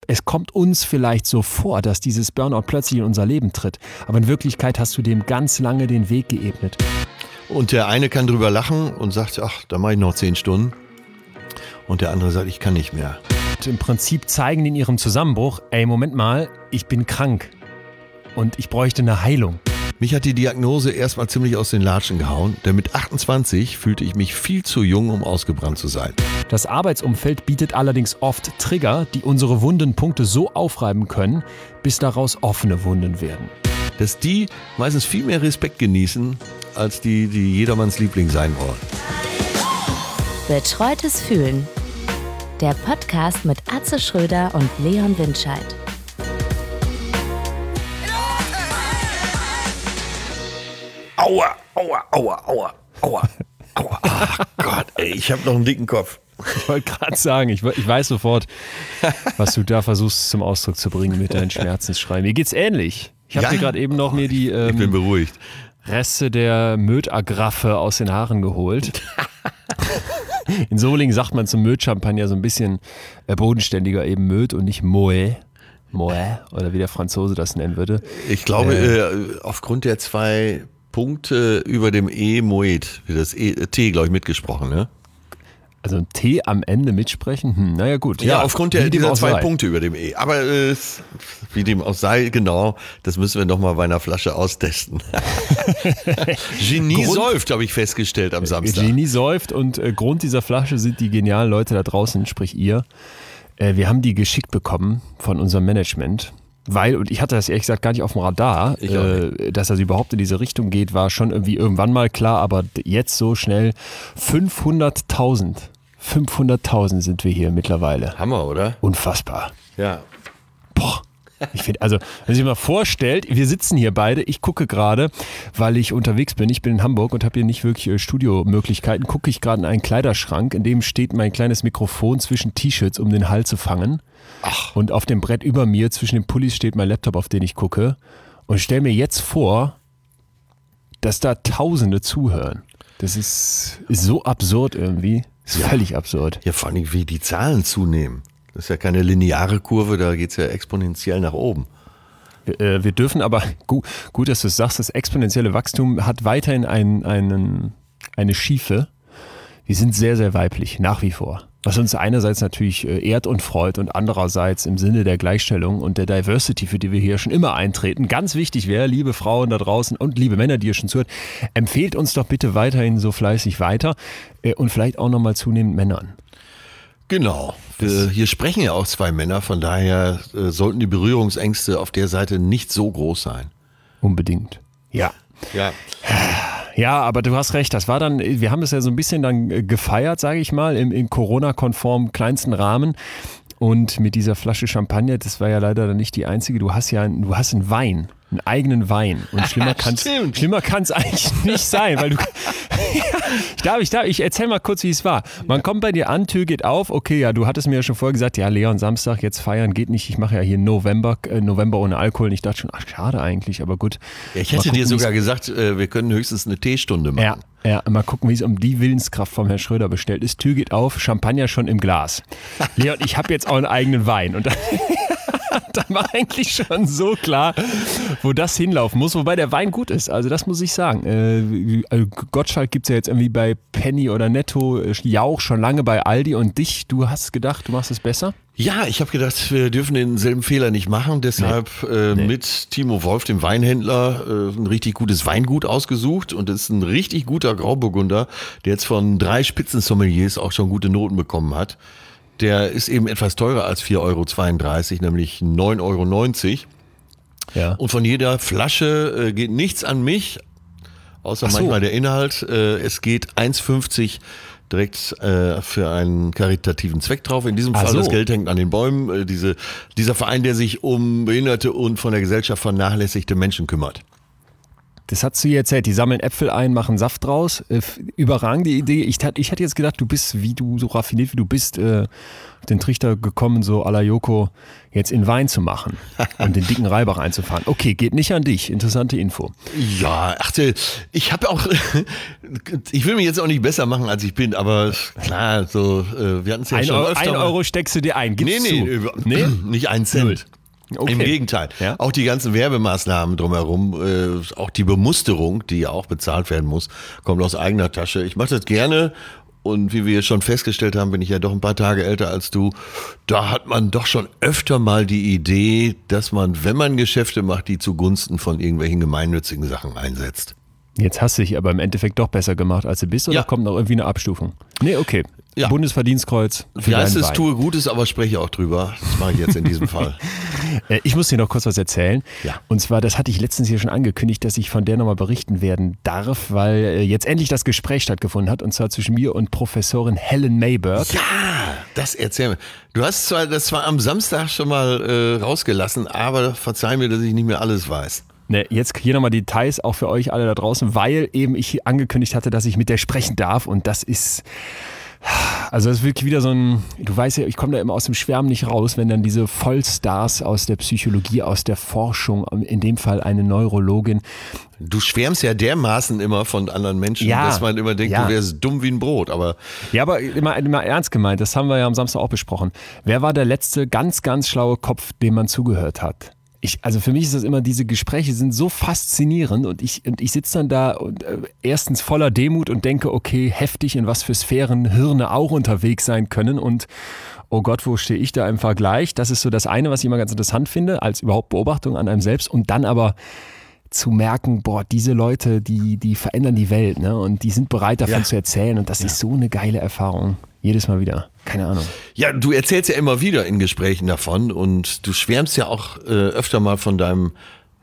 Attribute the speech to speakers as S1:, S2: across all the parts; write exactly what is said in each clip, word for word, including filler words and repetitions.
S1: es kommt uns vielleicht so vor, dass dieses Burnout plötzlich in unser Leben tritt. Aber in Wirklichkeit hast du dem ganz lange den Weg geebnet.
S2: Und der eine kann drüber lachen und sagt, ach, da mache ich noch zehn Stunden. Und der andere sagt, ich kann nicht mehr.
S1: Und im Prinzip zeigen die in ihrem Zusammenbruch, ey, Moment mal, ich bin krank und ich bräuchte eine Heilung.
S2: Mich hat die Diagnose erstmal ziemlich aus den Latschen gehauen, denn mit achtundzwanzig fühlte ich mich viel zu jung, um ausgebrannt zu sein.
S1: Das Arbeitsumfeld bietet allerdings oft Trigger, die unsere wunden Punkte so aufreiben können, bis daraus offene Wunden werden.
S2: Dass die meistens viel mehr Respekt genießen, als die, die jedermanns Liebling sein wollen.
S3: Betreutes Fühlen. Der Podcast mit Atze Schröder und Leon Windscheid.
S2: Aua, aua, aua, aua, aua, aua. Ach Gott, ey, ich habe noch einen dicken Kopf.
S1: Ich wollte gerade sagen, ich, ich weiß sofort, was du da versuchst zum Ausdruck zu bringen mit deinen Schmerzensschreien. Mir geht's ähnlich. Ich habe
S2: Ja?
S1: dir gerade eben noch mir die ähm,
S2: Ich bin beruhigt.
S1: Reste der Möd-Agraffe aus den Haaren geholt. In Solingen sagt man zum Möd-Champagner so ein bisschen äh, bodenständiger eben Möd und nicht Moët. Moët, oder wie der Franzose das nennen würde.
S2: Ich glaube,
S1: Äh.
S2: äh, aufgrund der zwei Punkte über dem E, Moet, wie das e, T, glaube ich, mitgesprochen, ne?
S1: Also ein T am Ende mitsprechen? Hm, naja gut.
S2: Ja, aufgrund der,
S1: wie dem
S2: dieser
S1: auch
S2: zwei
S1: sei.
S2: Punkte über dem E. Aber äh, wie dem auch sei, genau, das müssen wir nochmal bei einer Flasche austesten. Genie
S1: Grund-
S2: säuft, habe ich festgestellt am Samstag.
S1: Genie säuft und äh, Grund dieser Flasche sind die genialen Leute da draußen, sprich ihr. Äh, wir haben die geschickt bekommen von unserem Management. Weil, und ich hatte das ehrlich gesagt gar nicht auf dem Radar,
S2: Ich auch
S1: äh, dass das überhaupt in diese Richtung geht, war schon irgendwie irgendwann mal klar, aber jetzt so schnell fünfhunderttausend. fünfhunderttausend sind wir hier mittlerweile.
S2: Hammer, oder?
S1: Unfassbar.
S2: Ja.
S1: Boah. Ich finde, also, wenn man sich mal vorstellt, wir sitzen hier beide, ich gucke gerade, weil ich unterwegs bin, ich bin in Hamburg und habe hier nicht wirklich äh, Studiomöglichkeiten, gucke ich gerade in einen Kleiderschrank, in dem steht mein kleines Mikrofon zwischen T-Shirts, um den Hals zu fangen.
S2: Ach.
S1: Und auf dem Brett über mir, zwischen den Pullis, steht mein Laptop, auf den ich gucke. Und ich stelle mir jetzt vor, dass da Tausende zuhören. Das ist, ist so absurd irgendwie. Das ist
S2: Ja.
S1: völlig absurd.
S2: Ja, vor allem, wie die Zahlen zunehmen. Das ist ja keine lineare Kurve, da geht es ja exponentiell nach oben.
S1: Wir, äh, wir dürfen aber, gut, gut, dass du es sagst, das exponentielle Wachstum hat weiterhin einen, einen, eine Schiefe. Wir sind sehr, sehr weiblich, nach wie vor. Was uns einerseits natürlich äh, ehrt und freut und andererseits im Sinne der Gleichstellung und der Diversity, für die wir hier schon immer eintreten, ganz wichtig wäre, liebe Frauen da draußen und liebe Männer, die ihr schon zuhört, empfehlt uns doch bitte weiterhin so fleißig weiter äh, und vielleicht auch nochmal zunehmend Männern.
S2: Genau. Wir, hier sprechen ja auch zwei Männer, von daher äh, sollten die Berührungsängste auf der Seite nicht so groß sein.
S1: Unbedingt. Ja.
S2: Ja.
S1: Ja, aber du hast recht, das war dann, wir haben es ja so ein bisschen dann gefeiert, sage ich mal, im, im Corona-konform kleinsten Rahmen. Und mit dieser Flasche Champagner, das war ja leider dann nicht die einzige, du hast ja einen, du hast einen Wein, einen eigenen Wein. Und schlimmer kann es
S2: Stimmt.
S1: schlimmer kann's eigentlich nicht sein, weil du. ich darf, ich darf, ich erzähl mal kurz, wie es war. Man kommt bei dir an, Tür geht auf, okay, ja, du hattest mir ja schon vorher gesagt, ja, Leon, Samstag, jetzt feiern geht nicht, ich mache ja hier November, äh, November ohne Alkohol. Und ich dachte schon, ach, schade eigentlich, aber gut.
S2: Ja, ich
S1: Mal
S2: hätte
S1: gucken,
S2: dir sogar
S1: wie's-
S2: gesagt, äh, wir können höchstens eine Teestunde machen.
S1: Ja, ja, mal gucken, wie es um die Willenskraft vom Herrn Schröder bestellt ist. Tür geht auf, Champagner schon im Glas. Leon, ich habe jetzt auch einen eigenen Wein. Und dann, dann war eigentlich schon so klar, wo das hinlaufen muss. Wobei der Wein gut ist, also das muss ich sagen. Äh, Gottschalk gibt es ja jetzt irgendwie bei Penny oder Netto, Jauch schon lange bei Aldi. Und dich, du hast gedacht, du machst es besser?
S2: Ja, ich habe gedacht, wir dürfen denselben Fehler nicht machen. Deshalb äh,
S1: Nee.
S2: mit Timo Wolf, dem Weinhändler, äh, ein richtig gutes Weingut ausgesucht. Und es ist ein richtig guter Grauburgunder, der jetzt von drei Spitzensommeliers auch schon gute Noten bekommen hat. Der ist eben etwas teurer als vier Euro zweiunddreißig, nämlich neun Euro neunzig.
S1: Ja.
S2: Und von jeder Flasche äh, geht nichts an mich, außer
S1: Ach so.
S2: manchmal der Inhalt. Äh, es geht eins fünfzig direkt äh, für einen karitativen Zweck drauf. In diesem
S1: Ach
S2: Fall,
S1: so.
S2: das Geld hängt an den Bäumen. Äh, diese, dieser Verein, der sich um behinderte und von der Gesellschaft vernachlässigte Menschen kümmert.
S1: Das hast du dir erzählt. Die sammeln Äpfel ein, machen Saft draus. Äh, überragende Idee. Ich, ich hätte jetzt gedacht, du bist, wie du so raffiniert wie du bist, äh, auf den Trichter gekommen, so à la Joko, jetzt in Wein zu machen und den dicken Reibach einzufahren. Okay, geht nicht an dich. Interessante Info.
S2: Ja, ach, ich habe auch, ich will mich jetzt auch nicht besser machen, als ich bin, aber klar, so, wir hatten es ja
S1: ein
S2: schon
S1: Euro,
S2: öfter
S1: Ein
S2: mal.
S1: Euro steckst du dir ein, gibst
S2: nee, nee,
S1: zu.
S2: Nee, nicht ein Cent.
S1: Okay.
S2: Im Gegenteil.
S1: Ja?
S2: Auch die ganzen Werbemaßnahmen drumherum, äh, auch die Bemusterung, die ja auch bezahlt werden muss, kommt aus eigener Tasche. Ich mache das gerne und wie wir schon festgestellt haben, bin ich ja doch ein paar Tage älter als du. Da hat man doch schon öfter mal die Idee, dass man, wenn man Geschäfte macht, die zugunsten von irgendwelchen gemeinnützigen Sachen einsetzt.
S1: Jetzt hast du dich aber im Endeffekt doch besser gemacht, als du bist, oder
S2: Ja.
S1: kommt noch irgendwie eine Abstufung? Nee, okay.
S2: Ja.
S1: Bundesverdienstkreuz für
S2: Wie heißt
S1: deinen
S2: es,
S1: Wein.
S2: tue Gutes, aber spreche auch drüber. Das mache ich jetzt in diesem Fall.
S1: Äh, Ich muss dir noch kurz was erzählen.
S2: Ja.
S1: Und zwar, das hatte ich letztens hier schon angekündigt, dass ich von der nochmal berichten werden darf, weil äh, jetzt endlich das Gespräch stattgefunden hat, und zwar zwischen mir und Professorin Helen Mayberg.
S2: Ja, das erzähl mir. Du hast zwar das zwar am Samstag schon mal äh, rausgelassen, aber verzeih mir, dass ich nicht mehr alles weiß.
S1: Ne, jetzt hier nochmal Details auch für euch alle da draußen, weil eben ich angekündigt hatte, dass ich mit der sprechen darf, und das ist... Also das ist wirklich wieder so ein, du weißt ja, ich komme da immer aus dem Schwärmen nicht raus, wenn dann diese Vollstars aus der Psychologie, aus der Forschung, in dem Fall eine Neurologin.
S2: Du schwärmst ja dermaßen immer von anderen Menschen,
S1: Ja,
S2: dass man immer denkt,
S1: ja.
S2: du wärst dumm wie ein Brot. Aber
S1: Ja, aber immer, immer ernst gemeint, das haben wir ja am Samstag auch besprochen. Wer war der letzte ganz, ganz schlaue Kopf, dem man zugehört hat? Ich, also für mich ist das immer, diese Gespräche sind so faszinierend, und ich, und ich sitze dann da und äh, erstens voller Demut und denke, okay, heftig, in was für Sphären Hirne auch unterwegs sein können, und oh Gott, wo stehe ich da im Vergleich? Das ist so das eine, was ich immer ganz interessant finde, als überhaupt Beobachtung an einem selbst, und dann aber zu merken, boah, diese Leute, die, die verändern die Welt, ne? Und die sind bereit davon
S2: Ja.
S1: zu erzählen, und das ist so eine geile Erfahrung. Jedes Mal wieder. Keine Ahnung.
S2: ja, du erzählst ja immer wieder in Gesprächen davon und du schwärmst ja auch äh, öfter mal von deinem,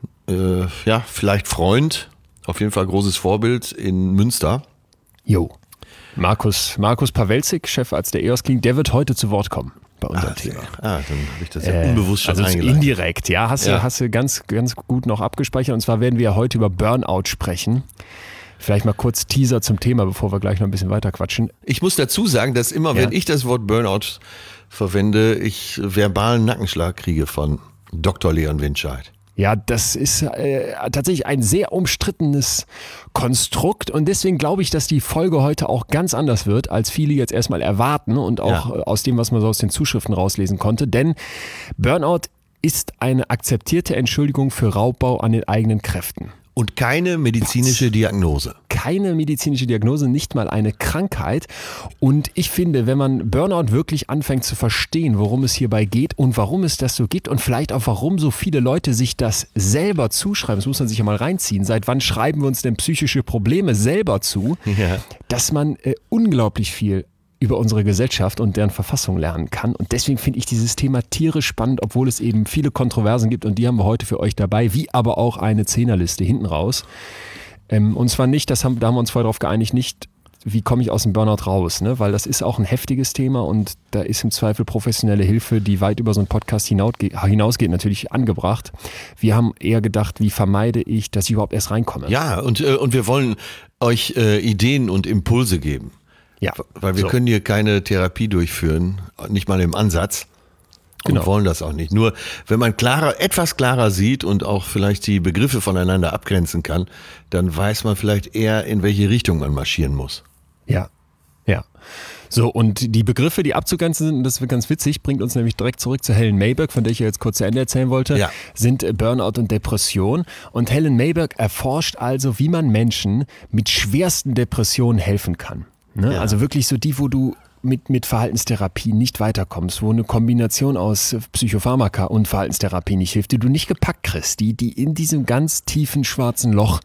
S2: äh, ja, vielleicht Freund, auf jeden Fall großes Vorbild in Münster.
S1: Jo. Markus, Markus Pawelzig, Chefarzt der E O S-Klinik, der wird heute zu Wort kommen bei unserem
S2: Ah,
S1: Thema.
S2: Ah, dann habe ich das ja
S1: Äh,
S2: unbewusst schon
S1: also
S2: eingeleitet.
S1: indirekt, ja, hast,
S2: Ja.
S1: Du, hast du ganz, ganz gut noch abgespeichert. Und zwar werden wir heute über Burnout sprechen. Vielleicht mal kurz Teaser zum Thema, bevor wir gleich noch ein bisschen weiter quatschen.
S2: Ich muss dazu sagen, dass immer,
S1: Ja.
S2: wenn ich das Wort Burnout verwende, ich verbalen Nackenschlag kriege von Doktor Leon Winscheid.
S1: Ja, das ist äh, tatsächlich ein sehr umstrittenes Konstrukt, und deswegen glaube ich, dass die Folge heute auch ganz anders wird, als viele jetzt erstmal erwarten, und auch
S2: Ja.
S1: äh, aus dem, was man so aus den Zuschriften rauslesen konnte. Denn Burnout ist eine akzeptierte Entschuldigung für Raubbau an den eigenen Kräften.
S2: Und keine medizinische Diagnose.
S1: Keine medizinische Diagnose, nicht mal eine Krankheit. Und ich finde, wenn man Burnout wirklich anfängt zu verstehen, worum es hierbei geht und warum es das so gibt, und vielleicht auch warum so viele Leute sich das selber zuschreiben, das muss man sich ja mal reinziehen. Seit wann schreiben wir uns denn psychische Probleme selber zu?
S2: Ja.
S1: Dass man äh, unglaublich viel über unsere Gesellschaft und deren Verfassung lernen kann. Und deswegen finde ich dieses Thema tierisch spannend, obwohl es eben viele Kontroversen gibt, und die haben wir heute für euch dabei, wie aber auch eine Zehnerliste hinten raus. Ähm, und zwar nicht, das haben, da haben wir uns vorher darauf geeinigt, nicht, wie komme ich aus dem Burnout raus, ne? Weil das ist auch ein heftiges Thema, und da ist im Zweifel professionelle Hilfe, die weit über so einen Podcast hinausgeht, hinausgeht, natürlich angebracht. Wir haben eher gedacht, wie vermeide ich, dass ich überhaupt erst reinkomme.
S2: Ja, und, äh, und wir wollen euch äh, Ideen und Impulse geben.
S1: Ja,
S2: Weil wir
S1: so.
S2: können hier keine Therapie durchführen, nicht mal im Ansatz. Und
S1: Genau.
S2: wollen das auch nicht. Nur wenn man klarer, etwas klarer sieht und auch vielleicht die Begriffe voneinander abgrenzen kann, dann weiß man vielleicht eher, in welche Richtung man marschieren muss.
S1: Ja, ja. So, und die Begriffe, die abzugrenzen sind, und das wird ganz witzig, bringt uns nämlich direkt zurück zu Helen Mayberg, von der ich ja jetzt kurz zu Ende erzählen wollte,
S2: Ja.
S1: sind äh, Burnout und Depression. Und Helen Mayberg erforscht also, wie man Menschen mit schwersten Depressionen helfen kann. Ne?
S2: Ja.
S1: Also wirklich so die, wo du mit, mit Verhaltenstherapie nicht weiterkommst, wo eine Kombination aus Psychopharmaka und Verhaltenstherapie nicht hilft, die du nicht gepackt kriegst, die, die in diesem ganz tiefen schwarzen Loch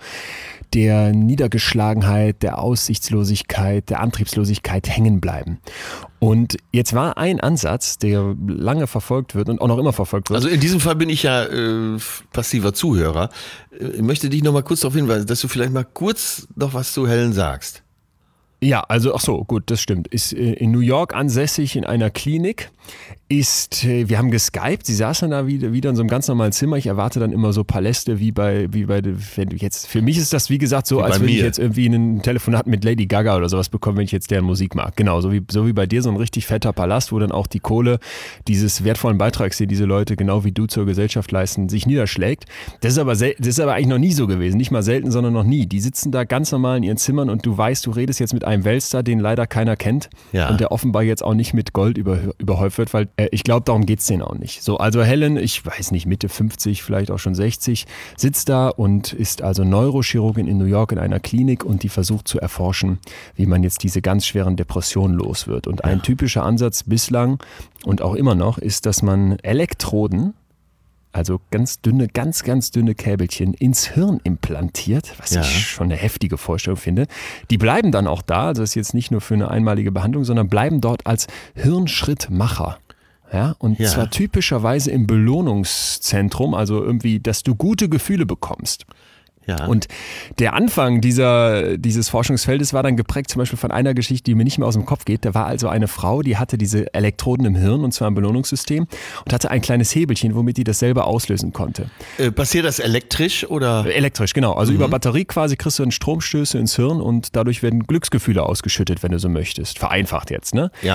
S1: der Niedergeschlagenheit, der Aussichtslosigkeit, der Antriebslosigkeit hängen bleiben. Und jetzt war ein Ansatz, der lange verfolgt wird und auch noch immer verfolgt wird.
S2: Also in diesem Fall bin ich ja äh, passiver Zuhörer. Ich möchte dich noch mal kurz darauf hinweisen, dass du vielleicht mal kurz noch was zu Helen sagst.
S1: Ja, also ach so, gut, das stimmt. Ist in New York ansässig in einer Klinik. Ist, wir haben geskypt, sie saßen da wieder, wieder in so einem ganz normalen Zimmer. Ich erwarte dann immer so Paläste wie bei, wie bei, wenn du jetzt, für mich ist das wie gesagt so, wie als würde ich jetzt irgendwie ein Telefonat mit Lady Gaga oder sowas bekommen, wenn ich jetzt deren Musik mag. Genau, so wie, so wie bei dir, so ein richtig fetter Palast, wo dann auch die Kohle dieses wertvollen Beitrags, den diese Leute genau wie du zur Gesellschaft leisten, sich niederschlägt. Das ist aber, sel- das ist aber eigentlich noch nie so gewesen. Nicht mal selten, sondern noch nie. Die sitzen da ganz normal in ihren Zimmern und du weißt, du redest jetzt mit einem Weltstar, den leider keiner kennt
S2: Ja.
S1: und der offenbar jetzt auch nicht mit Gold über, überhäuft wird, weil äh, ich glaube, darum geht es denen auch nicht. So, also Helen, ich weiß nicht, Mitte fünfzig, vielleicht auch schon sechzig, sitzt da und ist also Neurochirurgin in New York in einer Klinik und die versucht zu erforschen, wie man jetzt diese ganz schweren Depressionen los wird. Und ein typischer Ansatz bislang und auch immer noch ist, dass man Elektroden, also ganz dünne, ganz, ganz dünne Käbelchen ins Hirn implantiert, was
S2: Ja.
S1: ich schon eine heftige Vorstellung finde. Die bleiben dann auch da, also das ist jetzt nicht nur für eine einmalige Behandlung, sondern bleiben dort als Hirnschrittmacher. Ja, und
S2: Ja.
S1: zwar typischerweise im Belohnungszentrum, also irgendwie, dass du gute Gefühle bekommst.
S2: Ja.
S1: Und der Anfang dieser, dieses Forschungsfeldes war dann geprägt zum Beispiel von einer Geschichte, die mir nicht mehr aus dem Kopf geht. Da war also eine Frau, die hatte diese Elektroden im Hirn, und zwar im Belohnungssystem, und hatte ein kleines Hebelchen, womit die das selber auslösen konnte.
S2: äh, passiert das elektrisch oder?
S1: Elektrisch, genau. Also über Batterie quasi kriegst du dann Stromstöße ins Hirn und dadurch werden Glücksgefühle ausgeschüttet, wenn du so möchtest. Vereinfacht jetzt, ne?
S2: Ja.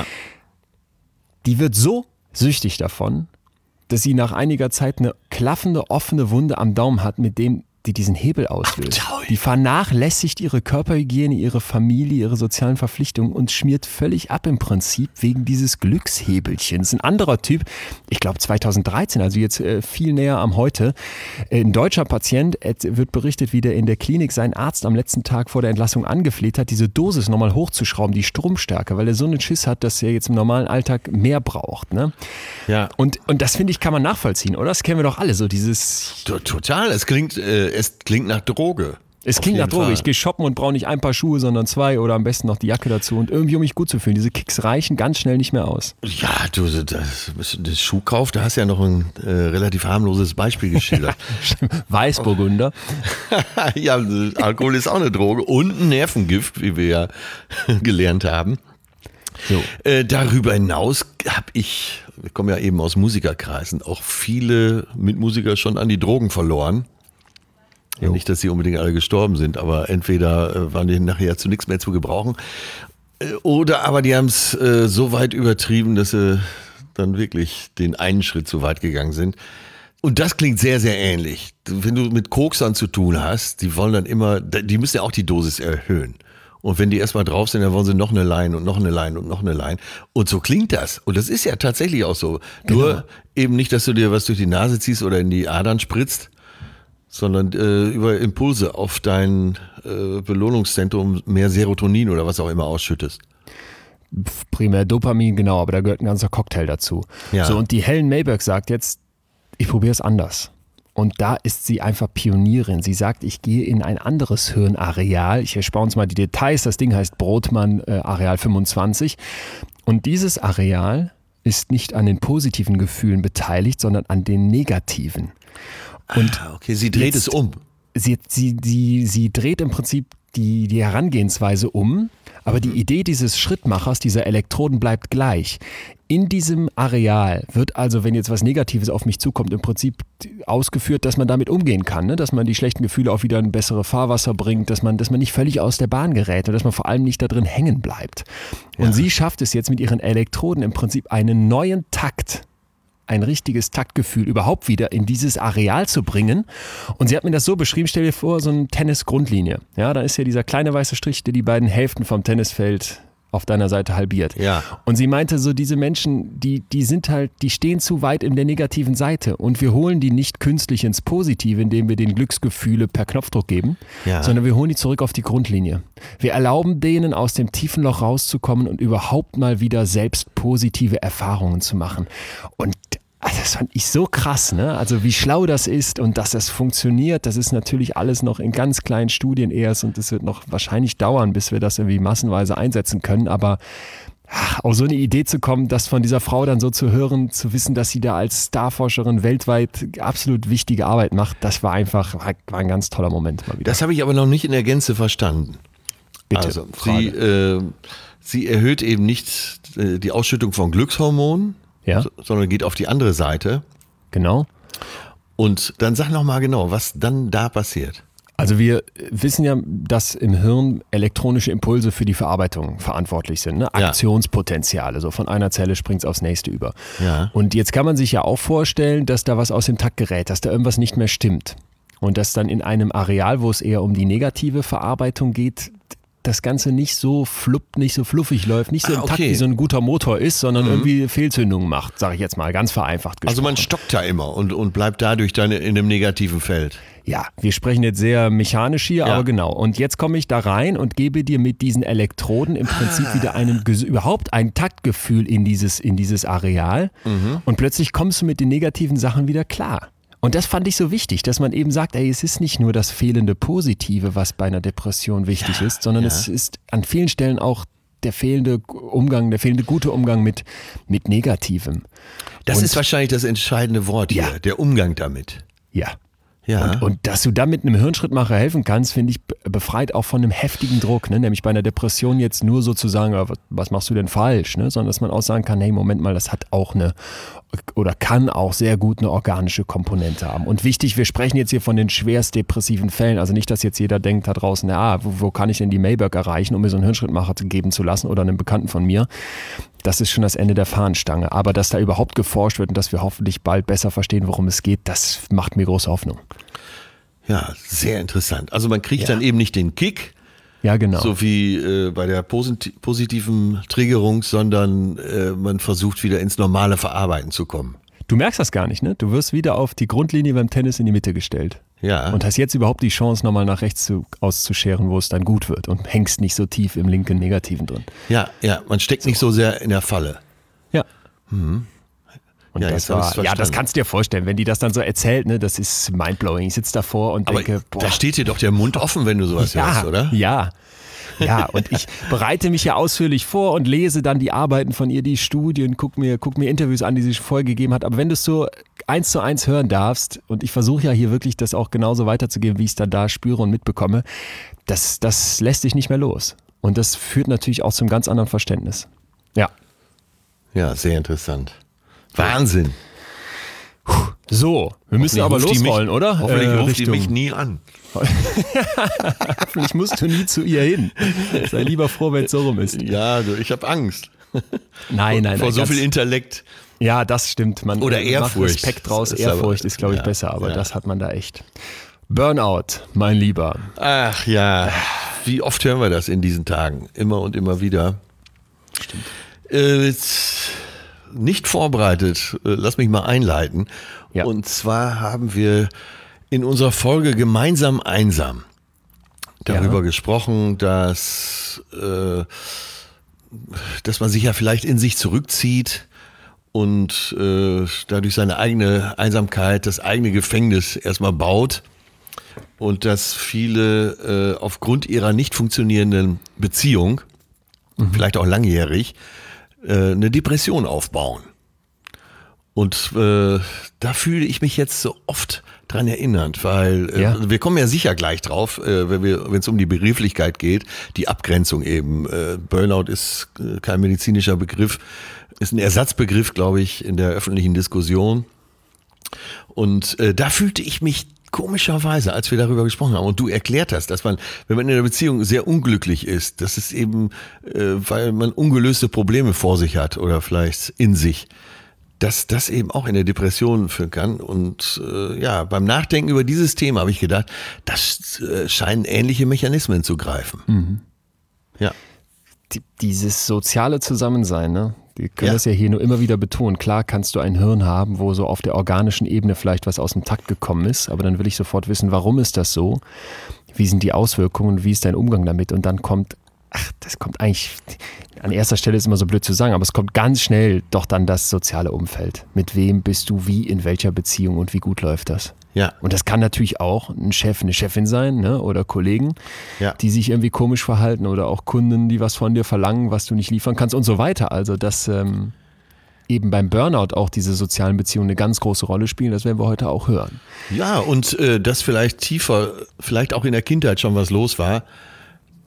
S1: Die wird so süchtig davon, dass sie nach einiger Zeit eine klaffende, offene Wunde am Daumen hat, mit dem die diesen Hebel auslöst. Die vernachlässigt ihre Körperhygiene, ihre Familie, ihre sozialen Verpflichtungen und schmiert völlig ab im Prinzip wegen dieses Glückshebelchens. Ein anderer Typ, ich glaube zweitausenddreizehn, also jetzt äh, viel näher am Heute, ein deutscher Patient, äh, wird berichtet, wie der in der Klinik seinen Arzt am letzten Tag vor der Entlassung angefleht hat, diese Dosis nochmal hochzuschrauben, die Stromstärke, weil er so einen Schiss hat, dass er jetzt im normalen Alltag mehr braucht. Ne?
S2: Ja.
S1: Und, und das finde ich, kann man nachvollziehen, oder? Das kennen wir doch alle, so dieses...
S2: To- Total. Es klingt, äh, es klingt nach Droge.
S1: Es
S2: Auf
S1: klingt nach
S2: jeden
S1: Droge.
S2: Fall.
S1: Ich gehe shoppen und brauche nicht ein paar Schuhe, sondern zwei oder am besten noch die Jacke dazu. Und irgendwie, um mich gut zu fühlen. Diese Kicks reichen ganz schnell nicht mehr aus.
S2: Ja, du, das, das Schuhkauf, da hast du ja noch ein äh, relativ harmloses Beispiel geschildert.
S1: Weißburgunder.
S2: Ja, Alkohol ist auch eine Droge und ein Nervengift, wie wir ja gelernt haben.
S1: So.
S2: Äh, darüber hinaus habe ich, wir kommen ja eben aus Musikerkreisen, auch viele Mitmusiker schon an die Drogen verloren. Ja, nicht, dass sie unbedingt alle gestorben sind, aber entweder äh, waren die nachher zu nichts mehr zu gebrauchen äh, oder aber die haben es äh, so weit übertrieben, dass sie dann wirklich den einen Schritt zu weit gegangen sind. Und das klingt sehr, sehr ähnlich. Wenn du mit Koksern zu tun hast, die wollen dann immer, die müssen ja auch die Dosis erhöhen. Und wenn die erstmal drauf sind, dann wollen sie noch eine Line und noch eine Line und noch eine Line. Und so klingt das. Und das ist ja tatsächlich auch so.
S1: Genau.
S2: Nur eben nicht, dass du dir was durch die Nase ziehst oder in die Adern spritzt, sondern äh, über Impulse auf dein äh, Belohnungszentrum mehr Serotonin oder was auch immer ausschüttest.
S1: Primär Dopamin, genau, aber da gehört ein ganzer Cocktail dazu.
S2: Ja.
S1: So, und die Helen Mayberg sagt jetzt, ich probiere es anders. Und da ist sie einfach Pionierin. Sie sagt, ich gehe in ein anderes Hirnareal. Ich erspare uns mal die Details. Das Ding heißt Brodmann äh, Areal fünfundzwanzig. Und dieses Areal ist nicht an den positiven Gefühlen beteiligt, sondern an den negativen. Und
S2: ah, okay, sie dreht
S1: jetzt-
S2: es um.
S1: sie, sie, sie, sie dreht im Prinzip die, die Herangehensweise um, aber die Idee dieses Schrittmachers, dieser Elektroden bleibt gleich. In diesem Areal wird also, wenn jetzt was Negatives auf mich zukommt, im Prinzip ausgeführt, dass man damit umgehen kann, ne? Dass man die schlechten Gefühle auch wieder in bessere Fahrwasser bringt, dass man, dass man nicht völlig aus der Bahn gerät und dass man vor allem nicht da drin hängen bleibt. Und sie schafft es jetzt mit ihren Elektroden im Prinzip einen neuen Takt, ein richtiges Taktgefühl überhaupt wieder in dieses Areal zu bringen. Und sie hat mir das so beschrieben, stell dir vor, so eine Tennis-Grundlinie. Ja, da ist ja dieser kleine weiße Strich, der die beiden Hälften vom Tennisfeld auf deiner Seite halbiert.
S2: Ja.
S1: Und sie meinte so, diese Menschen, die, die sind halt, die stehen zu weit in der negativen Seite und wir holen die nicht künstlich ins Positive, indem wir denen Glücksgefühle per Knopfdruck geben,
S2: Ja.
S1: sondern wir holen die zurück auf die Grundlinie. Wir erlauben denen, aus dem tiefen Loch rauszukommen und überhaupt mal wieder selbst positive Erfahrungen zu machen. Und also das fand ich so krass, ne? Also wie schlau das ist und dass das funktioniert, das ist natürlich alles noch in ganz kleinen Studien erst und es wird noch wahrscheinlich dauern, bis wir das irgendwie massenweise einsetzen können, aber ach, auf so eine Idee zu kommen, das von dieser Frau dann so zu hören, zu wissen, dass sie da als Starforscherin weltweit absolut wichtige Arbeit macht, das war einfach, war, war ein ganz toller Moment mal wieder.
S2: Das habe ich aber noch nicht in der Gänze verstanden.
S1: Bitte,
S2: also sie, äh, sie erhöht eben nicht äh, die Ausschüttung von Glückshormonen,
S1: ja.
S2: so, sondern geht auf die andere Seite.
S1: Genau.
S2: Und dann sag noch mal genau, was dann da passiert.
S1: Also wir wissen ja, dass im Hirn elektronische Impulse für die Verarbeitung verantwortlich sind. Ne?
S2: Ja.
S1: Aktionspotenziale. So von einer Zelle springt es aufs nächste über.
S2: Ja.
S1: Und jetzt kann man sich ja auch vorstellen, dass da was aus dem Takt gerät, dass da irgendwas nicht mehr stimmt. Und dass dann in einem Areal, wo es eher um die negative Verarbeitung geht, das Ganze nicht so flupp, nicht so fluffig läuft, nicht so
S2: Ah,
S1: im Takt
S2: okay.
S1: wie so ein guter Motor ist, sondern mhm. irgendwie Fehlzündungen macht, sage ich jetzt mal, ganz vereinfacht gesprochen.
S2: Also man stockt da immer und, und bleibt dadurch dann in einem negativen Feld.
S1: Ja, wir sprechen jetzt sehr mechanisch hier,
S2: Ja.
S1: aber genau. Und jetzt komme ich da rein und gebe dir mit diesen Elektroden im Prinzip
S2: Ah.
S1: wieder einen, überhaupt ein Taktgefühl in dieses, in dieses Areal.
S2: Mhm.
S1: Und plötzlich kommst du mit den negativen Sachen wieder klar. Und das fand ich so wichtig, dass man eben sagt, ey, es ist nicht nur das fehlende Positive, was bei einer Depression wichtig
S2: Ja,
S1: ist, sondern
S2: ja.
S1: es ist an vielen Stellen auch der fehlende Umgang, der fehlende gute Umgang mit, mit Negativem.
S2: Das
S1: Und-
S2: ist wahrscheinlich das entscheidende Wort hier,
S1: Ja.
S2: der Umgang damit.
S1: Ja.
S2: Ja.
S1: Und, und dass du damit einem Hirnschrittmacher helfen kannst, finde ich be- befreit auch von einem heftigen Druck, ne? Nämlich bei einer Depression jetzt nur sozusagen, ja, was, was machst du denn falsch, ne? Sondern dass man auch sagen kann, hey, Moment mal, das hat auch eine oder kann auch sehr gut eine organische Komponente haben. Und wichtig, wir sprechen jetzt hier von den schwerst depressiven Fällen, also nicht, dass jetzt jeder denkt da draußen, ja, wo, wo kann ich denn die Maybach erreichen, um mir so einen Hirnschrittmacher geben zu lassen oder einen Bekannten von mir. Das ist schon das Ende der Fahnenstange. Aber dass da überhaupt geforscht wird und dass wir hoffentlich bald besser verstehen, worum es geht, das macht mir große Hoffnung.
S2: Ja, sehr interessant. Also man kriegt
S1: Ja.
S2: dann eben nicht den Kick,
S1: Ja, genau.
S2: so wie äh, bei der posit- positiven Triggerung, sondern äh, man versucht wieder ins normale Verarbeiten zu kommen.
S1: Du merkst das gar nicht, ne? Du wirst wieder auf die Grundlinie beim Tennis in die Mitte gestellt.
S2: Ja.
S1: Und hast jetzt überhaupt die Chance, nochmal nach rechts zu, auszuscheren, wo es dann gut wird und hängst nicht so tief im linken Negativen drin.
S2: Ja, ja, man steckt nicht so sehr in der Falle.
S1: Ja. Und
S2: Ja,
S1: das
S2: jetzt hab ich's
S1: war, ja, das
S2: verstanden.
S1: kannst du dir vorstellen, wenn die das dann so erzählt, ne, das ist mindblowing. Ich sitze davor und
S2: Aber
S1: denke, boah,
S2: da steht dir doch der Mund offen, wenn du sowas
S1: ja,
S2: hörst, oder?
S1: Ja. Ja, und ich bereite mich ja ausführlich vor und lese dann die Arbeiten von ihr, die Studien, guck mir, guck mir Interviews an, die sie vorgegeben hat. Aber wenn du es so eins zu eins hören darfst, und ich versuche ja hier wirklich das auch genauso weiterzugeben, wie ich es dann da spüre und mitbekomme, das, das lässt dich nicht mehr los. Und das führt natürlich auch zum ganz anderen Verständnis. Ja.
S2: Ja, sehr interessant. Wahnsinn.
S1: So, wir müssen aber
S2: Hoffentlich ruft die
S1: losrollen,
S2: mich,
S1: oder?
S2: Hoffentlich
S1: Äh,
S2: ruft die
S1: Richtung-
S2: mich nie an.
S1: Hoffentlich musst du nie zu ihr hin. Sei lieber froh, wenn es so rum ist.
S2: Ja, du, ich habe Angst.
S1: Nein, nein,
S2: Vor
S1: nein.
S2: so
S1: ganz-
S2: viel Intellekt.
S1: Ja, das stimmt. Man
S2: Oder
S1: macht
S2: Ehrfurcht.
S1: Respekt draus.
S2: Das ist aber-
S1: Ehrfurcht ist, glaube ich,
S2: ja,
S1: besser, aber
S2: ja.
S1: das hat man da echt. Burnout, mein Lieber.
S2: Ach ja, wie oft hören wir das in diesen Tagen? Immer und immer wieder. Stimmt. Äh, jetzt nicht vorbereitet, äh, lass mich mal einleiten.
S1: Ja.
S2: Und zwar haben wir in unserer Folge Gemeinsam einsam darüber
S1: Ja.
S2: gesprochen, dass, äh, dass man sich ja vielleicht in sich zurückzieht und äh, dadurch seine eigene Einsamkeit, das eigene Gefängnis erstmal baut und dass viele äh, aufgrund ihrer nicht funktionierenden Beziehung, vielleicht auch langjährig, äh, eine Depression aufbauen. Und äh, da fühle ich mich jetzt so oft dran erinnert, weil äh,
S1: Ja.
S2: wir kommen ja sicher gleich drauf, äh, wenn wir, wenn es um die Begrifflichkeit geht, die Abgrenzung eben. Äh, Burnout ist äh, kein medizinischer Begriff, ist ein Ersatzbegriff, glaube ich, in der öffentlichen Diskussion. Und äh, da fühlte ich mich komischerweise, als wir darüber gesprochen haben, und du erklärt hast, dass man, wenn man in einer Beziehung sehr unglücklich ist, das ist eben, äh, weil man ungelöste Probleme vor sich hat oder vielleicht in sich, dass das eben auch in der Depression führen kann. Und äh, ja, beim Nachdenken über dieses Thema habe ich gedacht, das äh, scheinen ähnliche Mechanismen zu greifen.
S1: Mhm.
S2: Ja.
S1: Die, dieses soziale Zusammensein, ne? Wir können
S2: Ja.
S1: das ja hier nur immer wieder betonen. Klar kannst du ein Hirn haben, wo so auf der organischen Ebene vielleicht was aus dem Takt gekommen ist, aber dann will ich sofort wissen, warum ist das so? Wie sind die Auswirkungen? Wie ist dein Umgang damit? Und dann kommt, ach, das kommt eigentlich, an erster Stelle ist immer so blöd zu sagen, aber es kommt ganz schnell doch dann das soziale Umfeld. Mit wem bist du wie, in welcher Beziehung und wie gut läuft das?
S2: Ja.
S1: Und das kann natürlich auch ein Chef, eine Chefin sein, ne? Oder Kollegen,
S2: Ja.
S1: die sich irgendwie komisch verhalten oder auch Kunden, die was von dir verlangen, was du nicht liefern kannst und so weiter. Also dass ähm, eben beim Burnout auch diese sozialen Beziehungen eine ganz große Rolle spielen, das werden wir heute auch hören.
S2: Ja, und äh, dass vielleicht tiefer, vielleicht auch in der Kindheit schon was los war,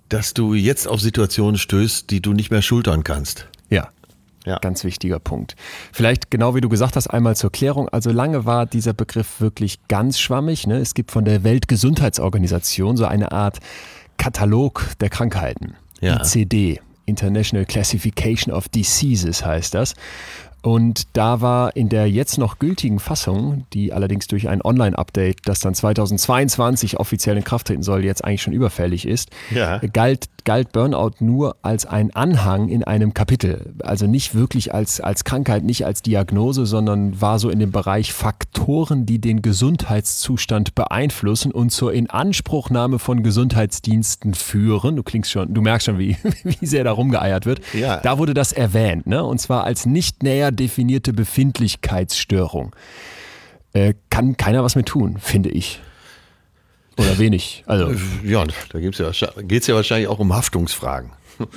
S2: dass du jetzt auf Situationen stößt, die du nicht mehr schultern kannst.
S1: Ja. Ja. Ganz wichtiger Punkt. Vielleicht genau wie du gesagt hast, einmal zur Klärung. Also lange war dieser Begriff wirklich ganz schwammig. Ne? Es gibt von der Weltgesundheitsorganisation so eine Art Katalog der Krankheiten. Ja. I C D, International Classification of Diseases heißt das. Und da war in der jetzt noch gültigen Fassung, die allerdings durch ein Online-Update, das dann zweitausendzweiundzwanzig offiziell in Kraft treten soll, jetzt eigentlich schon überfällig ist, ja. galt, galt Burnout nur als ein Anhang in einem Kapitel. Also nicht wirklich als, als Krankheit, nicht als Diagnose, sondern war so in dem Bereich Faktoren, die den Gesundheitszustand beeinflussen und zur Inanspruchnahme von Gesundheitsdiensten führen. Du klingst schon, du merkst schon, wie, wie sehr da rumgeeiert wird. Ja. Da wurde das erwähnt, ne? Und zwar als nicht näher definierte Befindlichkeitsstörung. Äh, kann keiner was mit tun, finde ich. Oder wenig. Also.
S2: Ja, da geht es ja, geht's ja wahrscheinlich auch um Haftungsfragen.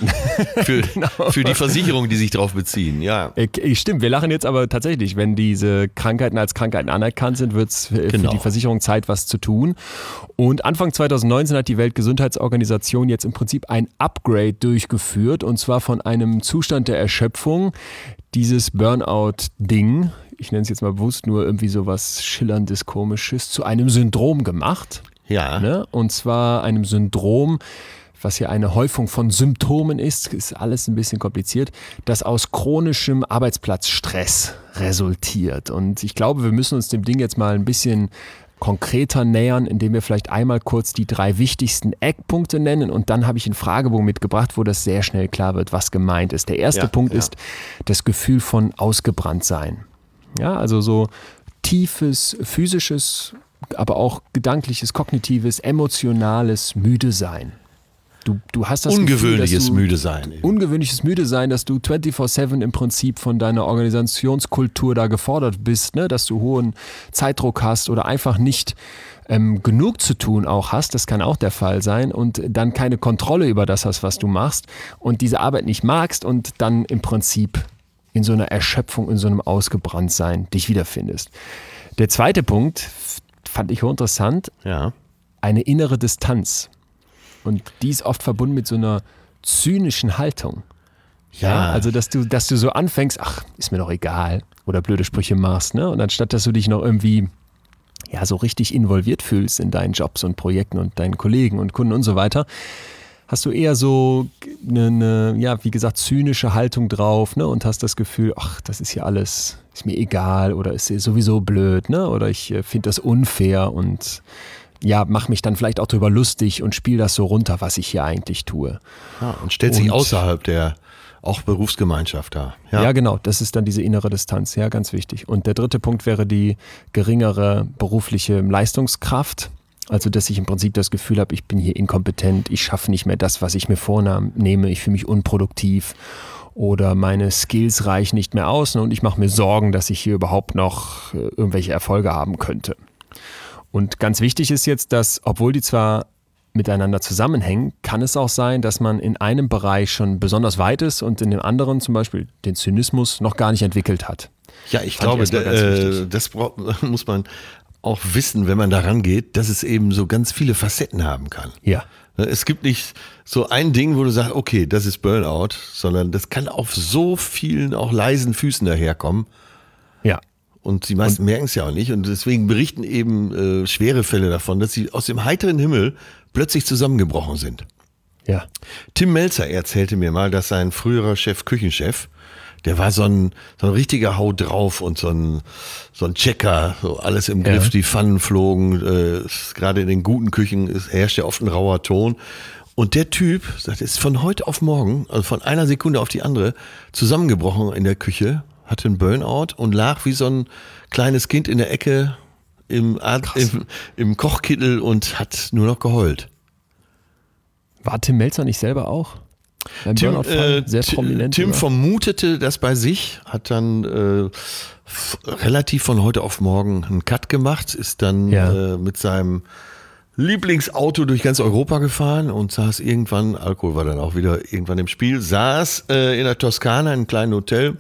S2: für, genau. für die Versicherungen, die sich darauf beziehen, ja.
S1: Äh, stimmt, wir lachen jetzt aber tatsächlich, wenn diese Krankheiten als Krankheiten anerkannt sind, wird es für genau. die Versicherung Zeit, was zu tun. Und Anfang zweitausendneunzehn hat die Weltgesundheitsorganisation jetzt im Prinzip ein Upgrade durchgeführt, und zwar von einem Zustand der Erschöpfung, dieses Burnout-Ding, ich nenne es jetzt mal bewusst nur irgendwie so was Schillerndes, Komisches, zu einem Syndrom gemacht.
S2: Ja.
S1: Ne? Und zwar einem Syndrom, was ja eine Häufung von Symptomen ist, ist alles ein bisschen kompliziert, das aus chronischem Arbeitsplatzstress resultiert. Und ich glaube, wir müssen uns dem Ding jetzt mal ein bisschen konkreter nähern, indem wir vielleicht einmal kurz die drei wichtigsten Eckpunkte nennen, und dann habe ich einen Fragebogen mitgebracht, wo das sehr schnell klar wird, was gemeint ist. Der erste ja, Punkt ja. ist das Gefühl von Ausgebranntsein. Ja, also so tiefes, physisches, aber auch gedankliches, kognitives, emotionales Müdesein. Du, du hast das
S2: Ungewöhnliches
S1: Gefühl, dass du,
S2: Müdesein.
S1: Ungewöhnliches Müdesein, dass du vierundzwanzig sieben im Prinzip von deiner Organisationskultur da gefordert bist, ne? Dass du hohen Zeitdruck hast oder einfach nicht ähm, genug zu tun auch hast, das kann auch der Fall sein, und dann keine Kontrolle über das hast, was du machst, und diese Arbeit nicht magst und dann im Prinzip in so einer Erschöpfung, in so einem Ausgebranntsein dich wiederfindest. Der zweite Punkt fand ich hochinteressant,
S2: ja.
S1: eine innere Distanz. Und die ist oft verbunden mit so einer zynischen Haltung. Ja, ja, also dass du, dass du so anfängst, ach, ist mir doch egal, oder blöde Sprüche machst, ne? Und anstatt, dass du dich noch irgendwie ja so richtig involviert fühlst in deinen Jobs und Projekten und deinen Kollegen und Kunden und so weiter, hast du eher so eine, eine ja, wie gesagt, zynische Haltung drauf, ne? Und hast das Gefühl, ach, das ist ja alles, ist mir egal, oder ist sowieso blöd, ne? Oder ich finde das unfair und ja, mach mich dann vielleicht auch drüber lustig und spiele das so runter, was ich hier eigentlich tue.
S2: Ja, und stellt sich und, außerhalb der auch Berufsgemeinschaft dar.
S1: Ja. ja, genau, das ist dann diese innere Distanz, ja, ganz wichtig. Und der dritte Punkt wäre die geringere berufliche Leistungskraft. Also, dass ich im Prinzip das Gefühl habe, ich bin hier inkompetent, ich schaffe nicht mehr das, was ich mir vornehme, ich fühle mich unproduktiv oder meine Skills reichen nicht mehr aus, und ich mache mir Sorgen, dass ich hier überhaupt noch irgendwelche Erfolge haben könnte. Und ganz wichtig ist jetzt, dass, obwohl die zwar miteinander zusammenhängen, kann es auch sein, dass man in einem Bereich schon besonders weit ist und in dem anderen, zum Beispiel den Zynismus, noch gar nicht entwickelt hat.
S2: Ja, ich Fand glaube, ich äh, das braucht, muss man auch wissen, wenn man da rangeht, dass es eben so ganz viele Facetten haben kann.
S1: Ja.
S2: Es gibt nicht so ein Ding, wo du sagst, okay, das ist Burnout, sondern das kann auf so vielen auch leisen Füßen daherkommen.
S1: Ja.
S2: Und die meisten merken es ja auch nicht. Und deswegen berichten eben äh, schwere Fälle davon, dass sie aus dem heiteren Himmel plötzlich zusammengebrochen sind.
S1: Ja.
S2: Tim Melzer erzählte mir mal, dass sein früherer Chef, Küchenchef, der war so ein, so ein richtiger Haut drauf und so ein, so ein Checker, so alles im Griff, ja. Die Pfannen flogen, äh, gerade in den guten Küchen ist, herrscht ja oft ein rauer Ton. Und der Typ, sagt, ist von heute auf morgen, also von einer Sekunde auf die andere, zusammengebrochen in der Küche, hatte einen Burnout und lag wie so ein kleines Kind in der Ecke im, im, im Kochkittel und hat nur noch geheult.
S1: War Tim Melzer nicht selber auch?
S2: Tim, äh, sehr prominent. Tim oder? vermutete das bei sich, hat dann äh, f- relativ von heute auf morgen einen Cut gemacht, ist dann ja. äh, mit seinem Lieblingsauto durch ganz Europa gefahren und saß irgendwann, Alkohol war dann auch wieder irgendwann im Spiel, saß äh, in der Toskana in einem kleinen Hotel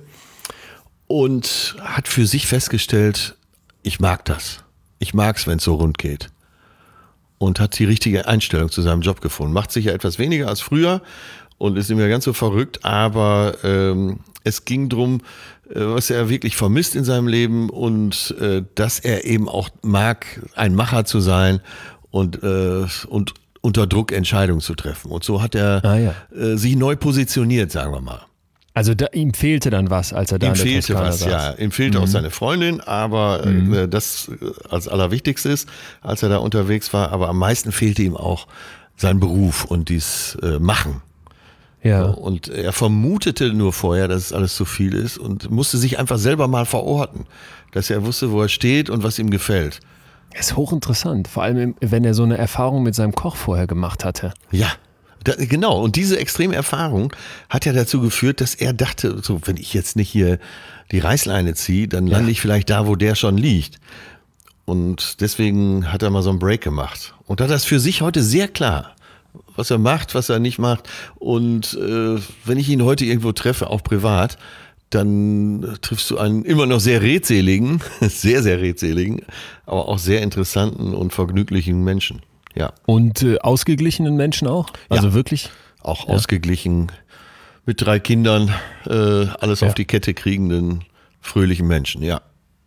S2: und hat für sich festgestellt, ich mag das. Ich mag es, wenn es so rund geht. und hat die richtige Einstellung zu seinem Job gefunden. Macht sicher etwas weniger als früher und ist nicht mehr ganz so verrückt, aber ähm, es ging drum, äh, was er wirklich vermisst in seinem Leben und äh, dass er eben auch mag, ein Macher zu sein und, äh, und unter Druck Entscheidungen zu treffen. Und so hat er
S1: Ah, ja.
S2: äh, sich neu positioniert, sagen wir mal.
S1: Also da, ihm fehlte dann was, als er da
S2: Ihm
S1: in der
S2: fehlte
S1: Toskana
S2: was,
S1: saß.
S2: ja. Ihm fehlte
S1: Mhm.
S2: auch seine Freundin, aber
S1: Mhm.
S2: äh, das äh, als Allerwichtigste ist, als er da unterwegs war. Aber am meisten fehlte ihm auch sein Beruf und dies äh, Machen.
S1: Ja.
S2: Und er vermutete nur vorher, dass es alles zu viel ist und musste sich einfach selber mal verorten, dass er wusste, wo er steht und was ihm gefällt.
S1: Das ist hochinteressant, vor allem wenn er so eine Erfahrung mit seinem Koch vorher gemacht hatte.
S2: Ja, da, genau. Und diese extreme Erfahrung hat ja dazu geführt, dass er dachte, so, wenn ich jetzt nicht hier die Reißleine ziehe, dann lande
S1: Ja.
S2: ich vielleicht da, wo der schon liegt. Und deswegen hat er mal so einen Break gemacht. Und hat das für sich heute sehr klar, was er macht, was er nicht macht. Und äh, wenn ich ihn heute irgendwo treffe, auch privat, dann triffst du einen immer noch sehr redseligen, sehr, sehr redseligen, aber auch sehr interessanten und vergnüglichen Menschen. Ja.
S1: Und äh, ausgeglichenen Menschen auch? Also
S2: Ja.
S1: wirklich?
S2: Auch
S1: Ja.
S2: ausgeglichen, mit drei Kindern, äh, alles
S1: Ja.
S2: auf die Kette kriegenden, fröhlichen Menschen, ja.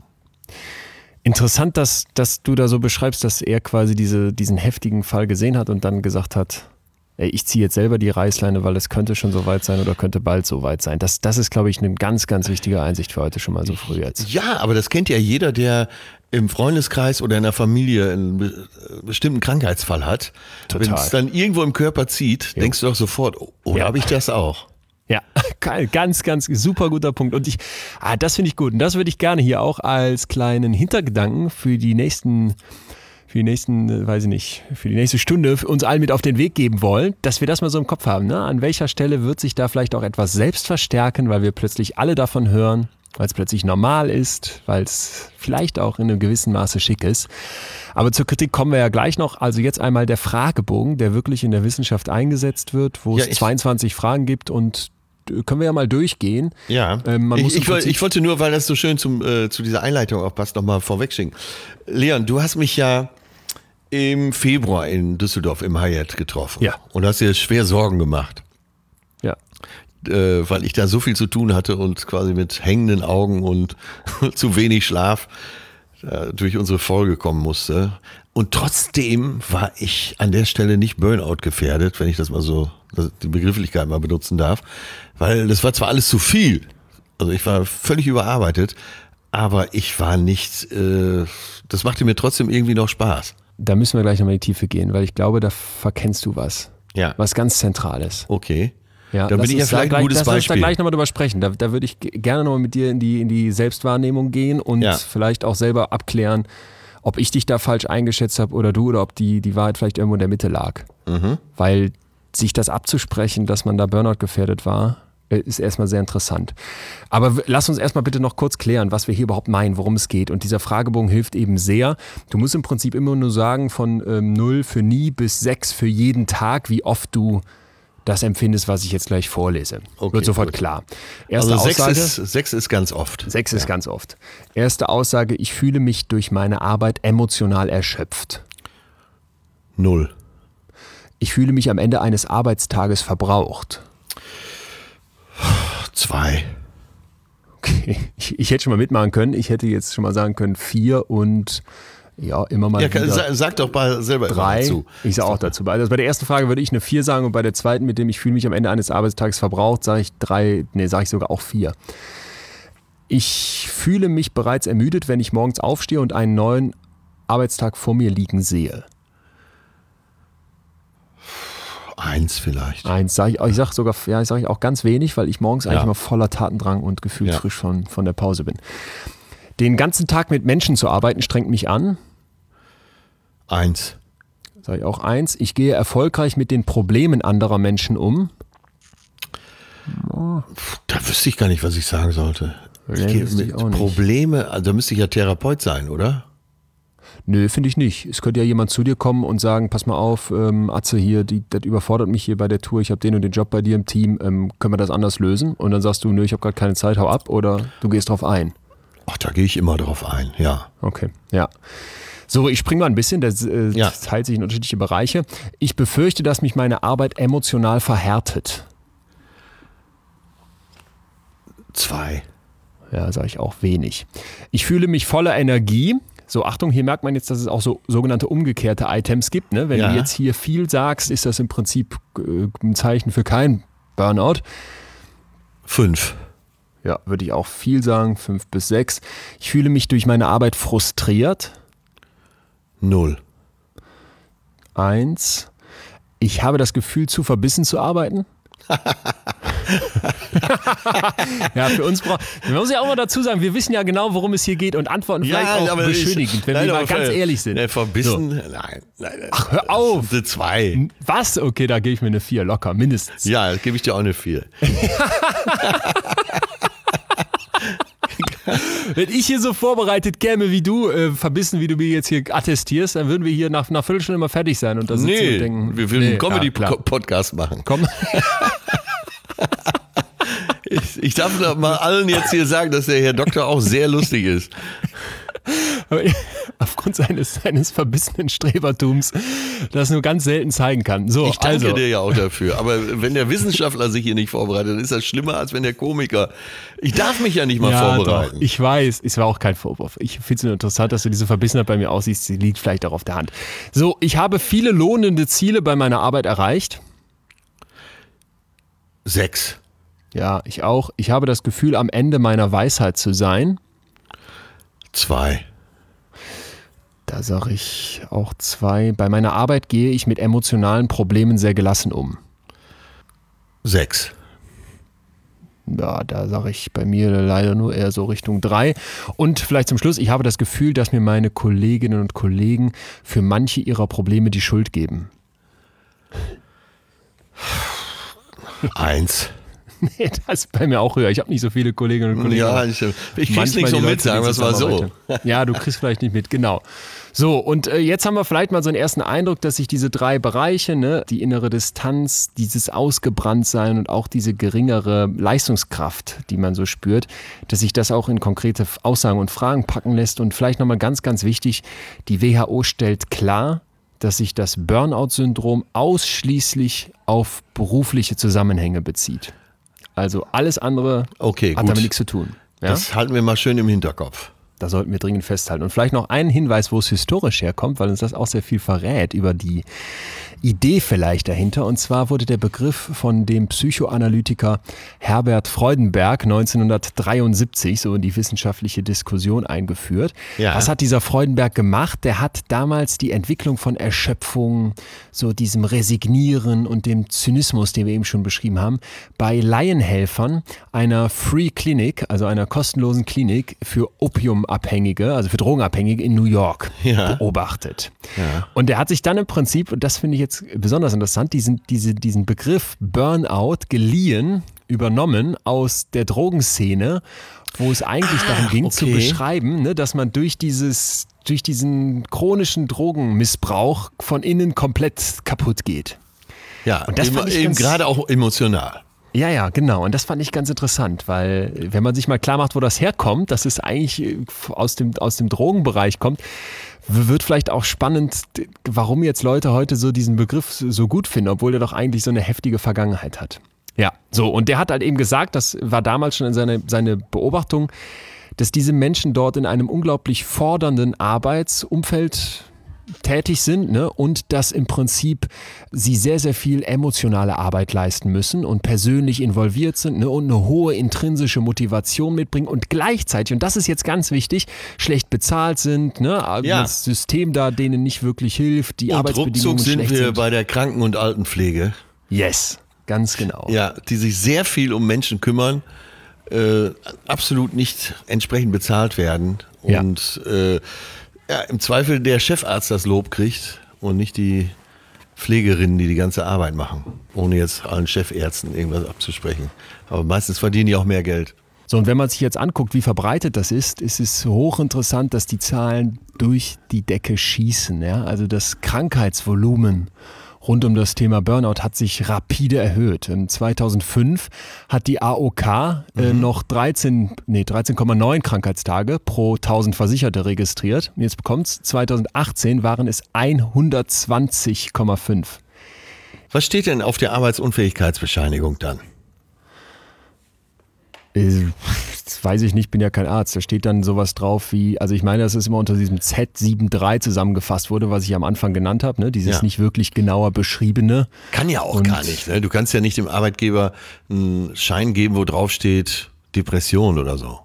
S1: Interessant, dass, dass du da so beschreibst, dass er quasi diese, diesen heftigen Fall gesehen hat und dann gesagt hat, ey, ich ziehe jetzt selber die Reißleine, weil es könnte schon so weit sein oder könnte bald so weit sein. Das, das ist, glaube ich, eine ganz, ganz wichtige Einsicht für heute schon mal so früh jetzt.
S2: Ja, aber das kennt ja jeder, der im Freundeskreis oder in der Familie einen be- bestimmten Krankheitsfall hat.
S1: Total.
S2: Wenn es dann irgendwo im Körper zieht,
S1: Jo.
S2: denkst du doch sofort, oh, oder
S1: Ja.
S2: habe ich das auch?
S1: Ja, geil, ganz, ganz super guter Punkt. Und ich, ah, das finde ich gut. Und das würde ich gerne hier auch als kleinen Hintergedanken für die nächsten, für die nächsten, äh, weiß ich nicht, für die nächste Stunde für uns allen mit auf den Weg geben wollen, dass wir das mal so im Kopf haben. Ne? An welcher Stelle wird sich da vielleicht auch etwas selbst verstärken, weil wir plötzlich alle davon hören, weil es plötzlich normal ist, weil es vielleicht auch in einem gewissen Maße schick ist. Aber zur Kritik kommen wir ja gleich noch. Also jetzt einmal der Fragebogen, der wirklich in der Wissenschaft eingesetzt wird, wo
S2: Ja,
S1: es
S2: ich-
S1: zweiundzwanzig Fragen gibt und äh, können wir ja mal durchgehen.
S2: Ja,
S1: Ähm, man muss
S2: ich,
S1: im
S2: ich, woll-
S1: Prinzip-
S2: ich wollte nur, weil das so schön zum, äh, zu dieser Einleitung auch passt, nochmal vorwegschicken. Leon, du hast mich ja im Februar in Düsseldorf im Hyatt getroffen.
S1: Ja.
S2: Und hast dir schwer Sorgen gemacht,
S1: Ja.
S2: äh, weil ich da so viel zu tun hatte und quasi mit hängenden Augen und zu wenig Schlaf äh, durch unsere Folge kommen musste. Und trotzdem war ich an der Stelle nicht Burnout gefährdet, wenn ich das mal so, das- die Begrifflichkeit mal benutzen darf, weil das war zwar alles zu viel, also ich war völlig überarbeitet, aber ich war nicht, äh, das machte mir trotzdem irgendwie noch Spaß.
S1: Da müssen wir gleich nochmal in die Tiefe gehen, weil ich glaube, da verkennst du was.
S2: Ja.
S1: Was ganz Zentrales.
S2: Okay.
S1: Ja,
S2: Dann
S1: lass
S2: bin ich ja
S1: uns da
S2: vielleicht ein
S1: gleich,
S2: gutes
S1: lass uns da
S2: Beispiel.
S1: gleich nochmal drüber sprechen. Da, da würde ich g- gerne nochmal mit dir in die, in die Selbstwahrnehmung gehen und
S2: Ja.
S1: vielleicht auch selber abklären, ob ich dich da falsch eingeschätzt habe oder du oder ob die, die Wahrheit vielleicht irgendwo in der Mitte lag.
S2: Mhm.
S1: Weil sich das abzusprechen, dass man da Burnout gefährdet war, äh, ist erstmal sehr interessant. Aber w- lass uns erstmal bitte noch kurz klären, was wir hier überhaupt meinen, worum es geht. Und dieser Fragebogen hilft eben sehr. Du musst im Prinzip immer nur sagen, von ähm, null für nie bis sechs für jeden Tag, wie oft du das empfindest, was ich jetzt gleich vorlese.
S2: Okay,
S1: Wird sofort
S2: gut.
S1: klar. Erste
S2: Also sechs
S1: Aussage.
S2: ist, sechs ist ganz oft.
S1: Sechs ist ganz oft. Erste Aussage, ich fühle mich durch meine Arbeit emotional erschöpft.
S2: Null.
S1: Ich fühle mich am Ende eines Arbeitstages verbraucht.
S2: Zwei.
S1: Okay, ich, ich hätte schon mal mitmachen können. Ich hätte jetzt schon mal sagen können vier und ja, immer mal
S2: Ja, kann,
S1: wieder
S2: sa- sag doch mal selber immer
S1: drei.
S2: dazu.
S1: Ich sage auch dazu. Also bei der ersten Frage würde ich eine vier sagen und bei der zweiten, mit dem ich fühle mich am Ende eines Arbeitstages verbraucht, sage ich drei, nee, sage ich sogar auch vier. Ich fühle mich bereits ermüdet, wenn ich morgens aufstehe und einen neuen Arbeitstag vor mir liegen sehe.
S2: Eins vielleicht.
S1: Eins sage ich, ich sage sogar, ja, ich sage auch ganz wenig, weil ich morgens eigentlich
S2: Ja.
S1: immer voller Tatendrang und gefühlt
S2: Ja.
S1: frisch von, von der Pause bin. Den ganzen Tag mit Menschen zu arbeiten, strengt mich an.
S2: Eins.
S1: Sage ich auch eins. Ich gehe erfolgreich mit den Problemen anderer Menschen um.
S2: Da wüsste ich gar nicht, was ich sagen sollte.
S1: Nee,
S2: ich gehe
S1: wüsste ich
S2: mit
S1: auch nicht.
S2: Probleme, also da müsste ich ja Therapeut sein, oder?
S1: Nö, finde ich nicht. Es könnte ja jemand zu dir kommen und sagen, pass mal auf, ähm, Atze hier, die, das überfordert mich hier bei der Tour, ich habe den und den Job bei dir im Team, ähm, können wir das anders lösen? Und dann sagst du, nö, ich habe gerade keine Zeit, hau ab, oder du gehst drauf ein.
S2: Ach, da gehe ich immer drauf ein, ja.
S1: Okay, ja. So, ich springe mal ein bisschen, das, äh,
S2: Ja.
S1: das teilt sich in unterschiedliche Bereiche. Ich befürchte, dass mich meine Arbeit emotional verhärtet.
S2: Zwei.
S1: Ja, sage ich auch wenig. Ich fühle mich voller Energie. So, Achtung, hier merkt man jetzt, dass es auch so sogenannte umgekehrte Items gibt. Ne? Wenn
S2: Ja.
S1: du jetzt hier viel sagst, ist das im Prinzip äh, ein Zeichen für kein Burnout.
S2: Fünf.
S1: Ja, würde ich auch viel sagen, fünf bis sechs. Ich fühle mich durch meine Arbeit frustriert.
S2: Null.
S1: Eins. Ich habe das Gefühl, zu verbissen zu arbeiten. Ja, für uns braucht. Man muss ja auch mal dazu sagen, wir wissen ja genau, worum es hier geht und antworten vielleicht auch
S2: aber
S1: beschönigend,
S2: ich,
S1: wenn
S2: nein,
S1: wir mal
S2: aber
S1: ganz
S2: ver-
S1: ehrlich sind.
S2: Ne, verbissen,
S1: So.
S2: nein, nein.
S1: Ach, hör auf!
S2: Eine zwei.
S1: Was? Okay, da gebe ich mir eine vier locker, mindestens.
S2: Ja, das gebe ich dir auch eine vier.
S1: Wenn ich hier so vorbereitet käme wie du, äh, verbissen, wie du mir jetzt hier attestierst, dann würden wir hier nach einer Viertelstunde mal fertig sein und da sitzen
S2: Nee,
S1: und denken,
S2: wir würden
S1: nee,
S2: einen
S1: ja, klar.
S2: Comedy-Podcast machen.
S1: Komm.
S2: Ich, ich darf doch mal allen jetzt hier sagen, dass der Herr Doktor auch sehr lustig ist.
S1: Aber aufgrund seines, seines verbissenen Strebertums, das nur ganz selten zeigen kann. So,
S2: Ich danke
S1: also,
S2: dir ja auch dafür. Aber wenn der Wissenschaftler sich hier nicht vorbereitet, dann ist das schlimmer, als wenn der Komiker. Ich darf mich ja nicht mal
S1: ja,
S2: vorbereiten.
S1: doch, ich weiß, es war auch kein Vorwurf. Ich finde es nur interessant, dass du diese Verbissenheit bei mir aussiehst. Sie liegt vielleicht auch auf der Hand. So, ich habe viele lohnende Ziele bei meiner Arbeit erreicht.
S2: Sechs.
S1: Ja, ich auch. Ich habe das Gefühl, am Ende meiner Weisheit zu sein.
S2: Zwei.
S1: Da sage ich auch zwei. Bei meiner Arbeit gehe ich mit emotionalen Problemen sehr gelassen um.
S2: Sechs.
S1: Ja, da sage ich bei mir leider nur eher so Richtung drei. Und vielleicht zum Schluss, ich habe das Gefühl, dass mir meine Kolleginnen und Kollegen für manche ihrer Probleme die Schuld geben.
S2: Eins.
S1: Nee, das ist bei mir auch höher. Ich habe nicht so viele Kolleginnen und Kollegen.
S2: Ja, ich, ich krieg's
S1: Manchmal
S2: nicht so
S1: die Leute,
S2: mit, sagen wir
S1: die
S2: es mal so.
S1: zusammenarbeiten. Ja, du kriegst vielleicht nicht mit, genau. So, und äh, jetzt haben wir vielleicht mal so einen ersten Eindruck, dass sich diese drei Bereiche, ne, die innere Distanz, dieses Ausgebranntsein und auch diese geringere Leistungskraft, die man so spürt, dass sich das auch in konkrete Aussagen und Fragen packen lässt. Und vielleicht nochmal ganz, ganz wichtig, die W H O stellt klar, dass sich das Burnout-Syndrom ausschließlich auf berufliche Zusammenhänge bezieht. Also alles andere
S2: Okay,
S1: hat
S2: gut.
S1: damit nichts zu tun. Ja?
S2: Das halten wir mal schön im Hinterkopf.
S1: Da sollten wir dringend festhalten. Und vielleicht noch einen Hinweis, wo es historisch herkommt, weil uns das auch sehr viel verrät über die Idee vielleicht dahinter. Und zwar wurde der Begriff von dem Psychoanalytiker Herbert Freudenberg neunzehnhundertdreiundsiebzig so in die wissenschaftliche Diskussion eingeführt.
S2: Ja.
S1: Was hat dieser Freudenberg gemacht? Der hat damals die Entwicklung von Erschöpfung, so diesem Resignieren und dem Zynismus, den wir eben schon beschrieben haben, bei Laienhelfern einer Free Clinic, also einer kostenlosen Klinik für Opiumabhängige, also für Drogenabhängige in New York
S2: Ja.
S1: beobachtet.
S2: Ja.
S1: Und er hat sich dann im Prinzip, und das finde ich jetzt besonders interessant, diesen, diese, diesen Begriff Burnout geliehen, übernommen aus der Drogenszene, wo es eigentlich darum ging zu
S2: okay.
S1: beschreiben, ne, dass man durch dieses, durch diesen chronischen Drogenmissbrauch von innen komplett kaputt geht.
S2: Ja,
S1: Und das
S2: eben,
S1: fand ich
S2: eben
S1: ganz-
S2: gerade auch emotional.
S1: Ja, ja, genau. Und das fand ich ganz interessant, weil wenn man sich mal klar macht, wo das herkommt, dass es eigentlich äh, aus dem, aus dem Drogenbereich kommt, w- wird vielleicht auch spannend, d- warum jetzt Leute heute so diesen Begriff so gut finden, obwohl der doch eigentlich so eine heftige Vergangenheit hat. Ja, so. Und der hat halt eben gesagt, das war damals schon in seine, seine Beobachtung, dass diese Menschen dort in einem unglaublich fordernden Arbeitsumfeld tätig sind, ne? Und dass im Prinzip sie sehr, sehr viel emotionale Arbeit leisten müssen und persönlich involviert sind, ne? Und eine hohe intrinsische Motivation mitbringen und gleichzeitig, und das ist jetzt ganz wichtig, schlecht bezahlt sind, ne?
S2: Ja.
S1: Das System da denen nicht wirklich hilft, die
S2: Und
S1: Arbeitsbedingungen
S2: ruckzuck sind
S1: schlecht
S2: wir
S1: sind.
S2: bei der Kranken- und Altenpflege.
S1: Yes, ganz genau.
S2: Ja, die sich sehr viel um Menschen kümmern, äh, absolut nicht entsprechend bezahlt werden
S1: Ja.
S2: und äh, ja, im Zweifel der Chefarzt das Lob kriegt und nicht die Pflegerinnen, die die ganze Arbeit machen, ohne jetzt allen Chefärzten irgendwas abzusprechen. Aber meistens verdienen die auch mehr Geld.
S1: So, und wenn man sich jetzt anguckt, wie verbreitet das ist, ist es hochinteressant, dass die Zahlen durch die Decke schießen. Ja? Also das Krankheitsvolumen rund um das Thema Burnout hat sich rapide erhöht. In zweitausendfünf hat die A O K äh, mhm. noch dreizehn, nee, dreizehn Komma neun Krankheitstage pro tausend Versicherte registriert. Und jetzt bekommt's, zweitausendachtzehn waren es hundertzwanzig Komma fünf.
S2: Was steht denn auf der Arbeitsunfähigkeitsbescheinigung dann?
S1: Das weiß ich nicht, bin ja kein Arzt. Da steht dann sowas drauf wie, also ich meine, das ist immer unter diesem Z sieben drei zusammengefasst wurde, was ich am Anfang genannt habe, ne? Dieses ja. nicht wirklich genauer beschriebene.
S2: Kann ja auch Und gar nicht. Ne? Du kannst ja nicht dem Arbeitgeber einen Schein geben, wo drauf steht Depression oder so.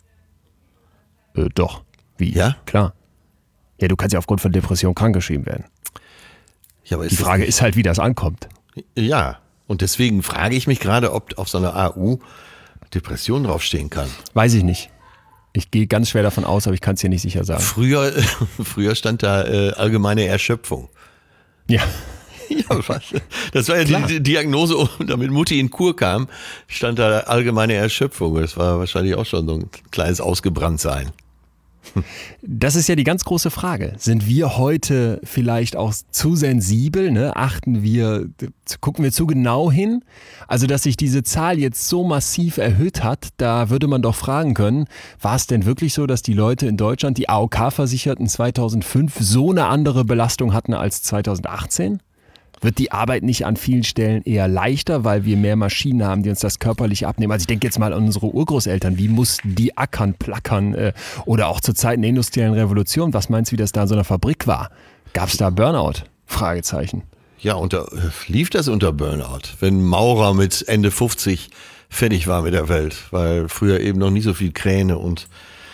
S1: Äh, doch. Wie?
S2: Ja?
S1: Klar. Ja, du kannst ja aufgrund von Depression krankgeschrieben werden.
S2: Ja, aber
S1: Die Frage ist halt, wie das ankommt.
S2: Ja, und deswegen frage ich mich gerade, ob auf so einer A U Depression draufstehen kann.
S1: Weiß ich nicht. Ich gehe ganz schwer davon aus, aber ich kann es dir nicht sicher sagen.
S2: Früher, früher stand da äh, allgemeine Erschöpfung.
S1: Ja.
S2: Ja, was? Das war ja Klar. die Diagnose, damit Mutti in Kur kam, stand da allgemeine Erschöpfung. Das war wahrscheinlich auch schon so ein kleines Ausgebranntsein.
S1: Das ist ja die ganz große Frage. Sind wir heute vielleicht auch zu sensibel? Ne? Achten wir, gucken wir zu genau hin? Also, dass sich diese Zahl jetzt so massiv erhöht hat, da würde man doch fragen können, war es denn wirklich so, dass die Leute in Deutschland, die A O K-Versicherten zweitausendfünf, so eine andere Belastung hatten als zweitausendachtzehn? Wird die Arbeit nicht an vielen Stellen eher leichter, weil wir mehr Maschinen haben, die uns das körperlich abnehmen? Also ich denke jetzt mal an unsere Urgroßeltern. Wie mussten die ackern, plackern? Äh, oder auch zur Zeit der industriellen Revolution. Was meinst du, wie das da in so einer Fabrik war? Gab es da Burnout? Fragezeichen.
S2: Ja, unter, lief das unter Burnout? Wenn Maurer mit Ende fünfzig fertig war mit der Welt, weil früher eben noch nicht so viel Kräne und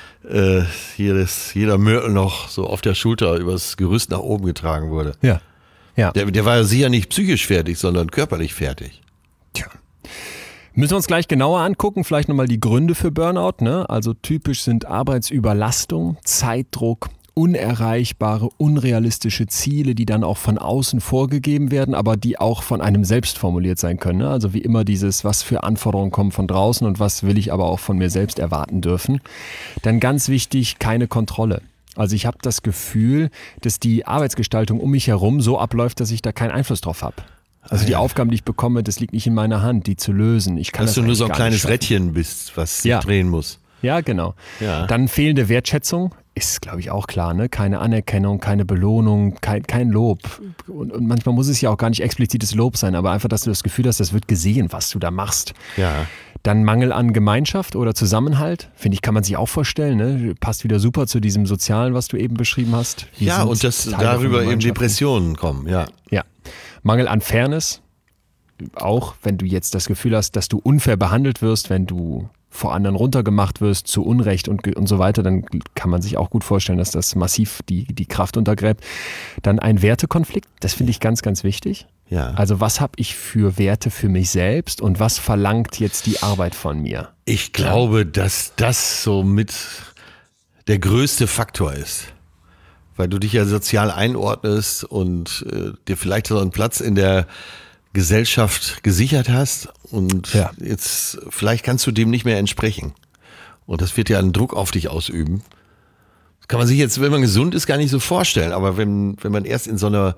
S2: äh, jedes, jeder Mörtel noch so auf der Schulter übers Gerüst nach oben getragen wurde.
S1: Ja. Ja.
S2: Der, der war ja sicher nicht psychisch fertig, sondern körperlich fertig.
S1: Tja. Müssen wir uns gleich genauer angucken, vielleicht nochmal die Gründe für Burnout. Ne? Also typisch sind Arbeitsüberlastung, Zeitdruck, unerreichbare, unrealistische Ziele, die dann auch von außen vorgegeben werden, aber die auch von einem selbst formuliert sein können. Ne? Also wie immer dieses, was für Anforderungen kommen von draußen und was will ich aber auch von mir selbst erwarten dürfen. Dann ganz wichtig, keine Kontrolle. Also ich habe das Gefühl, dass die Arbeitsgestaltung um mich herum so abläuft, dass ich da keinen Einfluss drauf habe. Also die Aufgaben, die ich bekomme, das liegt nicht in meiner Hand, die zu lösen. Ich kann
S2: dass
S1: das
S2: du nur so ein
S1: gar
S2: kleines
S1: nicht
S2: Rädchen bist, was
S1: ja.
S2: drehen muss.
S1: Ja, genau.
S2: Ja.
S1: Dann fehlende Wertschätzung, ist glaube ich auch klar, ne? Keine Anerkennung, keine Belohnung, kein, kein Lob. Und, und manchmal muss es ja auch gar nicht explizites Lob sein, aber einfach, dass du das Gefühl hast, das wird gesehen, was du da machst.
S2: Ja.
S1: Dann Mangel an Gemeinschaft oder Zusammenhalt, finde ich, kann man sich auch vorstellen. Ne? Passt wieder super zu diesem Sozialen, was du eben beschrieben hast. Wir
S2: ja, und dass darüber eben Depressionen kommen, ja.
S1: Ja. Mangel an Fairness, auch wenn du jetzt das Gefühl hast, dass du unfair behandelt wirst, wenn du vor anderen runtergemacht wirst, zu Unrecht und, und so weiter, dann kann man sich auch gut vorstellen, dass das massiv die, die Kraft untergräbt. Dann ein Wertekonflikt, das finde ich ganz, ganz wichtig.
S2: Ja.
S1: Also was habe ich für Werte für mich selbst und was verlangt jetzt die Arbeit von mir?
S2: Ich glaube, ja. dass das so mit der größte Faktor ist. Weil du dich ja sozial einordnest und äh, dir vielleicht so einen Platz in der Gesellschaft gesichert hast und ja. jetzt vielleicht kannst du dem nicht mehr entsprechen. Und das wird ja einen Druck auf dich ausüben. Das kann man sich jetzt, wenn man gesund ist, gar nicht so vorstellen. Aber wenn, wenn man erst in so einer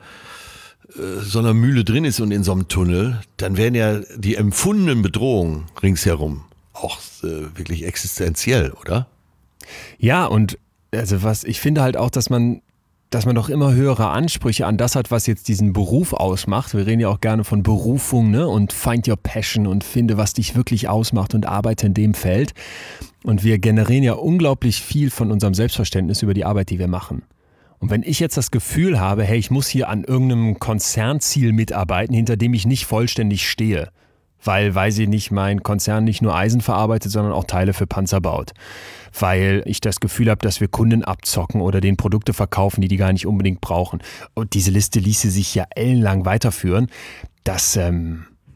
S2: so einer Mühle drin ist und in so einem Tunnel, dann werden ja die empfundenen Bedrohungen ringsherum auch äh, wirklich existenziell, oder?
S1: Ja, und also was ich finde halt auch, dass man dass man doch immer höhere Ansprüche an das hat, was jetzt diesen Beruf ausmacht. Wir reden ja auch gerne von Berufung, ne? Und find your passion und finde, was dich wirklich ausmacht und arbeite in dem Feld. Und wir generieren ja unglaublich viel von unserem Selbstverständnis über die Arbeit, die wir machen. Und wenn ich jetzt das Gefühl habe, hey, ich muss hier an irgendeinem Konzernziel mitarbeiten, hinter dem ich nicht vollständig stehe, weil, weiß ich nicht, mein Konzern nicht nur Eisen verarbeitet, sondern auch Teile für Panzer baut. Weil ich das Gefühl habe, dass wir Kunden abzocken oder denen Produkte verkaufen, die die gar nicht unbedingt brauchen. Und diese Liste ließe sich ja ellenlang weiterführen. Das, ähm,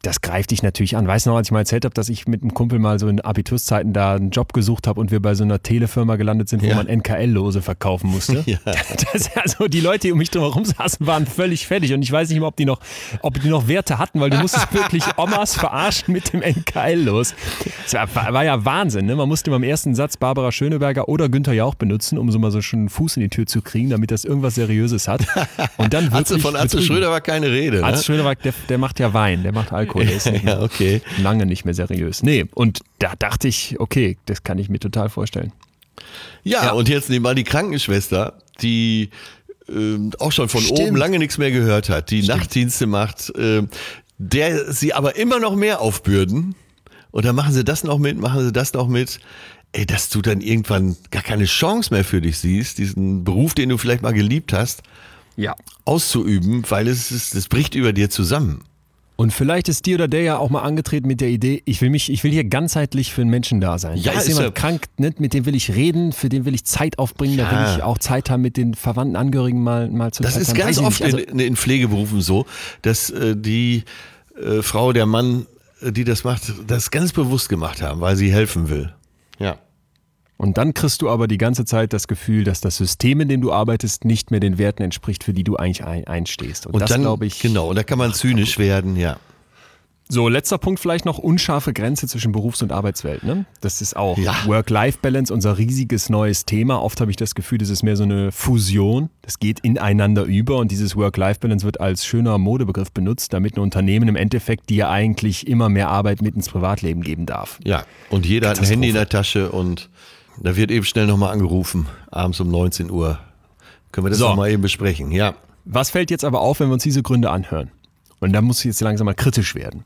S1: das greift dich natürlich an. Weißt du noch, als ich mal erzählt habe, dass ich mit einem Kumpel mal so in Abiturszeiten da einen Job gesucht habe und wir bei so einer Telefirma gelandet sind, wo
S2: Ja.
S1: man N K L-Lose verkaufen musste.
S2: Ja.
S1: Das, also die Leute, die um mich drum herum saßen, waren völlig fertig und ich weiß nicht mehr, ob die noch, ob die noch Werte hatten, weil du musstest wirklich Omas verarschen mit dem N K L-Los. Das war, war ja Wahnsinn, ne? Man musste beim ersten Satz Barbara Schöneberger oder Günther Jauch benutzen, um so mal so schon einen Fuß in die Tür zu kriegen, damit das irgendwas Seriöses hat. Und dann wirklich
S2: Atze, von Atze
S1: betrügen.
S2: Schröder war keine Rede. Ne?
S1: Atze Schröder, der, der macht ja Wein, der macht Alkohol. Der ist nicht
S2: Ja, okay.
S1: lange nicht mehr seriös. Nee, und da dachte ich, okay, das kann ich mir total vorstellen.
S2: Ja,
S1: Ja.
S2: und jetzt nehmen wir die Krankenschwester, die ähm, auch schon von
S1: Stimmt.
S2: oben lange nichts mehr gehört hat, die Nachtdienste macht, ähm, der sie aber immer noch mehr aufbürden. Und dann machen sie das noch mit, machen sie das noch mit. Ey, dass du dann irgendwann gar keine Chance mehr für dich siehst, diesen Beruf, den du vielleicht mal geliebt hast,
S1: Ja.
S2: auszuüben, weil es ist, es bricht über dir zusammen.
S1: Und vielleicht ist dir oder der ja auch mal angetreten mit der Idee, ich will mich, ich will hier ganzheitlich für einen Menschen da sein.
S2: Ja,
S1: da ist,
S2: ist
S1: jemand
S2: ja-
S1: krank, ne, mit dem will ich reden, für den will ich Zeit aufbringen, da
S2: Ja.
S1: will ich auch Zeit haben, mit den verwandten Angehörigen mal, mal zu
S2: Das
S1: Zeit
S2: ist
S1: haben.
S2: ganz
S1: Weiß ich
S2: oft
S1: nicht. Also,
S2: in, in Pflegeberufen so, dass äh, die äh, Frau, der Mann, äh, die das macht, das ganz bewusst gemacht haben, weil sie helfen will. Ja.
S1: und dann kriegst du aber die ganze Zeit das Gefühl, dass das System, in dem du arbeitest, nicht mehr den Werten entspricht, für die du eigentlich ein, einstehst. Und,
S2: Und
S1: das
S2: dann,
S1: glaube ich.
S2: genau, und da kann man zynisch werden, ja.
S1: So, letzter Punkt vielleicht noch, unscharfe Grenze zwischen Berufs- und Arbeitswelt. Ne? Das ist auch
S2: Ja.
S1: Work-Life-Balance, unser riesiges neues Thema. Oft habe ich das Gefühl, das ist mehr so eine Fusion. Das geht ineinander über und dieses Work-Life-Balance wird als schöner Modebegriff benutzt, damit ein Unternehmen im Endeffekt dir eigentlich immer mehr Arbeit mit ins Privatleben geben darf.
S2: Ja, und jeder hat ein
S1: Katastrophe.
S2: Handy in der Tasche und da wird eben schnell nochmal angerufen, abends um neunzehn Uhr. Können wir das
S1: So.
S2: nochmal eben besprechen, ja.
S1: Was fällt jetzt aber auf, wenn wir uns diese Gründe anhören? Und da muss ich jetzt langsam mal kritisch werden.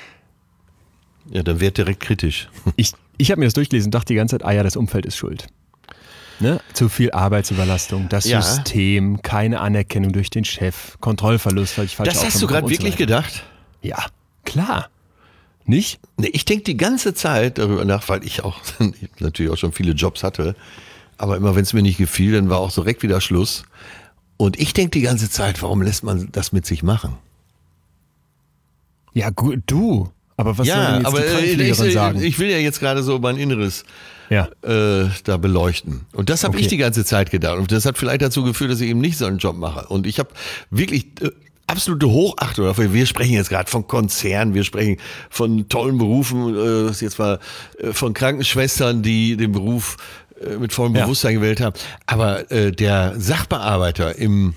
S2: Ja, dann wird direkt kritisch.
S1: Ich, ich habe mir das durchgelesen und dachte die ganze Zeit, ah ja, das Umfeld ist schuld. Ne? Zu viel Arbeitsüberlastung, das
S2: Ja.
S1: System, keine Anerkennung durch den Chef, Kontrollverlust, weil ich falsch
S2: Das hast du gerade wirklich gedacht?
S1: Ja, klar. Nicht?
S2: Nee, ich denke die ganze Zeit darüber nach, weil ich auch natürlich auch schon viele Jobs hatte, aber immer wenn es mir nicht gefiel, dann war auch so direkt wieder Schluss. Und ich denke die ganze Zeit, warum lässt man das mit sich machen?
S1: Ja, gut, du. Aber was soll denn
S2: Ja,
S1: jetzt
S2: aber
S1: die
S2: äh,
S1: Krankenpflegerin
S2: ich,
S1: sagen?
S2: ich will ja jetzt gerade so mein Inneres
S1: ja.
S2: äh, da beleuchten. Und das habe
S1: Okay.
S2: ich die ganze Zeit gedacht. Und das hat vielleicht dazu geführt, dass ich eben nicht so einen Job mache. Und ich habe wirklich äh, absolute Hochachtung dafür. Wir sprechen jetzt gerade von Konzernen, wir sprechen von tollen Berufen, äh, jetzt mal äh, von Krankenschwestern, die den Beruf äh, mit vollem
S1: Ja.
S2: Bewusstsein gewählt haben. Aber äh, der Sachbearbeiter im,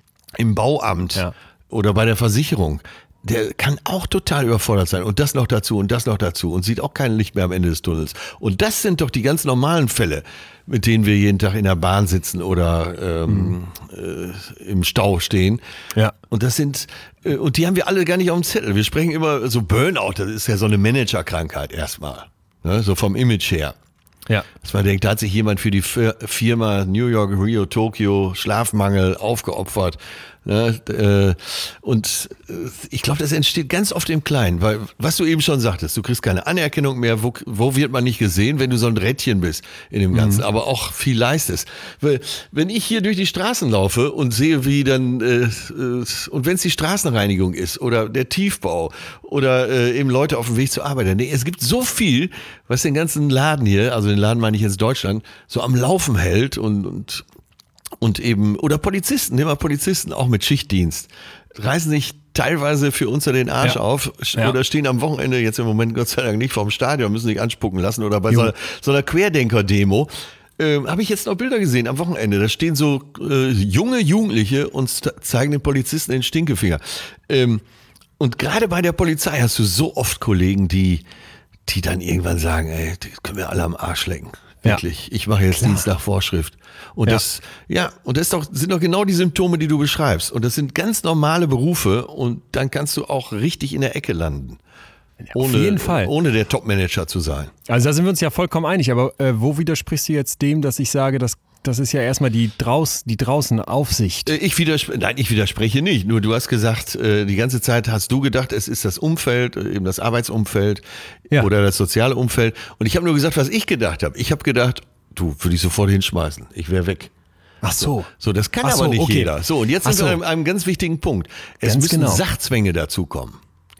S2: im Bauamt
S1: Ja.
S2: oder bei der Versicherung, der kann auch total überfordert sein und das noch dazu und das noch dazu und sieht auch kein Licht mehr am Ende des Tunnels. Und das sind doch die ganz normalen Fälle, mit denen wir jeden Tag in der Bahn sitzen oder ähm, äh, im Stau stehen.
S1: Ja.
S2: Und das sind, äh, und die haben wir alle gar nicht auf dem Zettel. Wir sprechen immer so Burnout, das ist ja so eine Managerkrankheit erstmal, ne? So vom Image her.
S1: Ja.
S2: Dass man denkt, da hat sich jemand für die Fir- Firma New York, Rio, Tokio, Schlafmangel aufgeopfert. Ne? Äh, Und äh, ich glaube, das entsteht ganz oft im Kleinen, weil, was du eben schon sagtest, du kriegst keine Anerkennung mehr, wo, wo wird man nicht gesehen, wenn du so ein Rädchen bist in dem Ganzen, aber auch viel leistest. Weil, wenn ich hier durch die Straßen laufe und sehe, wie dann, äh, äh, und wenn es die Straßenreinigung ist oder der Tiefbau oder äh, eben Leute auf dem Weg zur Arbeit, nee, es gibt so viel, was den ganzen Laden hier, also den Laden meine ich jetzt Deutschland, so am Laufen hält und, und Und eben, oder Polizisten, nehmen wir Polizisten, auch mit Schichtdienst, reißen sich teilweise für uns den Arsch
S1: Ja.
S2: auf
S1: Ja.
S2: oder stehen am Wochenende, jetzt im Moment Gott sei Dank nicht vorm Stadion, müssen sich anspucken lassen oder bei so
S1: Jo.
S2: einer, so einer Querdenker-Demo. Ähm, habe ich jetzt noch Bilder gesehen am Wochenende. Da stehen so äh, junge Jugendliche und st- zeigen den Polizisten den Stinkefinger. Ähm, und gerade bei der Polizei hast du so oft Kollegen, die, die dann irgendwann sagen, ey, die können wir alle am Arsch lecken.
S1: Ja.
S2: Wirklich. Ich mache jetzt
S1: Klar.
S2: Dienst nach Vorschrift. Und
S1: Ja.
S2: das, ja, und das ist doch, sind doch genau die Symptome, die du beschreibst. Und das sind ganz normale Berufe und dann kannst du auch richtig in der Ecke landen. Ohne,
S1: jeden Fall.
S2: Ohne der Top-Manager zu sein.
S1: Also da sind wir uns ja vollkommen einig, aber äh, wo widersprichst du jetzt dem, dass ich sage, dass das ist ja erstmal die, draus, die draußen Aufsicht.
S2: Äh, Ich widerspreche, nein, ich widerspreche nicht. Nur du hast gesagt, äh, die ganze Zeit hast du gedacht, es ist das Umfeld, äh, eben das Arbeitsumfeld
S1: Ja.
S2: oder das soziale Umfeld. Und ich habe nur gesagt, was ich gedacht habe. Ich habe gedacht, du, würde ich sofort hinschmeißen. Ich wäre weg.
S1: Ach so.
S2: So, das kann
S1: Ach
S2: aber
S1: so,
S2: nicht
S1: okay.
S2: jeder. So, und jetzt
S1: Ach
S2: sind wir
S1: so.
S2: an einem ganz wichtigen Punkt. Es
S1: Ganz
S2: müssen
S1: genau.
S2: Sachzwänge dazukommen.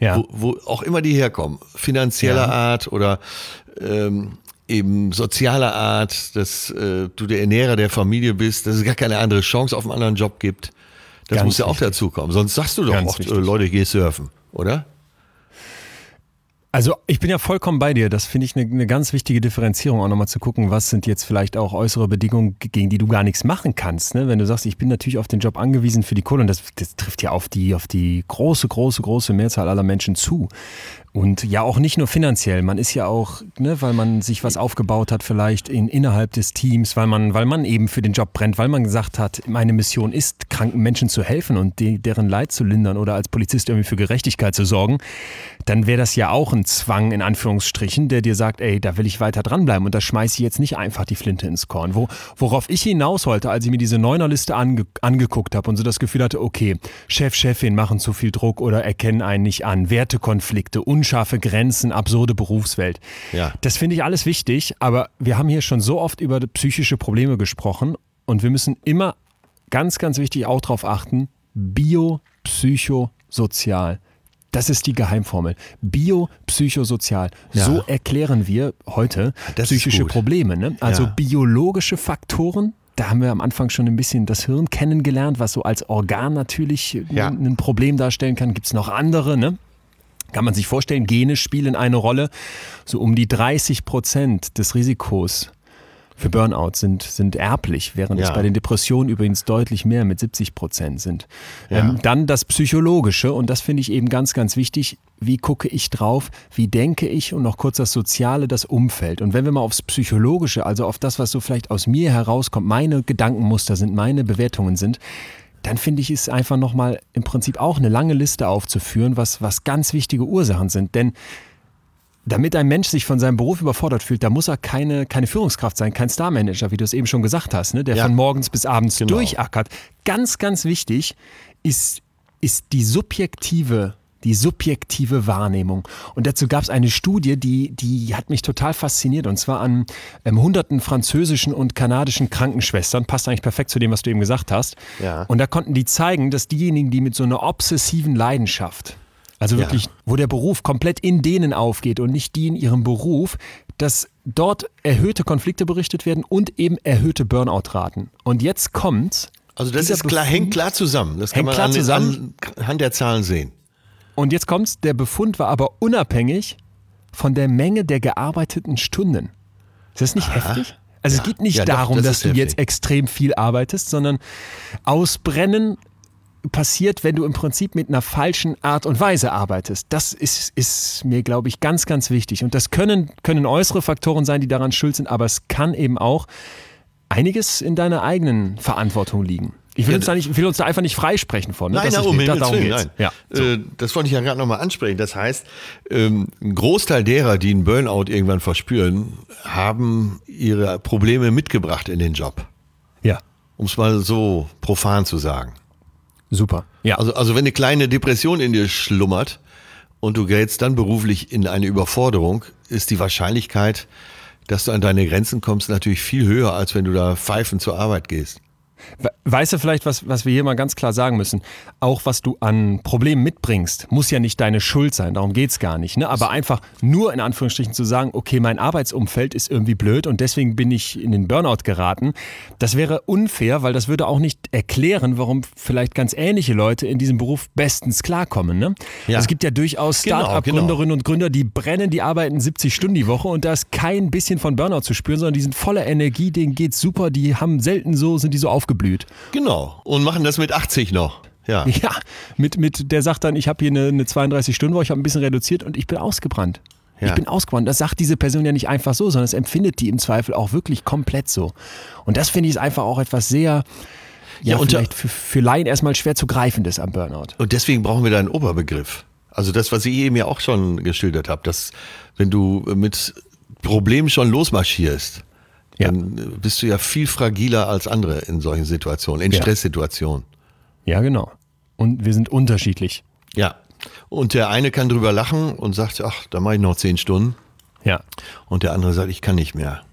S1: Ja.
S2: wo, wo auch immer die herkommen, finanzieller
S1: Ja.
S2: Art oder ähm, eben sozialer Art, dass äh, du der Ernährer der Familie bist, dass es gar keine andere Chance auf einen anderen Job gibt. Das
S1: Ganz
S2: muss ja auch
S1: wichtig.
S2: dazu kommen. Sonst sagst du doch
S1: Ganz
S2: oft, äh,
S1: wichtig.
S2: Leute, ich gehe surfen, oder?
S1: Also ich bin ja vollkommen bei dir. Das finde ich eine, eine ganz wichtige Differenzierung, auch nochmal zu gucken, was sind jetzt vielleicht auch äußere Bedingungen, gegen die du gar nichts machen kannst. Ne? Wenn du sagst, ich bin natürlich auf den Job angewiesen für die Kohle, und das, das trifft ja auf die, auf die große, große, große Mehrzahl aller Menschen zu. Und ja auch nicht nur finanziell, man ist ja auch, ne, weil man sich was aufgebaut hat vielleicht in, innerhalb des Teams, weil man, weil man eben für den Job brennt, weil man gesagt hat, meine Mission ist, kranken Menschen zu helfen und die, deren Leid zu lindern oder als Polizist irgendwie für Gerechtigkeit zu sorgen, dann wäre das ja auch ein Zwang in Anführungsstrichen, der dir sagt, ey, da will ich weiter dranbleiben und da schmeiße ich jetzt nicht einfach die Flinte ins Korn. Wo, worauf ich hinaus wollte, als ich mir diese Neunerliste ange, angeguckt habe und so das Gefühl hatte, okay, Chef, Chefin machen zu viel Druck oder erkennen einen nicht an, Wertekonflikte, unscharfe Grenzen, absurde Berufswelt.
S2: Ja.
S1: Das finde ich alles wichtig, aber wir haben hier schon so oft über psychische Probleme gesprochen und wir müssen immer ganz, ganz wichtig auch darauf achten, biopsychosozial. Das ist die Geheimformel. Biopsychosozial.
S2: Ja.
S1: So erklären wir heute
S2: Das ist
S1: psychische
S2: gut.
S1: Probleme. Ne? Also
S2: Ja.
S1: biologische Faktoren. Da haben wir am Anfang schon ein bisschen das Hirn kennengelernt, was so als Organ natürlich
S2: Ja.
S1: ein, ein Problem darstellen kann. Gibt es noch andere, ne? Kann man sich vorstellen, Gene spielen eine Rolle. So um die dreißig Prozent des Risikos für Burnout sind, sind erblich, während
S2: Ja.
S1: es bei den Depressionen übrigens deutlich mehr mit siebzig Prozent sind.
S2: Ja.
S1: Ähm, dann das Psychologische, und das finde ich eben ganz, ganz wichtig. Wie gucke ich drauf? Wie denke ich? Und noch kurz das Soziale, das Umfeld. Und wenn wir mal aufs Psychologische, also auf das, was so vielleicht aus mir herauskommt, meine Gedankenmuster sind, meine Bewertungen sind, dann finde ich es einfach nochmal im Prinzip auch eine lange Liste aufzuführen, was, was ganz wichtige Ursachen sind. Denn damit ein Mensch sich von seinem Beruf überfordert fühlt, da muss er keine, keine Führungskraft sein, kein Starmanager, wie du es eben schon gesagt hast, ne? Der
S2: Ja.
S1: von morgens bis abends
S2: Genau.
S1: durchackert. Ganz, ganz wichtig ist, ist die subjektive Die subjektive Wahrnehmung. Und dazu gab es eine Studie, die, die hat mich total fasziniert. Und zwar an ähm, hunderten französischen und kanadischen Krankenschwestern. Passt eigentlich perfekt zu dem, was du eben gesagt hast.
S2: Ja.
S1: Und da konnten die zeigen, dass diejenigen, die mit so einer obsessiven Leidenschaft, also
S2: Ja.
S1: wirklich, wo der Beruf komplett in denen aufgeht und nicht die in ihrem Beruf, dass dort erhöhte Konflikte berichtet werden und eben erhöhte Burnout-Raten. Und jetzt kommt's.
S2: Also das
S1: Dieser
S2: ist klar,
S1: Befund-
S2: hängt klar zusammen. Das kann
S1: Hängt
S2: man
S1: klar
S2: an,
S1: zusammen.
S2: anhand der Zahlen sehen.
S1: Und jetzt kommt's, der Befund war aber unabhängig von der Menge der gearbeiteten Stunden. Ist das nicht heftig? Also
S2: Ja.
S1: es geht nicht
S2: Ja, doch,
S1: darum,
S2: das
S1: dass
S2: ist
S1: du
S2: heftig.
S1: jetzt extrem viel arbeitest, sondern Ausbrennen passiert, wenn du im Prinzip mit einer falschen Art und Weise arbeitest. Das ist, ist mir, glaube ich, ganz, ganz wichtig. Und das können, können äußere Faktoren sein, die daran schuld sind, aber es kann eben auch einiges in deiner eigenen Verantwortung liegen. Ich will,
S2: Ja,
S1: uns, da nicht, ich will uns da einfach nicht freisprechen von. Ne?
S2: Nein,
S1: Das
S2: na,
S1: ist
S2: um
S1: nicht-
S2: Himmels
S1: darum
S2: Willen,
S1: geht's.
S2: nein.
S1: Ja, so.
S2: Äh, Das wollte ich ja gerade nochmal ansprechen. Das heißt, ähm, ein Großteil derer, die einen Burnout irgendwann verspüren, haben ihre Probleme mitgebracht in den Job.
S1: ja,
S2: Um es mal so profan zu sagen.
S1: super. Ja.
S2: Also, also wenn eine kleine Depression in dir schlummert und du gerätst dann beruflich in eine Überforderung, ist die Wahrscheinlichkeit, dass du an deine Grenzen kommst, natürlich viel höher, als wenn du da pfeifend zur Arbeit gehst.
S1: We- Weißt du vielleicht, was, was wir hier mal ganz klar sagen müssen? Auch was du an Problemen mitbringst, muss ja nicht deine Schuld sein, darum geht's gar nicht. Ne? Aber einfach nur in Anführungsstrichen zu sagen, okay, mein Arbeitsumfeld ist irgendwie blöd und deswegen bin ich in den Burnout geraten, das wäre unfair, weil das würde auch nicht erklären, warum vielleicht ganz ähnliche Leute in diesem Beruf bestens klarkommen. Ne?
S2: Ja.
S1: Es gibt ja durchaus
S2: Genau,
S1: Start-up-Gründerinnen und Gründer, die brennen, die arbeiten siebzig Stunden die Woche und da ist kein bisschen von Burnout zu spüren, sondern die sind voller Energie, denen geht's super, die haben selten so, sind die so aufgeblüht.
S2: Genau. Und machen das mit achtzig noch. Ja.
S1: Ja, mit, mit der sagt dann, ich habe hier eine, eine zweiunddreißig-Stunden-Woche, ich habe ein bisschen reduziert und ich bin ausgebrannt.
S2: Ja.
S1: Ich bin ausgebrannt. Das sagt diese Person ja nicht einfach so, sondern es empfindet die im Zweifel auch wirklich komplett so. Und das finde ich ist einfach auch etwas sehr, ja,
S2: Ja, und
S1: vielleicht für, für Laien erstmal schwer zu greifendes am Burnout.
S2: Und deswegen brauchen wir da einen Oberbegriff. Also das, was ich eben ja auch schon geschildert habe, dass wenn du mit Problemen schon losmarschierst,
S1: Ja.
S2: dann bist du ja viel fragiler als andere in solchen Situationen, in
S1: Ja.
S2: Stresssituationen.
S1: Ja, genau. Und wir sind unterschiedlich.
S2: Ja. Und der eine kann drüber lachen und sagt, ach, da mache ich noch zehn Stunden.
S1: Ja.
S2: Und der andere sagt, ich kann nicht mehr.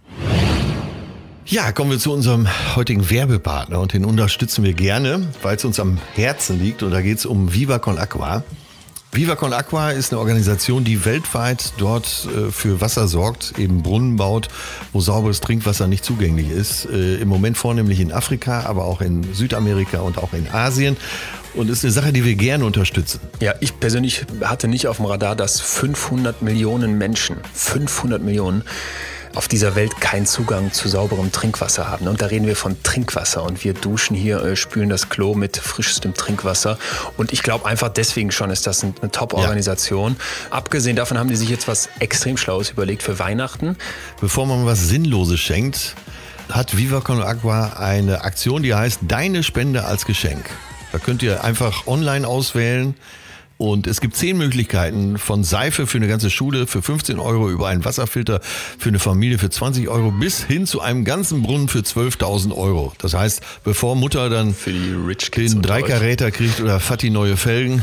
S2: Ja, kommen wir zu unserem heutigen Werbepartner und den unterstützen wir gerne, weil es uns am Herzen liegt. Und da geht es um Viva Con Aqua. Viva Con Agua ist eine Organisation, die weltweit dort äh, für Wasser sorgt, eben Brunnen baut, wo sauberes Trinkwasser nicht zugänglich ist. Äh, Im Moment vornehmlich in Afrika, aber auch in Südamerika und auch in Asien. Und ist eine Sache, die wir gerne unterstützen.
S1: Ja, ich persönlich hatte nicht auf dem Radar, dass fünfhundert Millionen Menschen, fünfhundert Millionen, auf dieser Welt keinen Zugang zu sauberem Trinkwasser haben. Und da reden wir von Trinkwasser. Und wir duschen hier, äh, spülen das Klo mit frischstem Trinkwasser. Und ich glaube einfach deswegen schon ist das eine Top-Organisation. Ja. Abgesehen davon haben die sich jetzt was extrem Schlaues überlegt für Weihnachten.
S2: Bevor man was Sinnloses schenkt, hat Viva Con Agua eine Aktion, die heißt Deine Spende als Geschenk. Da könnt ihr einfach online auswählen. Und es gibt zehn Möglichkeiten, von Seife für eine ganze Schule für fünfzehn Euro über einen Wasserfilter für eine Familie für zwanzig Euro bis hin zu einem ganzen Brunnen für zwölftausend Euro. Das heißt, bevor Mutter dann
S1: für die Rich Kids
S2: den Dreikaräter kriegt oder Fatih neue Felgen.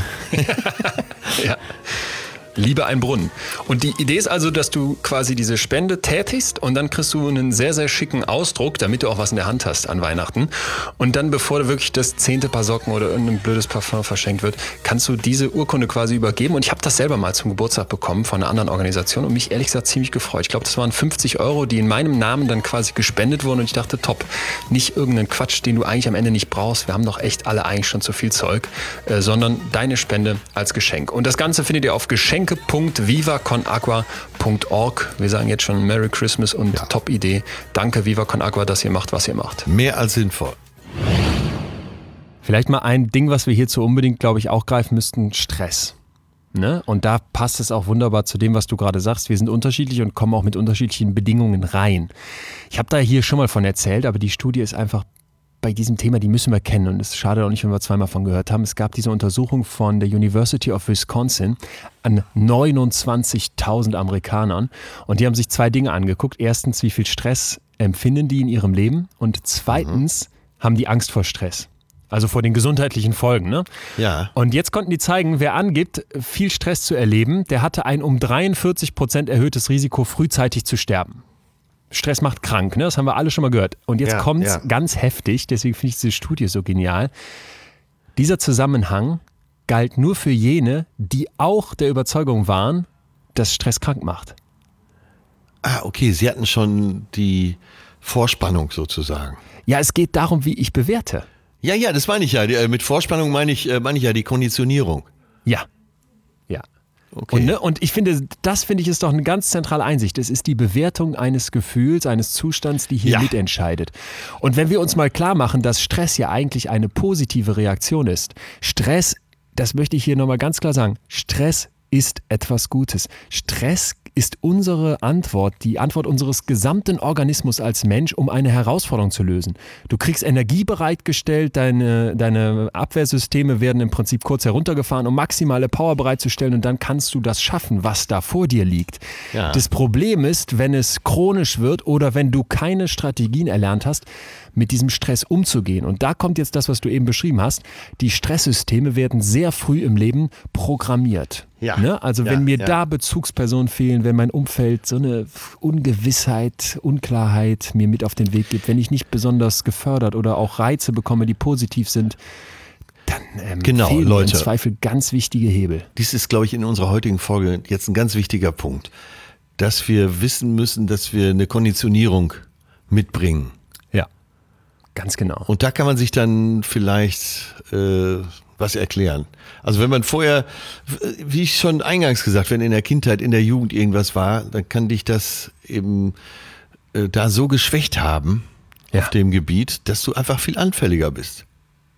S1: Ja. Liebe ein Brunnen. Und die Idee ist also, dass du quasi diese Spende tätigst und dann kriegst du einen sehr, sehr schicken Ausdruck, damit du auch was in der Hand hast an Weihnachten. Und dann, bevor du wirklich das zehnte Paar Socken oder irgendein blödes Parfum verschenkt wird, kannst du diese Urkunde quasi übergeben. Und ich habe das selber mal zum Geburtstag bekommen von einer anderen Organisation und mich ehrlich gesagt ziemlich gefreut. Ich glaube, das waren fünfzig Euro, die in meinem Namen dann quasi gespendet wurden. Und ich dachte, top, nicht irgendeinen Quatsch, den du eigentlich am Ende nicht brauchst. Wir haben doch echt alle eigentlich schon zu viel Zeug, äh, sondern deine Spende als Geschenk. Und das Ganze findet ihr auf Geschenk punkt viva con agua punkt org. Wir sagen jetzt schon Merry Christmas und ja. Top-Idee. Danke Viva Con Agua, dass ihr macht, was ihr macht.
S2: Mehr als sinnvoll.
S1: Vielleicht mal ein Ding, was wir hierzu unbedingt, glaube ich, auch greifen müssten, Stress. Ne? Und da passt es auch wunderbar zu dem, was du gerade sagst. Wir sind unterschiedlich und kommen auch mit unterschiedlichen Bedingungen rein. Ich habe da hier schon mal von erzählt, aber die Studie ist einfach bei diesem Thema, die müssen wir kennen und es ist schade auch nicht, wenn wir zweimal von gehört haben. Es gab diese Untersuchung von der University of Wisconsin an neunundzwanzigtausend Amerikanern und die haben sich zwei Dinge angeguckt. Erstens, wie viel Stress empfinden die in ihrem Leben und zweitens mhm. haben die Angst vor Stress. Also vor den gesundheitlichen Folgen. Ne?
S2: Ja.
S1: Und jetzt konnten die zeigen, wer angibt, viel Stress zu erleben, der hatte ein um dreiundvierzig Prozent erhöhtes Risiko, frühzeitig zu sterben. Stress macht krank, ne? Das haben wir alle schon mal gehört. Und jetzt ja, kommt es ja. ganz heftig, deswegen finde ich diese Studie so genial. Dieser Zusammenhang galt nur für jene, die auch der Überzeugung waren, dass Stress krank macht.
S2: Ah, okay, Sie hatten schon die Vorspannung sozusagen.
S1: Ja, es geht darum, wie ich bewerte.
S2: Ja, ja, das meine ich ja. Mit Vorspannung meine ich, meine ich ja die Konditionierung.
S1: Ja, ja.
S2: Okay.
S1: Und, ne, und ich finde, das finde ich ist doch eine ganz zentrale Einsicht. Es ist die Bewertung eines Gefühls, eines Zustands, die hier ja. mitentscheidet. Und wenn wir uns mal klar machen, dass Stress ja eigentlich eine positive Reaktion ist. Stress, das möchte ich hier nochmal ganz klar sagen, Stress ist etwas Gutes. Stress ist unsere Antwort, die Antwort unseres gesamten Organismus als Mensch, um eine Herausforderung zu lösen. Du kriegst Energie bereitgestellt, deine, deine Abwehrsysteme werden im Prinzip kurz heruntergefahren, um maximale Power bereitzustellen und dann kannst du das schaffen, was da vor dir liegt. Ja. Das Problem ist, wenn es chronisch wird oder wenn du keine Strategien erlernt hast, mit diesem Stress umzugehen. Und da kommt jetzt das, was du eben beschrieben hast. Die Stresssysteme werden sehr früh im Leben programmiert. Ja. Ne? Also ja, wenn mir ja. da Bezugspersonen fehlen, wenn mein Umfeld so eine Ungewissheit, Unklarheit mir mit auf den Weg gibt, wenn ich nicht besonders gefördert oder auch Reize bekomme, die positiv sind, dann ähm,
S2: genau,
S1: fehlen
S2: Leute,
S1: im Zweifel ganz wichtige Hebel.
S2: Dies ist, glaube ich, in unserer heutigen Folge jetzt ein ganz wichtiger Punkt, dass wir wissen müssen, dass wir eine Konditionierung mitbringen.
S1: Ja, ganz genau.
S2: Und da kann man sich dann vielleicht äh, was erklären. Also wenn man vorher, wie ich schon eingangs gesagt, wenn in der Kindheit, in der Jugend irgendwas war, dann kann dich das eben äh, da so geschwächt haben ja. auf dem Gebiet, dass du einfach viel anfälliger bist.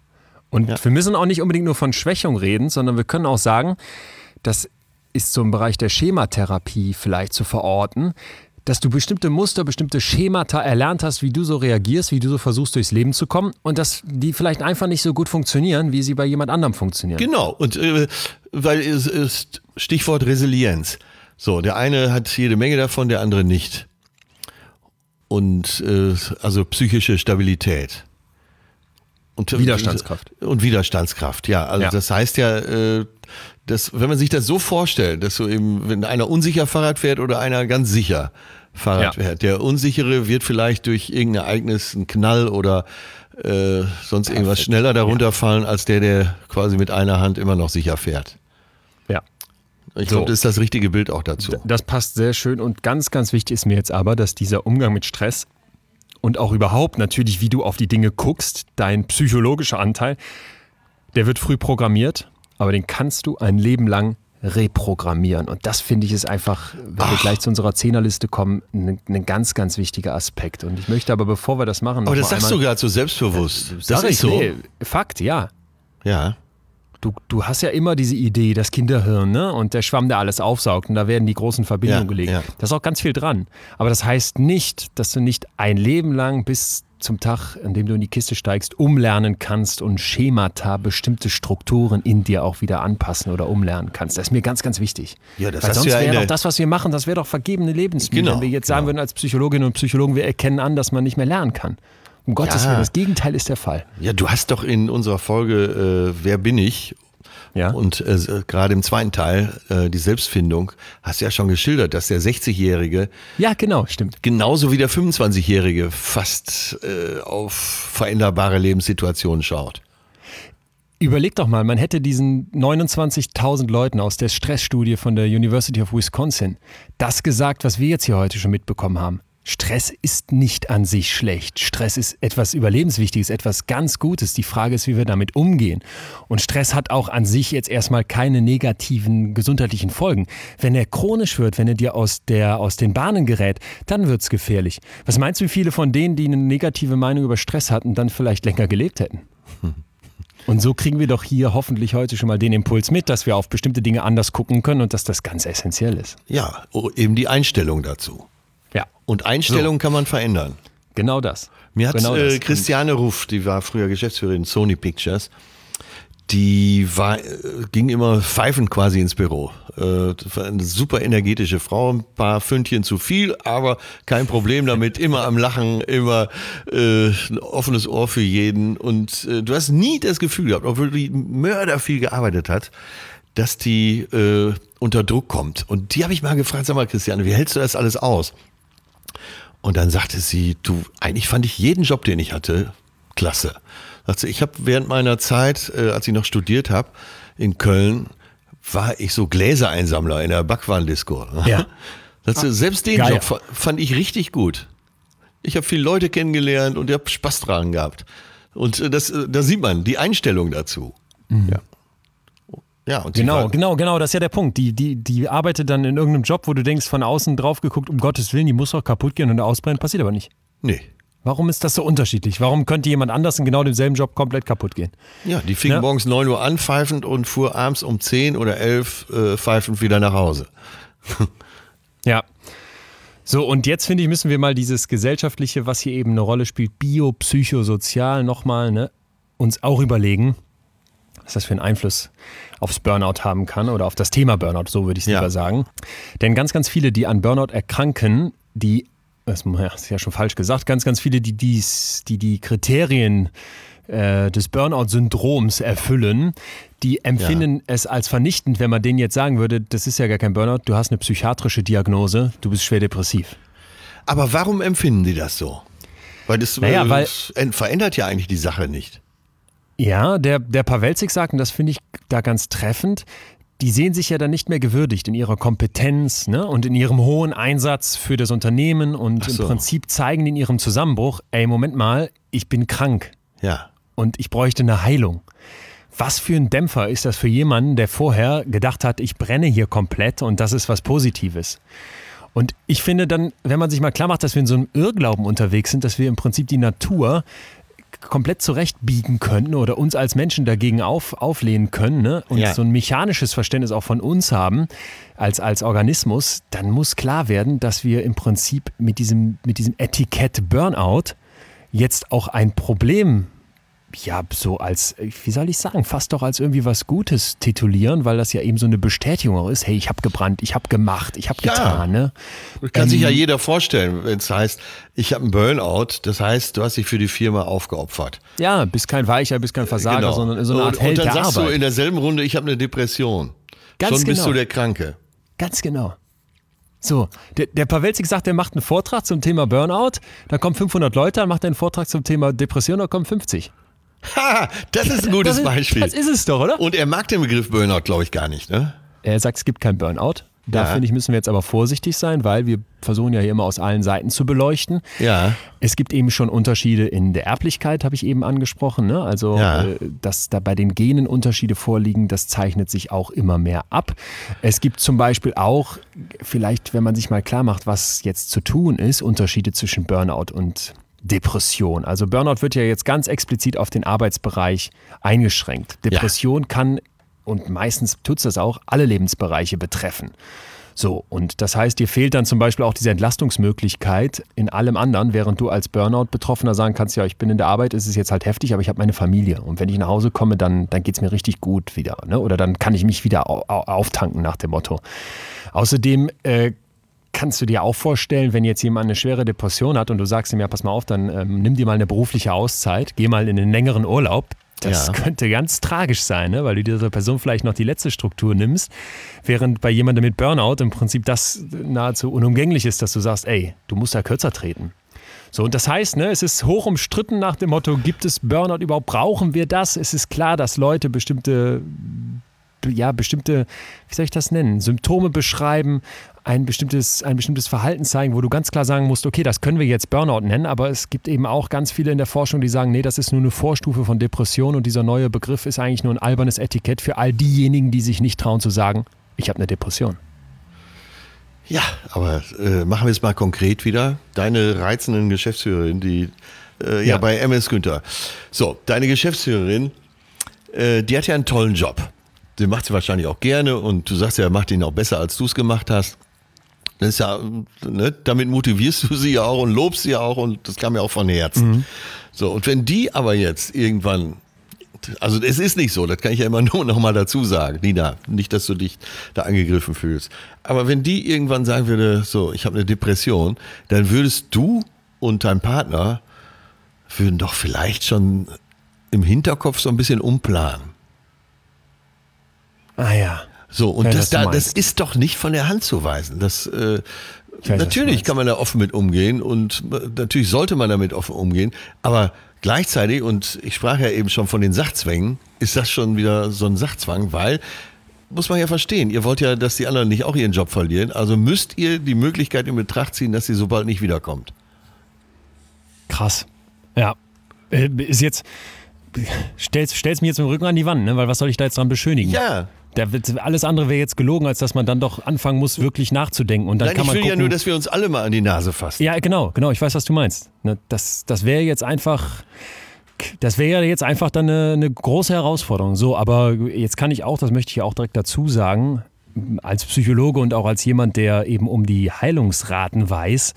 S1: Und ja. wir müssen auch nicht unbedingt nur von Schwächung reden, sondern wir können auch sagen, das ist so im Bereich der Schematherapie vielleicht zu verorten, dass du bestimmte Muster, bestimmte Schemata erlernt hast, wie du so reagierst, wie du so versuchst, durchs Leben zu kommen und dass die vielleicht einfach nicht so gut funktionieren, wie sie bei jemand anderem funktionieren.
S2: Genau, und äh, weil es ist Stichwort Resilienz. So, der eine hat jede Menge davon, der andere nicht. Und äh, also psychische Stabilität. Und,
S1: Widerstandskraft.
S2: Und Widerstandskraft, ja. Also ja. das heißt ja, äh, dass, wenn man sich das so vorstellt, dass so eben, wenn einer unsicher Fahrrad fährt oder einer ganz sicher Fahrrad ja. fährt, der Unsichere wird vielleicht durch irgendein Ereignis, einen Knall oder äh, sonst irgendwas schneller darunter fallen, ja. als der, der quasi mit einer Hand immer noch sicher fährt.
S1: Ja.
S2: Ich
S1: So.
S2: glaube, das ist das richtige Bild auch dazu.
S1: Das passt sehr schön und ganz, ganz wichtig ist mir jetzt aber, dass dieser Umgang mit Stress und auch überhaupt natürlich, wie du auf die Dinge guckst, dein psychologischer Anteil, der wird früh programmiert, aber den kannst du ein Leben lang reprogrammieren. Und das finde ich ist einfach, wenn
S2: Ach.
S1: wir gleich zu unserer Zehnerliste kommen, ein, ein ganz, ganz wichtiger Aspekt. Und ich möchte aber, bevor wir das machen, noch
S2: Aber das
S1: mal
S2: sagst
S1: einmal,
S2: du gerade so selbstbewusst. Das
S1: Sag
S2: ist
S1: ich,
S2: so.
S1: nee, Fakt, ja.
S2: Ja.
S1: Du, du hast ja immer diese Idee, das Kinderhirn, ne? Und der Schwamm, der alles aufsaugt und da werden die großen Verbindungen
S2: Ja,
S1: gelegt.
S2: ja.
S1: Da ist auch ganz viel dran. Aber das heißt nicht, dass du nicht ein Leben lang bis zum Tag, an dem du in die Kiste steigst, umlernen kannst und Schemata, bestimmte Strukturen in dir auch wieder anpassen oder umlernen kannst. Das ist mir ganz, ganz wichtig.
S2: Ja, das
S1: Weil
S2: hast
S1: sonst
S2: du ja in
S1: wäre
S2: der-
S1: doch das, was wir machen, das wäre doch vergebene Lebensmühe.
S2: Genau,
S1: Wenn wir jetzt sagen
S2: genau.
S1: würden als Psychologinnen und Psychologen, wir erkennen an, dass man nicht mehr lernen kann. Um Gottes
S2: Ja.
S1: Willen, das Gegenteil ist der Fall.
S2: Ja, du hast doch in unserer Folge äh, Wer bin ich?
S1: Ja?
S2: Und äh, gerade im zweiten Teil, äh, die Selbstfindung, hast du ja schon geschildert, dass der sechzigjährige
S1: Ja, genau, stimmt.
S2: genauso wie der fünfundzwanzigjährige fast äh, auf veränderbare Lebenssituationen schaut.
S1: Überleg doch mal, man hätte diesen neunundzwanzigtausend Leuten aus der Stressstudie von der University of Wisconsin das gesagt, was wir jetzt hier heute schon mitbekommen haben. Stress ist nicht an sich schlecht. Stress ist etwas Überlebenswichtiges, etwas ganz Gutes. Die Frage ist, wie wir damit umgehen. Und Stress hat auch an sich jetzt erstmal keine negativen gesundheitlichen Folgen. Wenn er chronisch wird, wenn er dir aus, der, aus den Bahnen gerät, dann wird's gefährlich. Was meinst du, wie viele von denen, die eine negative Meinung über Stress hatten, dann vielleicht länger gelebt hätten? Und so kriegen wir doch hier hoffentlich heute schon mal den Impuls mit, dass wir auf bestimmte Dinge anders gucken können und dass das ganz essentiell ist.
S2: Ja, oh, eben die Einstellung dazu.
S1: Ja,
S2: Und Einstellung kann man verändern.
S1: genau das.
S2: Mir hat
S1: genau
S2: äh,
S1: das.
S2: Christiane Ruff, die war früher Geschäftsführerin Sony Pictures, die war, äh, ging immer pfeifend quasi ins Büro. Äh, das war eine super energetische Frau, ein paar Pfündchen zu viel, aber kein Problem damit, immer am Lachen, immer äh, ein offenes Ohr für jeden. Und äh, du hast nie das Gefühl gehabt, obwohl die Mörder viel gearbeitet hat, dass die äh, unter Druck kommt. Und die habe ich mal gefragt, sag mal Christiane, wie hältst du das alles aus? Und dann sagte sie, du, eigentlich fand ich jeden Job, den ich hatte, klasse. Sagt sie, ich habe während meiner Zeit, äh, als ich noch studiert habe, in Köln, war ich so Gläsereinsammler in der Backwaren-Disco.
S1: Ja.
S2: Sagt sie, selbst den
S1: Geil.
S2: Job fa- fand ich richtig gut. Ich habe viele Leute kennengelernt und ich habe Spaß dran gehabt. Und äh, das, äh, da sieht man die Einstellung dazu. Ja. Ja, und die
S1: Genau,
S2: war-
S1: genau, genau, das ist ja der Punkt. Die, die, die arbeitet dann in irgendeinem Job, wo du denkst, von außen drauf geguckt, um Gottes Willen, die muss doch kaputt gehen und ausbrennen, passiert aber nicht.
S2: Nee.
S1: Warum ist das so unterschiedlich? Warum könnte jemand anders in genau demselben Job komplett kaputt gehen?
S2: Ja, die fing
S1: Ja.
S2: morgens neun Uhr an, pfeifend, und fuhr abends um zehn oder elf äh, pfeifend wieder nach Hause.
S1: Ja. So, und jetzt finde ich, müssen wir mal dieses Gesellschaftliche, was hier eben eine Rolle spielt, biopsychosozial nochmal, ne, uns auch überlegen, was das für einen Einfluss aufs Burnout haben kann oder auf das Thema Burnout, so würde ich es
S2: Ja.
S1: lieber sagen. Denn ganz, ganz viele, die an Burnout erkranken, die, das ist ja schon falsch gesagt, ganz, ganz viele, die dies, die, die Kriterien äh, des Burnout-Syndroms erfüllen, die empfinden es als vernichtend, wenn man denen jetzt sagen würde, das ist ja gar kein Burnout, du hast eine psychiatrische Diagnose, du bist schwer depressiv.
S2: Aber warum empfinden die das so? Weil das
S1: Naja,
S2: äh,
S1: weil-
S2: es verändert ja eigentlich die Sache nicht.
S1: Ja, der, der Pawelzig sagt, und das finde ich da ganz treffend, die sehen sich ja dann nicht mehr gewürdigt in ihrer Kompetenz, ne, und in ihrem hohen Einsatz für das Unternehmen und
S2: Ach so.
S1: im Prinzip zeigen die in ihrem Zusammenbruch, ey, Moment mal, ich bin krank
S2: Ja.
S1: und ich bräuchte eine Heilung. Was für ein Dämpfer ist das für jemanden, der vorher gedacht hat, ich brenne hier komplett und das ist was Positives. Und ich finde dann, wenn man sich mal klar macht, dass wir in so einem Irrglauben unterwegs sind, dass wir im Prinzip die Natur komplett zurechtbiegen können oder uns als Menschen dagegen auf, auflehnen können, ne? Und
S2: Ja.
S1: so ein mechanisches Verständnis auch von uns haben als, als Organismus, dann muss klar werden, dass wir im Prinzip mit diesem, mit diesem Etikett Burnout jetzt auch ein Problem, ja, so als, wie soll ich sagen, fast doch als irgendwie was Gutes titulieren, weil das ja eben so eine Bestätigung auch ist, hey, ich habe gebrannt, ich habe gemacht, ich habe
S2: Ja.
S1: getan, ne?
S2: Das kann
S1: Ähm,
S2: sich ja jeder vorstellen, wenn es heißt, ich habe einen Burnout, das heißt, du hast dich für die Firma aufgeopfert.
S1: Ja, bist kein Weicher, bist kein Versager, sondern so eine Art
S2: und,
S1: Held
S2: und dann
S1: der
S2: sagst
S1: Arbeit.
S2: du in derselben Runde, ich habe eine Depression.
S1: Ganz
S2: Schon bist
S1: genau.
S2: du der Kranke.
S1: Ganz genau. So, der, der Pawelzig sagt, er macht einen Vortrag zum Thema Burnout, da kommen fünfhundert Leute, dann macht er einen Vortrag zum Thema Depression, da kommen fünfzig.
S2: Ha, das ist ein gutes
S1: das ist,
S2: Beispiel.
S1: Das ist es doch, oder?
S2: Und er mag den Begriff Burnout, glaube ich, gar nicht, ne?
S1: Er sagt, es gibt kein Burnout. Da
S2: Ja.
S1: finde ich, müssen wir jetzt aber vorsichtig sein, weil wir versuchen ja hier immer aus allen Seiten zu beleuchten.
S2: Ja.
S1: Es gibt eben schon Unterschiede in der Erblichkeit, habe ich eben angesprochen. Ne? Also,
S2: Ja.
S1: äh, dass da bei den Genen Unterschiede vorliegen, das zeichnet sich auch immer mehr ab. Es gibt zum Beispiel auch, vielleicht, wenn man sich mal klar macht, was jetzt zu tun ist, Unterschiede zwischen Burnout und Depression. Also Burnout wird ja jetzt ganz explizit auf den Arbeitsbereich eingeschränkt. Depression ja. kann, und meistens tut es das auch, alle Lebensbereiche betreffen. So, und das heißt, dir fehlt dann zum Beispiel auch diese Entlastungsmöglichkeit in allem anderen, während du als Burnout-Betroffener sagen kannst, ja, ich bin in der Arbeit, es ist jetzt halt heftig, aber ich habe meine Familie. Und wenn ich nach Hause komme, dann, dann geht es mir richtig gut wieder. Ne? Oder dann kann ich mich wieder au- au- auftanken nach dem Motto. Außerdem äh, kannst du dir auch vorstellen, wenn jetzt jemand eine schwere Depression hat und du sagst ihm, ja, pass mal auf, dann ähm, nimm dir mal eine berufliche Auszeit, geh mal in einen längeren Urlaub. Das ja. könnte ganz tragisch sein, ne? Weil du dieser Person vielleicht noch die letzte Struktur nimmst, während bei jemandem mit Burnout im Prinzip das nahezu unumgänglich ist, dass du sagst, ey, du musst da kürzer treten. So, und das heißt, ne, es ist hoch umstritten nach dem Motto, gibt es Burnout überhaupt, brauchen wir das? Es ist klar, dass Leute bestimmte, ja, bestimmte, wie soll ich das nennen, Symptome beschreiben, ein bestimmtes, ein bestimmtes Verhalten zeigen, wo du ganz klar sagen musst, okay, das können wir jetzt Burnout nennen, aber es gibt eben auch ganz viele in der Forschung, die sagen, nee, das ist nur eine Vorstufe von Depression und dieser neue Begriff ist eigentlich nur ein albernes Etikett für all diejenigen, die sich nicht trauen zu sagen, ich habe eine Depression.
S2: Ja, aber äh, machen wir es mal konkret wieder. Deine reizenden Geschäftsführerin, die äh, ja. ja bei M S Günther. So, deine Geschäftsführerin, äh, die hat ja einen tollen Job. Den macht sie wahrscheinlich auch gerne und du sagst ja, macht ihn auch besser, als du es gemacht hast. Das ist ja, ne, damit motivierst du sie ja auch und lobst sie ja auch und das kam ja auch von Herzen. Mhm. So, und wenn die aber jetzt irgendwann, also es ist nicht so, das kann ich ja immer nur noch mal dazu sagen, Nina, nicht, dass du dich da angegriffen fühlst. Aber wenn die irgendwann sagen würde, so, ich habe eine Depression, dann würdest du und dein Partner würden doch vielleicht schon im Hinterkopf so ein bisschen umplanen.
S1: Ah ja.
S2: So, und
S1: ja,
S2: das, da, das ist doch nicht von der Hand zu weisen. Das, äh, weiß, natürlich kann man da offen mit umgehen und natürlich sollte man damit offen umgehen, aber gleichzeitig, und ich sprach ja eben schon von den Sachzwängen, ist das schon wieder so ein Sachzwang, weil, muss man ja verstehen, ihr wollt ja, dass die anderen nicht auch ihren Job verlieren, also müsst ihr die Möglichkeit in Betracht ziehen, dass sie so bald nicht wiederkommt.
S1: Krass. Ja. Äh, ist jetzt, stellst, stellst mir jetzt mit dem Rücken an die Wand, ne? Weil was soll ich da jetzt dran beschönigen?
S2: Ja.
S1: Der, alles andere wäre jetzt gelogen, als dass man dann doch anfangen muss, wirklich nachzudenken. Und dann
S2: Nein,
S1: kann
S2: ich
S1: man
S2: will
S1: gucken,
S2: ja nur, dass wir uns alle mal an die Nase fassen.
S1: Ja, genau, genau. Ich weiß, was du meinst. Das, das wäre jetzt einfach, das wäre jetzt einfach dann eine, eine große Herausforderung. So, aber jetzt kann ich auch, das möchte ich ja auch direkt dazu sagen, als Psychologe und auch als jemand, der eben um die Heilungsraten weiß,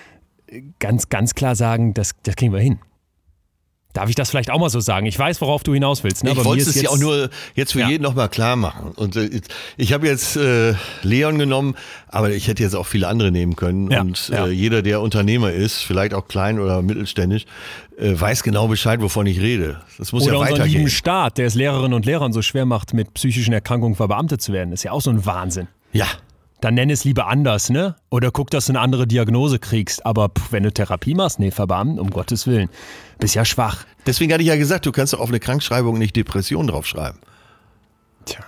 S1: ganz, ganz klar sagen, das, das kriegen wir hin. Darf ich das vielleicht auch mal so sagen? Ich weiß, worauf du hinaus willst. Ne?
S2: Ich wollte es ja auch nur jetzt für ja. jeden nochmal klar machen. Und äh, ich habe jetzt äh, Leon genommen, aber ich hätte jetzt auch viele andere nehmen können. Ja. Und ja. Äh, jeder, der Unternehmer ist, vielleicht auch klein oder mittelständisch, äh, weiß genau Bescheid, wovon ich rede. Das muss
S1: oder
S2: ja weitergehen.
S1: Oder unseren lieben Staat, der es Lehrerinnen und Lehrern so schwer macht, mit psychischen Erkrankungen verbeamtet zu werden. Das ist ja auch so ein Wahnsinn.
S2: Ja.
S1: Dann nenn es lieber anders, ne? Oder guck, dass du eine andere Diagnose kriegst. Aber pff, wenn du Therapie machst, nee, verbeamten, um Gottes Willen. Bist ja schwach.
S2: Deswegen hatte ich ja gesagt, du kannst doch auf eine Krankschreibung nicht Depression draufschreiben.
S1: Tja.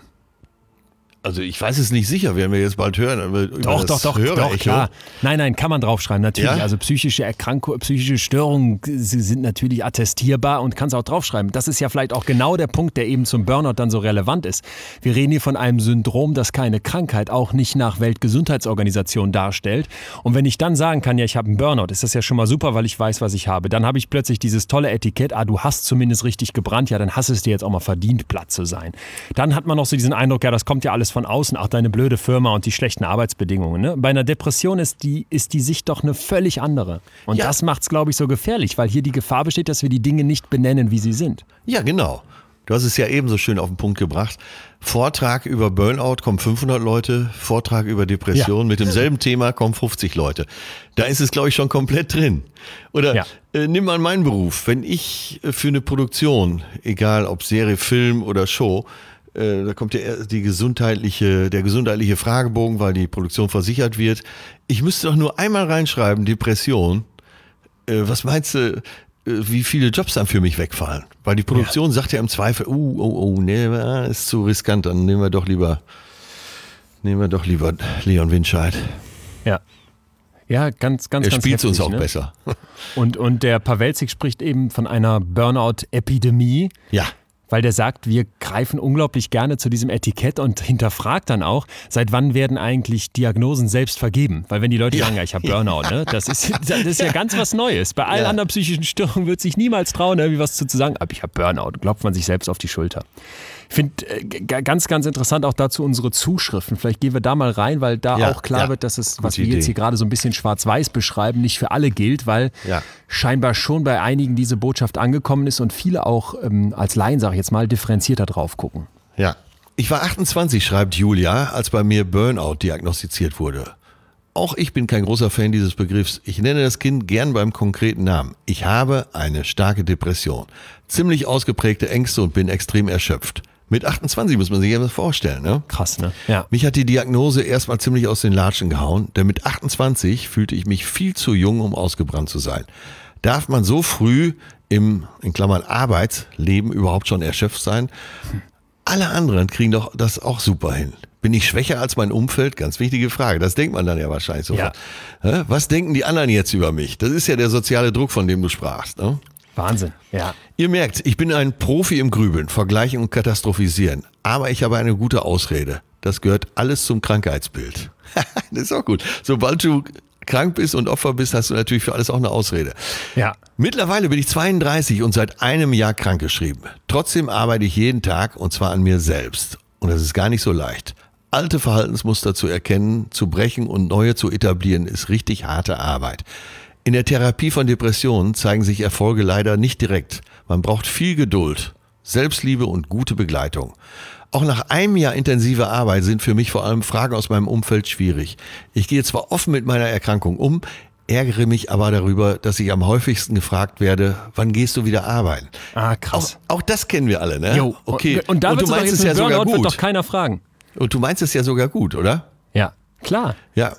S2: Also ich weiß es nicht sicher, werden wir jetzt bald hören. Aber
S1: doch, doch, doch, doch, klar. Nein, nein, kann man draufschreiben, natürlich. Ja? Also psychische Erkrankungen, psychische Störungen sind natürlich attestierbar und kannst auch draufschreiben. Das ist ja vielleicht auch genau der Punkt, der eben zum Burnout dann so relevant ist. Wir reden hier von einem Syndrom, das keine Krankheit, auch nicht nach Weltgesundheitsorganisation darstellt. Und wenn ich dann sagen kann, ja, ich habe einen Burnout, ist das ja schon mal super, weil ich weiß, was ich habe. Dann habe ich plötzlich dieses tolle Etikett, ah, du hast zumindest richtig gebrannt, ja, dann hast es dir jetzt auch mal verdient, platt zu sein. Dann hat man noch so diesen Eindruck, ja, das kommt ja alles von außen, ach, deine blöde Firma und die schlechten Arbeitsbedingungen. Ne? Bei einer Depression ist die, ist die Sicht doch eine völlig andere. Und ja. das macht es, glaube ich, so gefährlich, weil hier die Gefahr besteht, dass wir die Dinge nicht benennen, wie sie sind.
S2: Ja, genau. Du hast es ja eben so schön auf den Punkt gebracht. Vortrag über Burnout kommen fünfhundert Leute, Vortrag über Depression ja. mit demselben Thema kommen fünfzig Leute. Da ist es, glaube ich, schon komplett drin. Oder ja. äh, nimm mal meinen Beruf. Wenn ich für eine Produktion, egal ob Serie, Film oder Show, äh, da kommt ja die gesundheitliche, der gesundheitliche Fragebogen, weil die Produktion versichert wird. Ich müsste doch nur einmal reinschreiben, Depression. Äh, was meinst du, wie viele Jobs dann für mich wegfallen? Weil die Produktion ja. sagt ja im Zweifel, oh, oh, oh, nee, ist zu riskant, dann nehmen wir doch lieber Nehmen wir doch lieber Leon Winscheid.
S1: Ja. Ja, ganz, ganz,
S2: Er
S1: ganz
S2: spielt
S1: heftig,
S2: uns auch
S1: ne?
S2: besser.
S1: Und, und der Pawelczyk spricht eben von einer Burnout-Epidemie.
S2: Ja.
S1: Weil der sagt, wir greifen unglaublich gerne zu diesem Etikett und hinterfragt dann auch, seit wann werden eigentlich Diagnosen selbst vergeben? Weil wenn die Leute
S2: Ja.
S1: sagen, ja, ich habe Burnout, ne, das ist, das ist ja ganz was Neues. Bei allen
S2: Ja.
S1: anderen psychischen Störungen wird sich niemals trauen, irgendwie was zu sagen, aber ich habe Burnout, klopft man sich selbst auf die Schulter. Ich finde äh, g- ganz, ganz interessant auch dazu unsere Zuschriften. Vielleicht gehen wir da mal rein, weil da
S2: Ja,
S1: auch klar
S2: ja.
S1: wird, dass es, was
S2: Gute
S1: wir jetzt
S2: Idee.
S1: hier gerade so ein bisschen schwarz-weiß beschreiben, nicht für alle gilt, weil
S2: Ja.
S1: scheinbar schon bei einigen diese Botschaft angekommen ist und viele auch ähm, als Laien, sage ich jetzt mal, differenzierter drauf gucken.
S2: Ja. Ich war achtundzwanzig, schreibt Julia, als bei mir Burnout diagnostiziert wurde. Auch ich bin kein großer Fan dieses Begriffs. Ich nenne das Kind gern beim konkreten Namen. Ich habe eine starke Depression, ziemlich ausgeprägte Ängste und bin extrem erschöpft. Mit achtundzwanzig muss man sich ja das vorstellen, ne?
S1: Krass, ne? Ja.
S2: Mich hat die Diagnose erstmal ziemlich aus den Latschen gehauen, denn mit achtundzwanzig fühlte ich mich viel zu jung, um ausgebrannt zu sein. Darf man so früh im, in Klammern, Arbeitsleben überhaupt schon erschöpft sein? Alle anderen kriegen doch das auch super hin. Bin ich schwächer als mein Umfeld? Ganz wichtige Frage. Das denkt man dann ja wahrscheinlich sofort. Hä? Was denken die anderen jetzt über mich? Das ist ja der soziale Druck, von dem du sprachst, ne?
S1: Wahnsinn, ja.
S2: Ihr merkt, ich bin ein Profi im Grübeln, Vergleichen und Katastrophisieren. Aber ich habe eine gute Ausrede. Das gehört alles zum Krankheitsbild. Das ist auch gut. Sobald du krank bist und Opfer bist, hast du natürlich für alles auch eine Ausrede.
S1: Ja.
S2: Mittlerweile bin ich zweiunddreißig und seit einem Jahr krankgeschrieben. Trotzdem arbeite ich jeden Tag und zwar an mir selbst. Und das ist gar nicht so leicht. Alte Verhaltensmuster zu erkennen, zu brechen und neue zu etablieren, ist richtig harte Arbeit. In der Therapie von Depressionen zeigen sich Erfolge leider nicht direkt. Man braucht viel Geduld, Selbstliebe und gute Begleitung. Auch nach einem Jahr intensiver Arbeit sind für mich vor allem Fragen aus meinem Umfeld schwierig. Ich gehe zwar offen mit meiner Erkrankung um, ärgere mich aber darüber, dass ich am häufigsten gefragt werde, wann gehst du wieder arbeiten?
S1: Ah,
S2: Auch,
S1: krass.
S2: auch das kennen wir alle, ne?
S1: Jo.
S2: Okay.
S1: Und, und da
S2: und
S1: wird
S2: du meinst es ja sogar
S1: Burnout wird doch
S2: gut.
S1: keiner fragen.
S2: Und du meinst es ja sogar gut, oder?
S1: Ja, klar.
S2: Ja.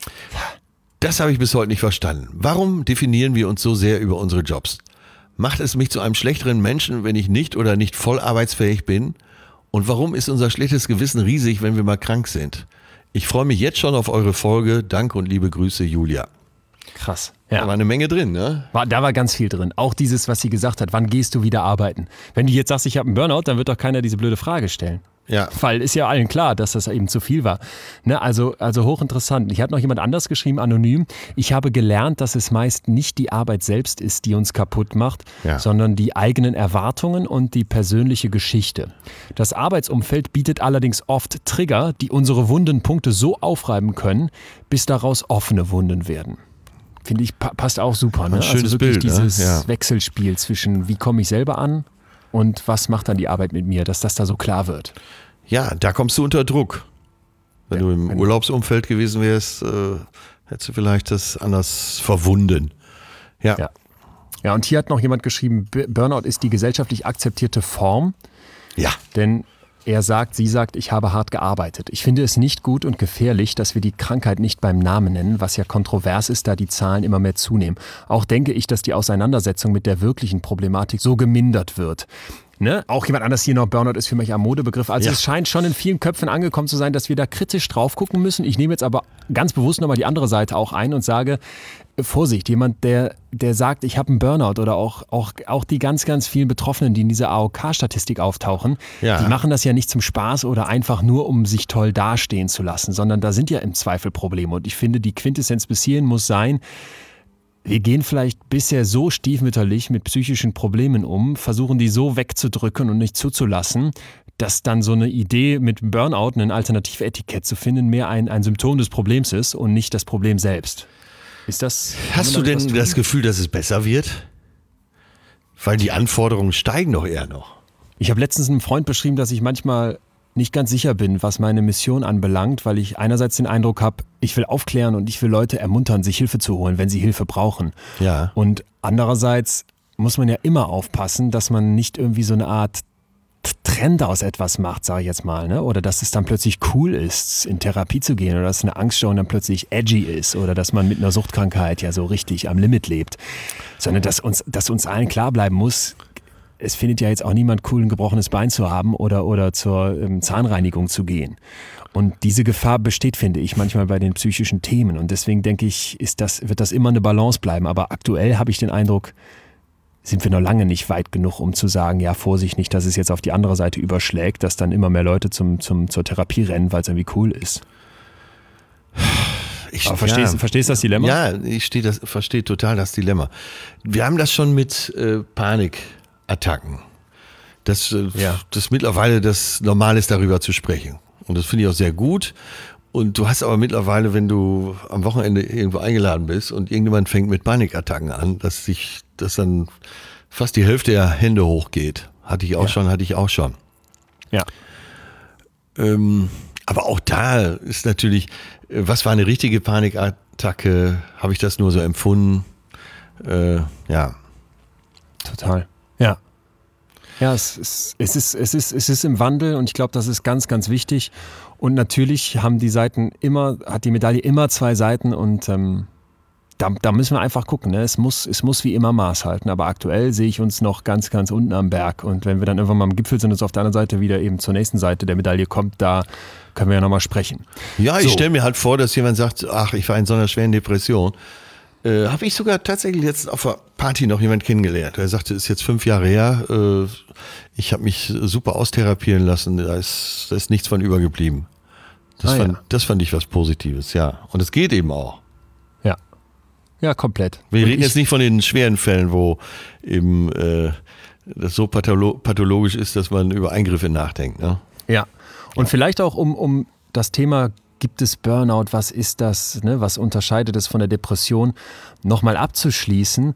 S2: Das habe ich bis heute nicht verstanden. Warum definieren wir uns so sehr über unsere Jobs? Macht es mich zu einem schlechteren Menschen, wenn ich nicht oder nicht voll arbeitsfähig bin? Und warum ist unser schlechtes Gewissen riesig, wenn wir mal krank sind? Ich freue mich jetzt schon auf eure Folge. Dank und liebe Grüße, Julia.
S1: Krass.
S2: Da
S1: Ja.
S2: war eine Menge drin, ne?
S1: War, da war ganz viel drin. Auch dieses, was sie gesagt hat, wann gehst du wieder arbeiten? Wenn du jetzt sagst, ich habe einen Burnout, dann wird doch keiner diese blöde Frage stellen.
S2: Ja.
S1: Weil ist ja allen klar, dass das eben zu viel war. Ne, also, also hochinteressant. Ich hatte noch jemand anders geschrieben, anonym. Ich habe gelernt, dass es meist nicht die Arbeit selbst ist, die uns kaputt macht,
S2: Ja.
S1: sondern die eigenen Erwartungen und die persönliche Geschichte. Das Arbeitsumfeld bietet allerdings oft Trigger, die unsere wunden Punkte so aufreiben können, bis daraus offene Wunden werden. Finde ich, pa- passt auch super. Ne?
S2: Ein schönes
S1: also wirklich
S2: Bild, ne?
S1: dieses
S2: Ja.
S1: Wechselspiel zwischen, wie komme ich selber an und was macht dann die Arbeit mit mir, dass das da so klar wird.
S2: Ja, da kommst du unter Druck. Wenn
S1: Ja,
S2: du im
S1: wenn-
S2: Urlaubsumfeld gewesen wärst, äh, hättest du vielleicht das anders verwunden. Ja.
S1: Ja. Ja, und hier hat noch jemand geschrieben, B- Burnout ist die gesellschaftlich akzeptierte Form,
S2: Ja.
S1: denn er sagt, sie sagt, ich habe hart gearbeitet. Ich finde es nicht gut und gefährlich, dass wir die Krankheit nicht beim Namen nennen, was ja kontrovers ist, da die Zahlen immer mehr zunehmen. Auch denke ich, dass die Auseinandersetzung mit der wirklichen Problematik so gemindert wird. Ne? Auch jemand anders hier noch, Burnout ist für mich ein Modebegriff. Also
S2: Ja.
S1: es scheint schon in vielen Köpfen angekommen zu sein, dass wir da kritisch drauf gucken müssen. Ich nehme jetzt aber ganz bewusst nochmal die andere Seite auch ein und sage, Vorsicht, jemand, der, der sagt, ich habe einen Burnout oder auch, auch, auch die ganz, ganz vielen Betroffenen, die in dieser A O K-Statistik auftauchen,
S2: Ja.
S1: die machen das ja nicht zum Spaß oder einfach nur, um sich toll dastehen zu lassen, sondern da sind ja im Zweifel Probleme. Und ich finde, die Quintessenz bis hierhin muss sein, wir gehen vielleicht bisher so stiefmütterlich mit psychischen Problemen um, versuchen die so wegzudrücken und nicht zuzulassen, dass dann so eine Idee mit Burnout, ein Alternativetikett zu finden, mehr ein, ein Symptom des Problems ist und nicht das Problem selbst. Ist das?
S2: Hast du
S1: kann man
S2: denn
S1: damit was
S2: das
S1: tun?
S2: Gefühl, dass es besser wird? Weil die Anforderungen steigen doch eher noch.
S1: Ich habe letztens einem Freund beschrieben, dass ich manchmal nicht ganz sicher bin, was meine Mission anbelangt, weil ich einerseits den Eindruck habe, ich will aufklären und ich will Leute ermuntern, sich Hilfe zu holen, wenn sie Hilfe brauchen.
S2: Ja.
S1: Und andererseits muss man ja immer aufpassen, dass man nicht irgendwie so eine Art T- Trend aus etwas macht, sage ich jetzt mal, ne? Oder dass es dann plötzlich cool ist, in Therapie zu gehen oder dass eine Angststörung dann plötzlich edgy ist oder dass man mit einer Suchtkrankheit ja so richtig am Limit lebt, sondern dass uns, dass uns allen klar bleiben muss, es findet ja jetzt auch niemand cool, ein gebrochenes Bein zu haben oder, oder zur ähm, Zahnreinigung zu gehen. Und diese Gefahr besteht, finde ich, manchmal bei den psychischen Themen. Und deswegen denke ich, ist das, wird das immer eine Balance bleiben. Aber aktuell habe ich den Eindruck, sind wir noch lange nicht weit genug, um zu sagen, ja, Vorsicht nicht, dass es jetzt auf die andere Seite überschlägt, dass dann immer mehr Leute zum, zum, zur Therapie rennen, weil es irgendwie cool ist. Ich, Aber verstehst, ja, verstehst du das Dilemma?
S2: Ja, ich stehe das, verstehe total das Dilemma. Wir haben das schon mit äh, Panikattacken. Das, äh,
S1: Ja.
S2: das mittlerweile das Normal ist, darüber zu sprechen. Und das finde ich auch sehr gut. Und du hast aber mittlerweile, wenn du am Wochenende irgendwo eingeladen bist und irgendjemand fängt mit Panikattacken an, dass sich, dass dann fast die Hälfte der Hände hochgeht. Hatte ich auch
S1: Ja.
S2: schon, hatte ich auch schon.
S1: Ja.
S2: Ähm, aber auch da ist natürlich, äh, was war eine richtige Panikattacke? Habe ich das nur so empfunden? Äh, ja.
S1: Total. Ja. Ja, es ist, es ist, es ist, es ist im Wandel und ich glaube, das ist ganz, ganz wichtig. Und natürlich haben die Seiten immer, hat die Medaille immer zwei Seiten und ähm, da, da müssen wir einfach gucken. Ne? Es muss, es muss wie immer Maß halten. Aber aktuell sehe ich uns noch ganz, ganz unten am Berg. Und wenn wir dann irgendwann mal am Gipfel sind und es auf der anderen Seite wieder eben zur nächsten Seite der Medaille kommt, da können wir ja nochmal sprechen.
S2: Ja, ich
S1: So.
S2: stelle mir halt vor, dass jemand sagt, ach, ich war in so einer schweren Depression. Äh, Habe ich sogar tatsächlich jetzt auf der Party noch jemand kennengelernt. Er sagte, ist jetzt fünf Jahre her, äh, ich habe mich super austherapieren lassen, da ist, da ist nichts von übergeblieben. Das,
S1: Ah,
S2: fand,
S1: ja.
S2: das fand ich was Positives, ja. Und es geht eben auch.
S1: Ja. Ja, komplett.
S2: Wir
S1: Und
S2: reden
S1: ich-
S2: jetzt nicht von den schweren Fällen, wo eben äh, das so patholo- pathologisch ist, dass man über Eingriffe nachdenkt. Ne?
S1: Ja, und vielleicht auch um, um das Thema, gibt es Burnout, was ist das, ne, was unterscheidet es von der Depression, nochmal abzuschließen.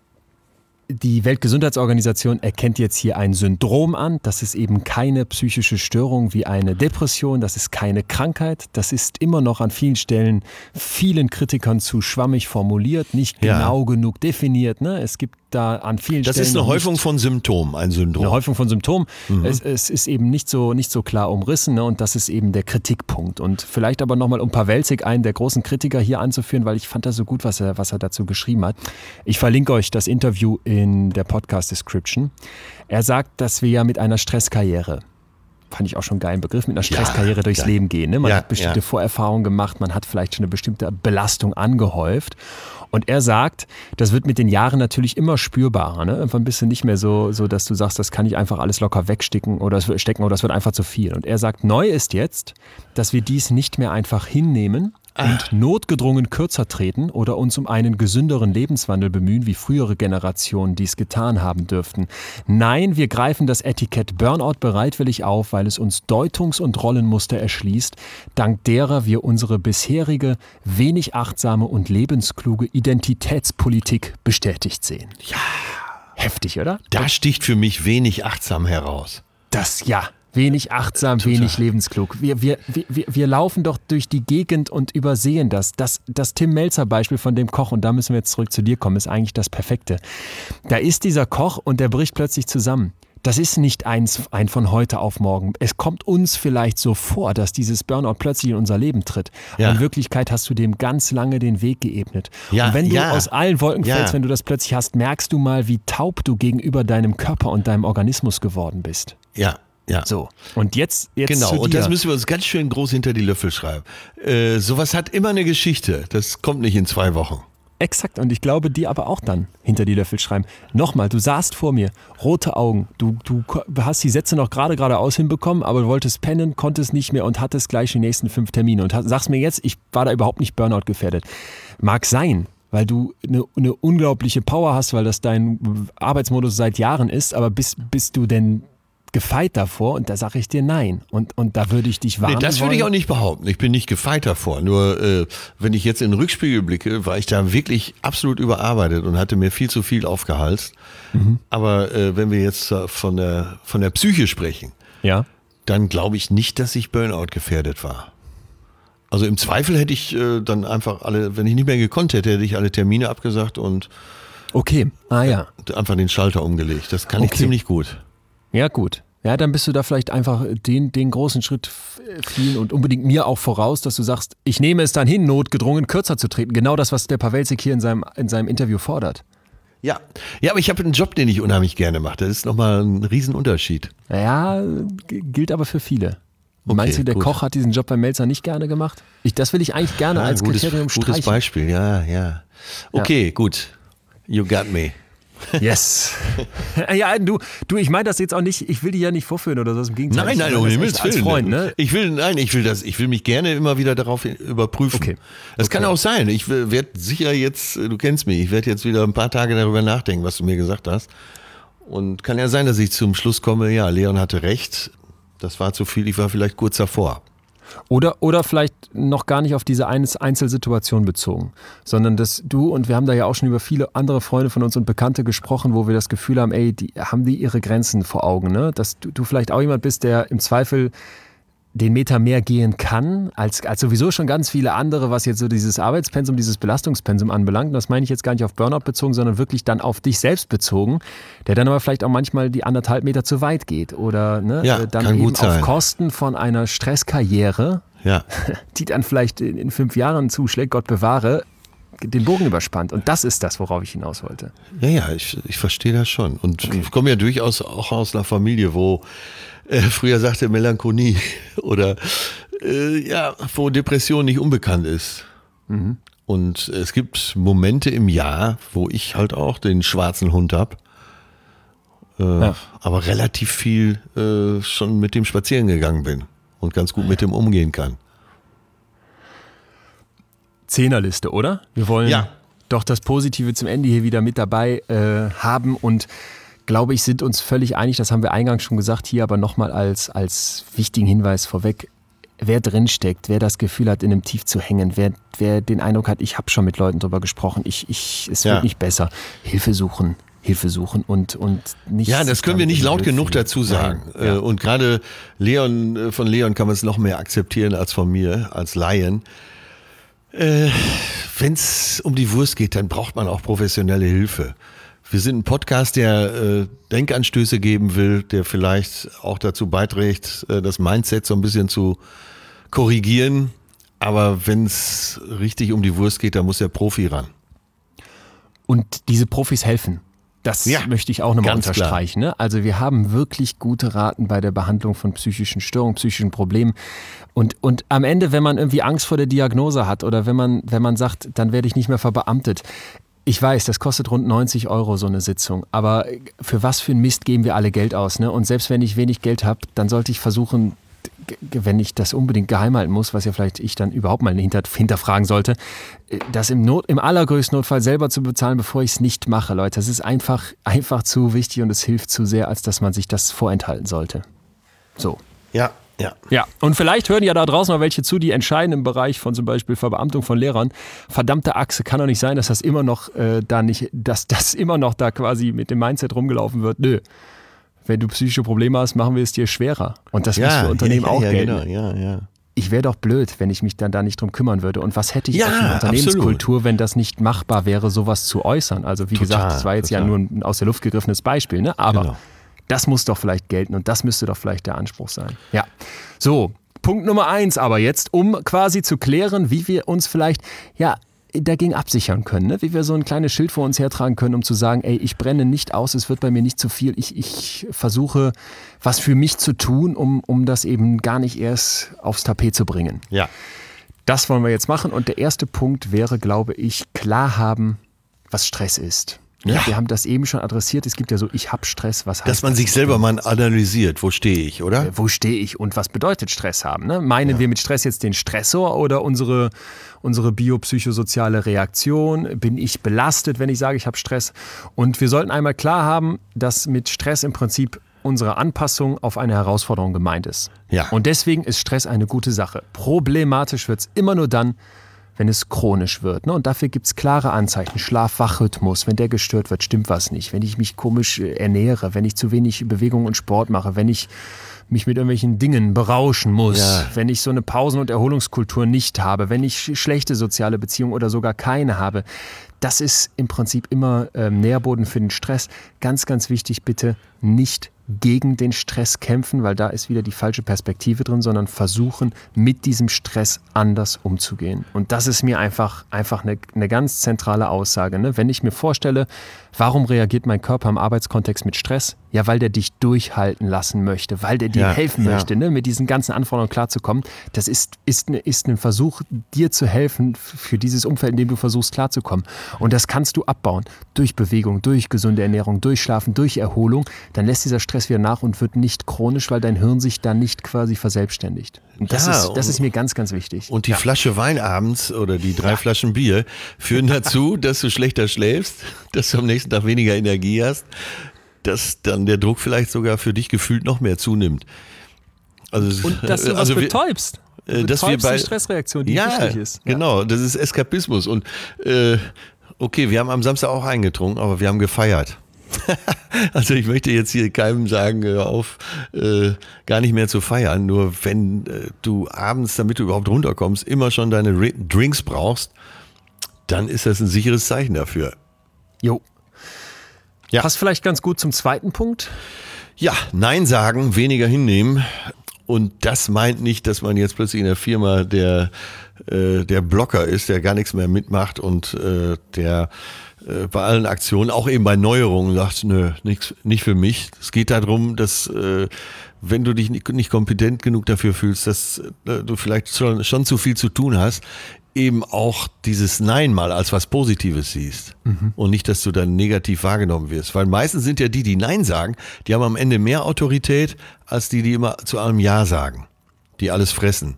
S1: Die Weltgesundheitsorganisation erkennt jetzt hier ein Syndrom an. Das ist eben keine psychische Störung wie eine Depression. Das ist keine Krankheit. Das ist immer noch an vielen Stellen vielen Kritikern zu schwammig formuliert, nicht
S2: Ja.
S1: genau genug definiert. Ne? Es gibt da an vielen
S2: Das
S1: Stellen
S2: ist eine
S1: noch nicht-
S2: Häufung von Symptomen, ein Syndrom.
S1: eine Häufung von Symptomen. Es, es ist eben nicht so, nicht so klar umrissen, ne? Und das ist eben der Kritikpunkt. Und vielleicht aber nochmal, um Pawelczyk, einen der großen Kritiker hier anzuführen, weil ich fand das so gut, was er, was er dazu geschrieben hat. Ich verlinke euch das Interview in der Podcast-Description. Er sagt, dass wir ja mit einer Stresskarriere, fand ich auch schon einen geilen Begriff, mit einer
S2: Ja,
S1: Stresskarriere durchs
S2: ja.
S1: Leben gehen. Ne? Man
S2: Ja,
S1: hat bestimmte
S2: ja.
S1: Vorerfahrungen gemacht, man hat vielleicht schon eine bestimmte Belastung angehäuft. Und er sagt, das wird mit den Jahren natürlich immer spürbarer. Ne? Irgendwann bist du nicht mehr so, so, dass du sagst, das kann ich einfach alles locker wegstecken oder es wird stecken oder es wird einfach zu viel. Und er sagt, neu ist jetzt, dass wir dies nicht mehr einfach hinnehmen und notgedrungen kürzer treten oder uns um einen gesünderen Lebenswandel bemühen, wie frühere Generationen dies getan haben dürften. Nein, wir greifen das Etikett Burnout bereitwillig auf, weil es uns Deutungs- und Rollenmuster erschließt, dank derer wir unsere bisherige, wenig achtsame und lebenskluge Identitätspolitik bestätigt sehen. Ja. Heftig, oder?
S2: Da sticht für mich wenig achtsam heraus.
S1: Das, ja. Wenig achtsam, wenig lebensklug. Wir, wir, wir, wir laufen doch durch die Gegend und übersehen das. Das, das Tim Melzer-Beispiel von dem Koch, und da müssen wir jetzt zurück zu dir kommen, ist eigentlich das Perfekte. Da ist dieser Koch und der bricht plötzlich zusammen. Das ist nicht eins, ein von heute auf morgen. Es kommt uns vielleicht so vor, dass dieses Burnout plötzlich in unser Leben tritt.
S2: Ja.
S1: In Wirklichkeit hast du dem ganz lange den Weg geebnet.
S2: Ja,
S1: und wenn du
S2: ja.
S1: aus allen Wolken
S2: Ja.
S1: fällst, wenn du das plötzlich hast, merkst du mal, wie taub du gegenüber deinem Körper und deinem Organismus geworden bist.
S2: Ja, ja.
S1: So, und jetzt, jetzt
S2: Genau,
S1: zu
S2: und
S1: dir.
S2: das müssen wir uns ganz schön groß hinter die Löffel schreiben. Äh, sowas hat immer eine Geschichte. Das kommt nicht in zwei Wochen.
S1: Exakt, und ich glaube, die aber auch dann hinter die Löffel schreiben. Nochmal, du saßt vor mir, rote Augen, du, du hast die Sätze noch gerade geradeaus hinbekommen, aber du wolltest pennen, konntest nicht mehr und hattest gleich die nächsten fünf Termine und hast, sagst mir jetzt, ich war da überhaupt nicht Burnout gefährdet. Mag sein, weil du eine, eine unglaubliche Power hast, weil das dein Arbeitsmodus seit Jahren ist, aber bist, bist du denn gefeit davor? Und da sage ich dir nein. Und, und da würde ich dich warnen
S2: Nee, das würde ich auch
S1: wollen.
S2: nicht behaupten. Ich bin nicht gefeit davor. Nur äh, wenn ich jetzt in den Rückspiegel blicke, war ich da wirklich absolut überarbeitet und hatte mir viel zu viel aufgehalst.
S1: Mhm.
S2: Aber äh, wenn wir jetzt äh, von der, von der Psyche sprechen,
S1: Ja.
S2: dann glaube ich nicht, dass ich Burnout gefährdet war. Also im Zweifel hätte ich äh, dann einfach alle, wenn ich nicht mehr gekonnt hätte, hätte ich alle Termine abgesagt und
S1: Okay, ah ja.
S2: einfach den Schalter umgelegt. Das kann ich
S1: Okay.
S2: ziemlich gut.
S1: Ja, gut. Ja, dann bist du da vielleicht einfach den, den großen Schritt vielen und unbedingt mir auch voraus, dass du sagst, ich nehme es dann hin, notgedrungen kürzer zu treten. Genau das, was der Pawelczyk hier in seinem, in seinem Interview fordert.
S2: Ja, ja, aber ich habe einen Job, den ich unheimlich gerne mache. Das ist nochmal ein Riesenunterschied.
S1: Ja, g- gilt aber für viele.
S2: Okay,
S1: Meinst du, der
S2: gut.
S1: Koch hat diesen Job beim Melzer nicht gerne gemacht? Ich, das will ich eigentlich gerne
S2: Ja,
S1: als
S2: gutes,
S1: Kriterium
S2: gutes
S1: streichen.
S2: Beispiel, ja, ja. Okay, gut. You got me.
S1: Yes. Ja, du, du ich meine das jetzt auch nicht, ich will dich ja nicht vorführen oder so, im Gegenteil.
S2: Nein, nein,
S1: ich
S2: um
S1: meine das
S2: Himmels
S1: echt als
S2: Willen.
S1: Freund, ne?
S2: Ich will, nein, ich will das, ich will mich gerne immer wieder darauf überprüfen.
S1: Okay.
S2: Das
S1: Okay.
S2: kann auch sein. Ich werde sicher jetzt, du kennst mich, ich werde jetzt wieder ein paar Tage darüber nachdenken, was du mir gesagt hast. Und kann ja sein, dass ich zum Schluss komme, ja, Leon hatte recht, das war zu viel, ich war vielleicht kurz davor.
S1: Oder, oder vielleicht noch gar nicht auf diese eine Einzelsituation bezogen, sondern dass du, und wir haben da ja auch schon über viele andere Freunde von uns und Bekannte gesprochen, wo wir das Gefühl haben, ey, die haben die ihre Grenzen vor Augen, ne? Dass du, du vielleicht auch jemand bist, der im Zweifel den Meter mehr gehen kann, als, als sowieso schon ganz viele andere, was jetzt so dieses Arbeitspensum, dieses Belastungspensum anbelangt. Und das meine ich jetzt gar nicht auf Burnout bezogen, sondern wirklich dann auf dich selbst bezogen, der dann aber vielleicht auch manchmal die anderthalb Meter zu weit geht oder ne,
S2: Ja,
S1: äh, dann
S2: kann
S1: eben
S2: gut
S1: auf
S2: sein.
S1: Kosten von einer Stresskarriere,
S2: Ja.
S1: die dann vielleicht in, in fünf Jahren zuschlägt, Gott bewahre, den Bogen überspannt. Und das ist das, worauf ich hinaus wollte.
S2: Ja, ja, ich, ich verstehe das schon. Und ich komme ja durchaus auch aus einer Familie, wo äh, früher sagte Melancholie oder äh, ja, wo Depression nicht unbekannt ist.
S1: Mhm.
S2: Und es gibt Momente im Jahr, wo ich halt auch den schwarzen Hund habe. Äh,
S1: Ja.
S2: Aber relativ viel äh, schon mit dem spazieren gegangen bin und ganz gut mit dem umgehen kann.
S1: Zehnerliste, oder? Wir wollen
S2: Ja.
S1: doch das Positive zum Ende hier wieder mit dabei äh, haben und glaube ich, sind uns völlig einig, das haben wir eingangs schon gesagt, hier aber nochmal als, als wichtigen Hinweis vorweg, wer drinsteckt, wer das Gefühl hat, in einem Tief zu hängen, wer, wer den Eindruck hat, ich habe schon mit Leuten drüber gesprochen, ich, ich, es
S2: Ja.
S1: wird nicht besser, Hilfe suchen. Hilfe suchen und, und nicht.
S2: Ja, das können wir nicht laut genug dazu sagen.
S1: Nein, ja.
S2: Äh, Und gerade Leon, äh, von Leon kann man es noch mehr akzeptieren als von mir, als Laien. Äh, Wenn es um die Wurst geht, dann braucht man auch professionelle Hilfe. Wir sind ein Podcast, der äh, Denkanstöße geben will, der vielleicht auch dazu beiträgt, äh, das Mindset so ein bisschen zu korrigieren. Aber wenn es richtig um die Wurst geht, dann muss der Profi ran.
S1: Und diese Profis helfen. Das
S2: Ja,
S1: möchte ich auch nochmal
S2: ganz
S1: unterstreichen. Ne? Also wir haben wirklich gute Raten bei der Behandlung von psychischen Störungen, psychischen Problemen. Und, und am Ende, wenn man irgendwie Angst vor der Diagnose hat oder wenn man, wenn man sagt, dann werde ich nicht mehr verbeamtet. Ich weiß, das kostet rund neunzig Euro so eine Sitzung. Aber für was für ein Mist geben wir alle Geld aus? Ne? Und selbst wenn ich wenig Geld habe, dann sollte ich versuchen, wenn ich das unbedingt geheim halten muss, was ja vielleicht ich dann überhaupt mal hinter, hinterfragen sollte, das im, Not, im allergrößten Notfall selber zu bezahlen, bevor ich es nicht mache, Leute. Das ist einfach, einfach zu wichtig und es hilft zu sehr, als dass man sich das vorenthalten sollte. So.
S2: Ja, ja.
S1: Ja, und vielleicht hören ja da draußen noch welche zu, die entscheiden im Bereich von zum Beispiel Verbeamtung von Lehrern. Verdammte Achse, kann doch nicht sein, dass das immer noch äh, da nicht, dass das immer noch da quasi mit dem Mindset rumgelaufen wird. Nö. Wenn du psychische Probleme hast, machen wir es dir schwerer. Und das muss für Unternehmen
S2: ja,
S1: auch
S2: ja,
S1: gelten.
S2: Genau, ja, ja.
S1: Ich wäre doch blöd, wenn ich mich dann da nicht drum kümmern würde. Und was hätte ich
S2: Ja,
S1: auch für eine Unternehmenskultur,
S2: absolut.
S1: wenn das nicht machbar wäre, sowas zu äußern? Also wie
S2: Total,
S1: gesagt, das war jetzt
S2: total.
S1: ja nur ein aus der Luft gegriffenes Beispiel, ne? Aber
S2: Genau.
S1: das muss doch vielleicht gelten und das müsste doch vielleicht der Anspruch sein. Ja, so, Punkt Nummer eins aber jetzt, um quasi zu klären, wie wir uns vielleicht, ja, dagegen absichern können, ne? Wie wir so ein kleines Schild vor uns hertragen können, um zu sagen, ey, ich brenne nicht aus, es wird bei mir nicht zu viel, ich, ich versuche, was für mich zu tun, um, um das eben gar nicht erst aufs Tapet zu bringen.
S2: Ja.
S1: Das wollen wir jetzt machen und der erste Punkt wäre, glaube ich, klar haben, was Stress ist. Ne?
S2: Ja.
S1: Wir haben das eben schon adressiert, es gibt ja so, ich habe Stress, was heißt
S2: Dass man
S1: das?
S2: sich selber mal analysiert, wo stehe ich, oder?
S1: Wo stehe ich und was bedeutet Stress haben? Ne? Meinen ja. wir mit Stress jetzt den Stressor oder unsere, unsere biopsychosoziale Reaktion? Bin ich belastet, wenn ich sage, ich habe Stress? Und wir sollten einmal klar haben, dass mit Stress im Prinzip unsere Anpassung auf eine Herausforderung gemeint ist.
S2: Ja.
S1: Und deswegen ist Stress eine gute Sache. Problematisch wird es immer nur dann, wenn es chronisch wird. Ne? Und dafür gibt es klare Anzeichen. Schlaf-Wach-Rhythmus, wenn der gestört wird, stimmt was nicht. Wenn ich mich komisch ernähre, wenn ich zu wenig Bewegung und Sport mache, wenn ich mich mit irgendwelchen Dingen berauschen muss,
S2: Ja.
S1: wenn ich so eine Pausen- und Erholungskultur nicht habe, wenn ich schlechte soziale Beziehungen oder sogar keine habe. Das ist im Prinzip immer ähm, Nährboden für den Stress. Ganz, ganz wichtig, bitte nicht gegen den Stress kämpfen, weil da ist wieder die falsche Perspektive drin, sondern versuchen, mit diesem Stress anders umzugehen. Und das ist mir einfach, einfach eine, eine ganz zentrale Aussage. Ne? Wenn ich mir vorstelle, warum reagiert mein Körper im Arbeitskontext mit Stress? Ja, weil der dich durchhalten lassen möchte, weil der dir
S2: ja,
S1: helfen
S2: ja.
S1: möchte, ne? mit diesen ganzen Anforderungen klarzukommen. Das ist, ist, eine, ist ein Versuch, dir zu helfen für dieses Umfeld, in dem du versuchst klarzukommen. Und das kannst du abbauen durch Bewegung, durch gesunde Ernährung, durch Schlafen, durch Erholung. Dann lässt dieser Stress wieder nach und wird nicht chronisch, weil dein Hirn sich dann nicht quasi verselbstständigt. Und das,
S2: Ja,
S1: ist, das ist mir ganz, ganz wichtig.
S2: Und die
S1: ja.
S2: Flasche Wein abends oder die drei ja. Flaschen Bier führen dazu, dass du schlechter schläfst, dass du am nächsten Tag weniger Energie hast, dass dann der Druck vielleicht sogar für dich gefühlt noch mehr zunimmt. Also,
S1: und dass du was
S2: also
S1: betäubst.
S2: Wir, dass wir bei
S1: die Stressreaktion, die
S2: ja,
S1: wichtig ist.
S2: Ja, genau, das ist Eskapismus. Und äh, okay, wir haben am Samstag auch eingetrunken, aber wir haben gefeiert. Also ich möchte jetzt hier keinem sagen, hör auf, äh, gar nicht mehr zu feiern. Nur wenn äh, du abends, damit du überhaupt runterkommst, immer schon deine R- Drinks brauchst, dann ist das ein sicheres Zeichen dafür.
S1: Jo.
S2: Ja.
S1: Passt vielleicht ganz gut zum zweiten Punkt.
S2: Ja, Nein sagen, weniger hinnehmen. Und das meint nicht, dass man jetzt plötzlich in der Firma der, äh, der Blocker ist, der gar nichts mehr mitmacht und äh, der äh, bei allen Aktionen, auch eben bei Neuerungen, sagt, nö, nix, nicht für mich. Es geht darum, dass äh, wenn du dich nicht, nicht kompetent genug dafür fühlst, dass äh, du vielleicht schon, schon zu viel zu tun hast, eben auch dieses Nein mal als was Positives siehst mhm. und nicht, dass du dann negativ wahrgenommen wirst. Weil meistens sind ja die, die Nein sagen, die haben am Ende mehr Autorität als die, die immer zu allem Ja sagen, die alles fressen.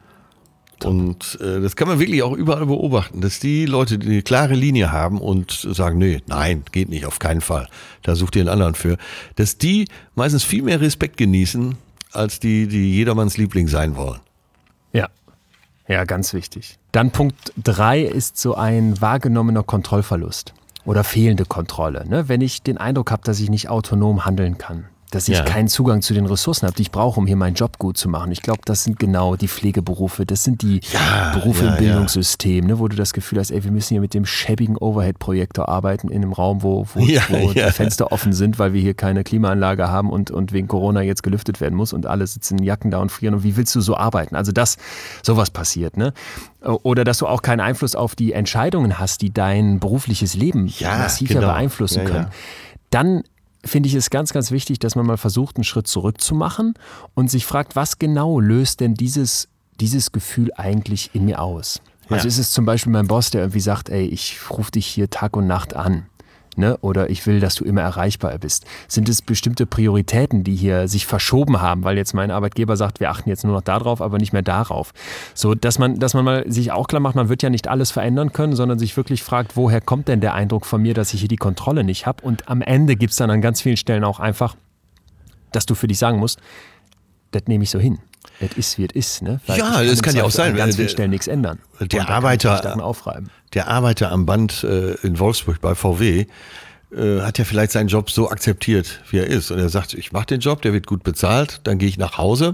S2: Top. Und äh, das kann man wirklich auch überall beobachten, dass die Leute, die eine klare Linie haben und sagen, nee, nein, geht nicht, auf keinen Fall, da sucht ihr einen anderen für, dass die meistens viel mehr Respekt genießen, als die, die jedermanns Liebling sein wollen.
S1: Ja. Ja, ganz wichtig. Dann Punkt drei ist so ein wahrgenommener Kontrollverlust oder fehlende Kontrolle. Ne? Wenn ich den Eindruck habe, dass ich nicht autonom handeln kann, dass ich
S2: ja.
S1: keinen Zugang zu den Ressourcen habe, die ich brauche, um hier meinen Job gut zu machen. Ich glaube, das sind genau die Pflegeberufe, das sind die
S2: ja,
S1: Berufe
S2: ja,
S1: im Bildungssystem, ne, wo du das Gefühl hast, ey, wir müssen hier mit dem schäbigen Overhead-Projektor arbeiten in einem Raum, wo, wo,
S2: ja,
S1: wo
S2: ja.
S1: die Fenster offen sind, weil wir hier keine Klimaanlage haben und, und wegen Corona jetzt gelüftet werden muss und alle sitzen in Jacken da und frieren. Und wie willst du so arbeiten? Also das, sowas passiert, ne? Oder dass du auch keinen Einfluss auf die Entscheidungen hast, die dein berufliches Leben
S2: ja,
S1: massiver
S2: genau.
S1: beeinflussen
S2: ja,
S1: können.
S2: Ja.
S1: Dann finde ich es ganz, ganz wichtig, dass man mal versucht, einen Schritt zurück zu machen und sich fragt, was genau löst denn dieses, dieses Gefühl eigentlich in mir aus? Ja. Also ist es zum Beispiel mein Boss, der irgendwie sagt, ey, ich rufe dich hier Tag und Nacht an. Ne? Oder ich will, dass du immer erreichbar bist. Sind es bestimmte Prioritäten, die hier sich verschoben haben, weil jetzt mein Arbeitgeber sagt, wir achten jetzt nur noch darauf, aber nicht mehr darauf. So, dass man, dass man mal sich auch klar macht, man wird ja nicht alles verändern können, sondern sich wirklich fragt, woher kommt denn der Eindruck von mir, dass ich hier die Kontrolle nicht habe? Und am Ende gibt es dann an ganz vielen Stellen auch einfach, dass du für dich sagen musst, das nehme ich so hin. Das ist, wie es ist. Ne? Weil
S2: ja,
S1: kann
S2: das kann ja auch sein.
S1: An ganz
S2: der,
S1: vielen Stellen nichts ändern.
S2: Der Arbeiter,
S1: aufreiben.
S2: der Arbeiter am Band äh, in Wolfsburg bei V W äh, hat ja vielleicht seinen Job so akzeptiert, wie er ist. Und er sagt, ich mache den Job, der wird gut bezahlt, dann gehe ich nach Hause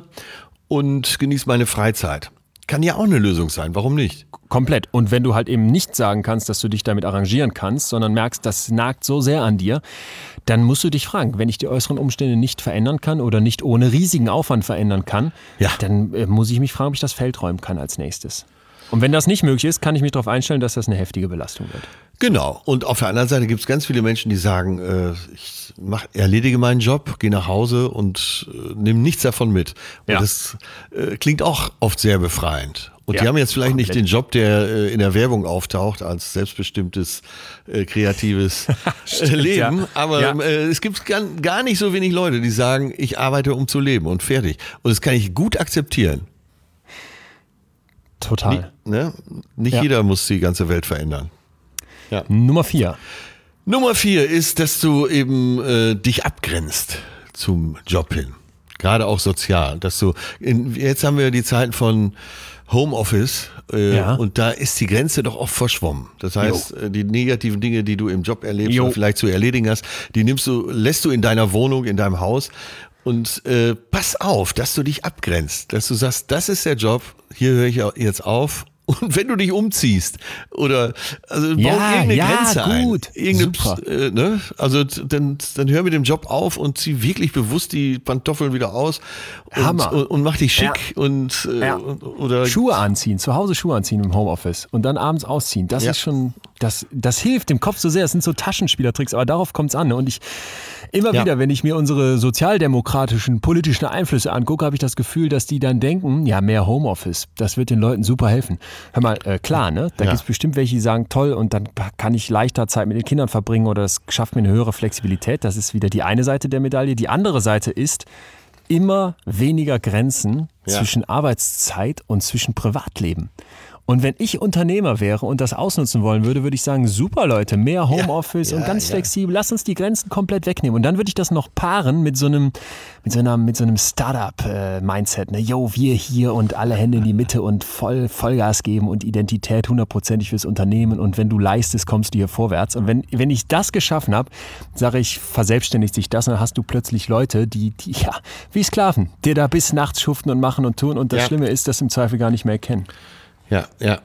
S2: und genieße meine Freizeit. Kann ja auch eine Lösung sein, warum nicht?
S1: Komplett. Und wenn du halt eben nicht sagen kannst, dass du dich damit arrangieren kannst, sondern merkst, das nagt so sehr an dir, dann musst du dich fragen, wenn ich die äußeren Umstände nicht verändern kann oder nicht ohne riesigen Aufwand verändern kann,
S2: ja.
S1: dann äh, muss ich mich fragen, ob ich das Feld räumen kann als nächstes. Und wenn das nicht möglich ist, kann ich mich darauf einstellen, dass das eine heftige Belastung wird.
S2: Genau. Und auf der anderen Seite gibt es ganz viele Menschen, die sagen, äh, ich mach, erledige meinen Job, gehe nach Hause und äh, nehme nichts davon mit. Und
S1: ja.
S2: das äh, klingt auch oft sehr befreiend. Und
S1: ja,
S2: die haben jetzt vielleicht
S1: komplett.
S2: nicht den Job, der äh, in der Werbung auftaucht, als selbstbestimmtes, äh, kreatives
S1: Stimmt,
S2: Leben.
S1: ja.
S2: Aber
S1: ja.
S2: äh, es gibt gar, gar nicht so wenig Leute, die sagen, ich arbeite, um zu leben und fertig. Und das kann ich gut akzeptieren.
S1: Total.
S2: Nie, ne? Nicht
S1: ja.
S2: jeder muss die ganze Welt verändern. Ja.
S1: Nummer vier.
S2: Nummer vier ist, dass du eben äh, dich abgrenzt zum Job hin. Gerade auch sozial. Dass du in, jetzt haben wir die Zeiten von Homeoffice äh,
S1: ja.
S2: und da ist die Grenze doch oft verschwommen. Das heißt, jo. die negativen Dinge, die du im Job erlebst
S1: jo.
S2: oder vielleicht zu erledigen hast, die nimmst du, lässt du in deiner Wohnung, in deinem Haus. Und äh, pass auf, dass du dich abgrenzt, dass du sagst, das ist der Job, hier höre ich jetzt auf Und wenn du dich umziehst oder also bau
S1: Ja,
S2: irgendeine
S1: ja,
S2: Grenze
S1: gut.
S2: ein. Irgendeine,
S1: Super.
S2: äh, ne? Also dann, dann hör mit dem Job auf und zieh wirklich bewusst die Pantoffeln wieder aus und,
S1: Hammer.
S2: und, und mach dich schick und äh,
S1: Ja.
S2: oder
S1: Schuhe anziehen, zu Hause Schuhe anziehen im Homeoffice und dann abends ausziehen. Das
S2: Ja.
S1: ist schon, das, das hilft dem Kopf so sehr. Das sind so Taschenspielertricks, aber darauf kommt es an. Ne? Und ich immer
S2: Ja.
S1: wieder, wenn ich mir unsere sozialdemokratischen politischen Einflüsse angucke, habe ich das Gefühl, dass die dann denken, ja, mehr Homeoffice, das wird den Leuten super helfen. Hör mal, äh, klar, ne? Da
S2: Ja.
S1: gibt es bestimmt welche, die sagen, toll, und dann kann ich leichter Zeit mit den Kindern verbringen oder das schafft mir eine höhere Flexibilität. Das ist wieder die eine Seite der Medaille. Die andere Seite ist, immer weniger Grenzen
S2: Ja.
S1: zwischen Arbeitszeit und zwischen Privatleben. Und wenn ich Unternehmer wäre und das ausnutzen wollen würde, würde ich sagen, super Leute, mehr Homeoffice
S2: Ja,
S1: und ganz
S2: ja.
S1: flexibel, lass uns die Grenzen komplett wegnehmen. Und dann würde ich das noch paaren mit so einem, mit so einer, mit so einem Startup-Mindset. Ne? Yo, wir hier und alle Hände in die Mitte und voll Vollgas geben und Identität hundertprozentig fürs Unternehmen. Und wenn du leistest, kommst du hier vorwärts. Und wenn, wenn ich das geschaffen habe, sage ich, verselbstständigt sich das, und dann hast du plötzlich Leute, die, die ja, wie Sklaven, dir da bis nachts schuften und machen und tun. Und das
S2: Ja.
S1: Schlimme ist, dass im Zweifel gar nicht mehr erkennen.
S2: ja, ja.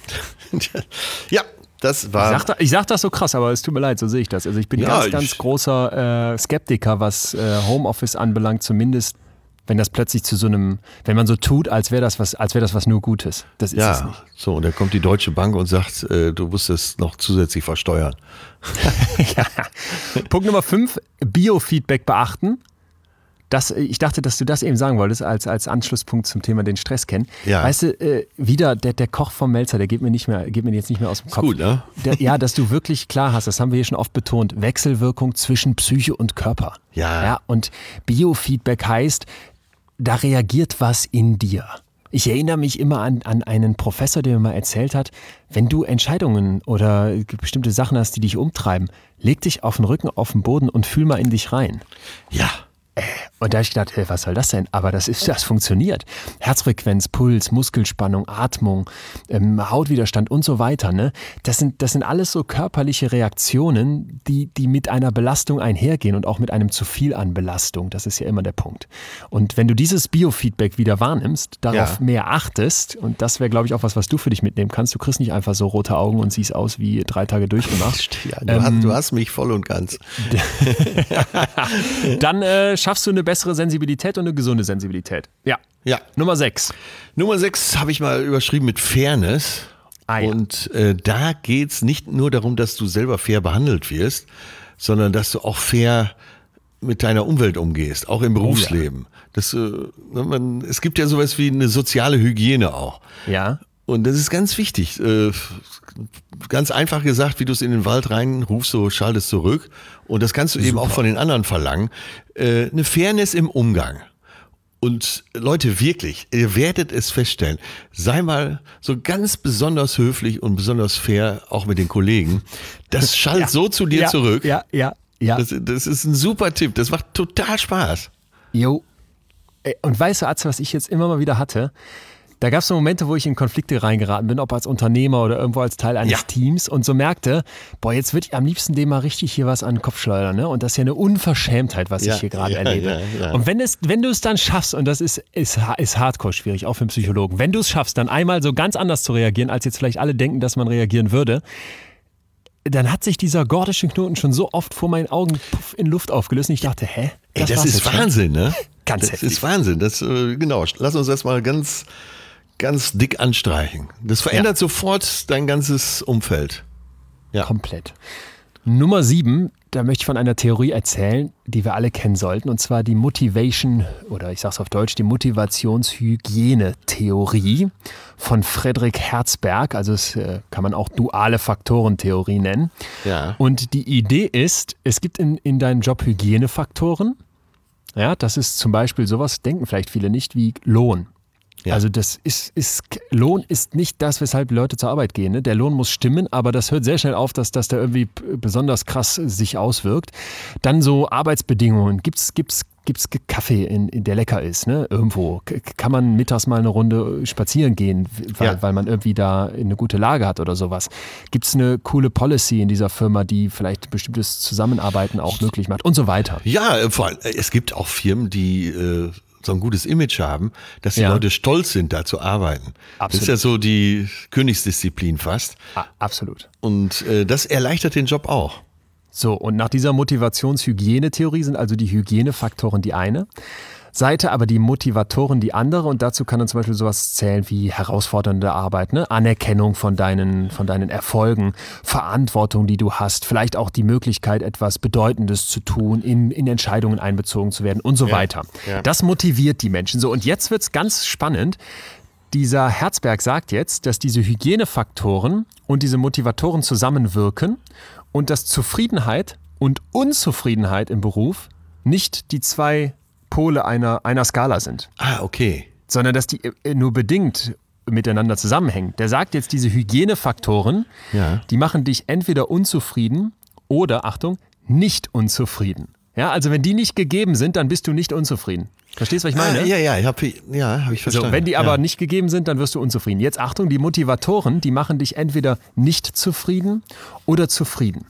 S2: ja, das war
S1: Ich sag, da, ich sag das so krass, aber es tut mir leid, so sehe ich das. Also ich bin
S2: Ja,
S1: ganz,
S2: ich-
S1: ganz großer äh, Skeptiker, was äh, Homeoffice anbelangt, zumindest wenn das plötzlich zu so einem, wenn man so tut, als wäre das was, als wäre das was nur Gutes. Das ist es
S2: ja,
S1: nicht.
S2: so, und dann kommt die Deutsche Bank und sagt, äh, du musst es noch zusätzlich versteuern.
S1: Ja. Punkt Nummer fünf, Biofeedback beachten. Das, ich dachte, dass du das eben sagen wolltest, als, als Anschlusspunkt zum Thema den Stress kennen.
S2: Ja.
S1: Weißt du, äh, wieder der, der Koch vom Melzer, der geht mir nicht mehr, geht mir jetzt nicht mehr aus dem Kopf.
S2: gut, ne?
S1: Der, ja, dass du wirklich klar hast, das haben wir hier schon oft betont, Wechselwirkung zwischen Psyche und Körper.
S2: Ja.
S1: Ja, und Biofeedback heißt, da reagiert was in dir. Ich erinnere mich immer an, an einen Professor, der mir mal erzählt hat, wenn du Entscheidungen oder bestimmte Sachen hast, die dich umtreiben, leg dich auf den Rücken, auf den Boden und fühl mal in dich rein.
S2: Ja.
S1: Und da habe ich gedacht, ey, was soll das denn? Aber das ist, das funktioniert. Herzfrequenz, Puls, Muskelspannung, Atmung, ähm, Hautwiderstand und so weiter. Ne? Das sind, das sind alles so körperliche Reaktionen, die, die mit einer Belastung einhergehen und auch mit einem zu viel an Belastung. Das ist ja immer der Punkt. Und wenn du dieses Biofeedback wieder wahrnimmst, darauf
S2: Ja.
S1: mehr achtest, und das wäre, glaube ich, auch was, was du für dich mitnehmen kannst. Du kriegst nicht einfach so rote Augen und siehst aus wie drei Tage durchgemacht.
S2: Ja, du, hast, du hast mich voll und ganz.
S1: Dann äh, schaffst du eine bessere Sensibilität und eine gesunde Sensibilität. Ja.
S2: Ja.
S1: Nummer sechs.
S2: Nummer sechs habe ich mal überschrieben mit Fairness.
S1: Ah, ja.
S2: Und äh, da geht's nicht nur darum, dass du selber fair behandelt wirst, sondern dass du auch fair mit deiner Umwelt umgehst, auch im Berufsleben. Das, äh, man, es gibt ja sowas wie eine soziale Hygiene auch.
S1: Ja.
S2: Und das ist ganz wichtig. Äh, ganz einfach gesagt, wie du es in den Wald reinrufst, so schaltest zurück. Und das kannst du eben auch von den anderen verlangen. Äh, eine Fairness im Umgang. Und Leute, wirklich, ihr werdet es feststellen, sei mal so ganz besonders höflich und besonders fair, auch mit den Kollegen. Das schallt
S1: Ja.
S2: so zu dir
S1: ja,
S2: zurück.
S1: Ja, ja, ja.
S2: Das, das ist ein super Tipp. Das macht total Spaß.
S1: Jo. Ey, und weißt du, Atze, was ich jetzt immer mal wieder hatte? Da gab es so Momente, wo ich in Konflikte reingeraten bin, ob als Unternehmer oder irgendwo als Teil eines
S2: Ja.
S1: Teams, und so merkte, boah, jetzt würde ich am liebsten dem mal richtig hier was an den Kopf schleudern. Ne? Und das ist ja eine Unverschämtheit, was
S2: Ja,
S1: ich hier gerade
S2: ja,
S1: erlebe.
S2: ja, ja.
S1: Und wenn, es, wenn du es dann schaffst, und das ist, ist, ist hardcore schwierig, auch für einen Psychologen, wenn du es schaffst, dann einmal so ganz anders zu reagieren, als jetzt vielleicht alle denken, dass man reagieren würde, dann hat sich dieser gordische Knoten schon so oft vor meinen Augen puff, in Luft aufgelöst und ich dachte, hä?
S2: Ey, das
S1: war's
S2: ist
S1: jetzt schon?
S2: Wahnsinn, ne?
S1: Ganz
S2: Das
S1: heftig.
S2: ist Wahnsinn. Das, äh, genau. Lass uns das mal ganz, ganz dick anstreichen. Das verändert sofort dein ganzes Umfeld. Ja.
S1: Komplett. Nummer sieben, da möchte ich von einer Theorie erzählen, die wir alle kennen sollten, und zwar die Motivation, oder ich sage es auf Deutsch, die Motivationshygiene-Theorie von Friedrich Herzberg. Also das äh, kann man auch duale Faktorentheorie nennen.
S2: Ja.
S1: Und die Idee ist, es gibt in, in deinem Job Hygienefaktoren. Ja, das ist zum Beispiel sowas, denken vielleicht viele nicht, wie Lohn.
S2: Ja.
S1: Also das ist, ist, Lohn ist nicht das, weshalb Leute zur Arbeit gehen. Ne? Der Lohn muss stimmen, aber das hört sehr schnell auf, dass das da irgendwie p- besonders krass sich auswirkt. Dann so Arbeitsbedingungen. Gibt's, gibt's, gibt's Kaffee, in, in der lecker ist, ne? Irgendwo. K- kann man mittags mal eine Runde spazieren gehen, weil,
S2: Ja.
S1: weil man irgendwie da eine gute Lage hat oder sowas. Gibt's eine coole Policy in dieser Firma, die vielleicht bestimmtes Zusammenarbeiten auch möglich macht und so weiter.
S2: Ja, äh, vor allem, äh, es gibt auch Firmen, die, äh, so ein gutes Image haben, dass die
S1: Ja.
S2: Leute stolz sind, da zu arbeiten.
S1: Absolut.
S2: Das ist ja so die Königsdisziplin fast.
S1: Ah, absolut.
S2: Und äh, das erleichtert den Job auch.
S1: So, und nach dieser Motivations-Hygiene-Theorie sind also die Hygienefaktoren die eine Seite, aber die Motivatoren die andere. Und dazu kann dann zum Beispiel sowas zählen wie herausfordernde Arbeit, ne? Anerkennung von deinen, von deinen Erfolgen, Verantwortung, die du hast, vielleicht auch die Möglichkeit, etwas Bedeutendes zu tun, in, in Entscheidungen einbezogen zu werden und so
S2: Ja,
S1: weiter.
S2: ja.
S1: Das motiviert die Menschen. So, und jetzt wird's ganz spannend. Dieser Herzberg sagt jetzt, dass diese Hygienefaktoren und diese Motivatoren zusammenwirken und dass Zufriedenheit und Unzufriedenheit im Beruf nicht die zwei Pole einer, einer Skala sind,
S2: Ah, okay.
S1: sondern dass die äh, nur bedingt miteinander zusammenhängen. Der sagt jetzt, diese Hygienefaktoren,
S2: Ja.
S1: die machen dich entweder unzufrieden oder, Achtung, nicht unzufrieden. Ja, also wenn die nicht gegeben sind, dann bist du nicht unzufrieden. Verstehst du, was ich meine?
S2: Ah, ja, ja, ich habe ja, hab ich verstanden.
S1: So, wenn die aber
S2: ja.
S1: nicht gegeben sind, dann wirst du unzufrieden. Jetzt Achtung, die Motivatoren, die machen dich entweder nicht zufrieden oder zufrieden.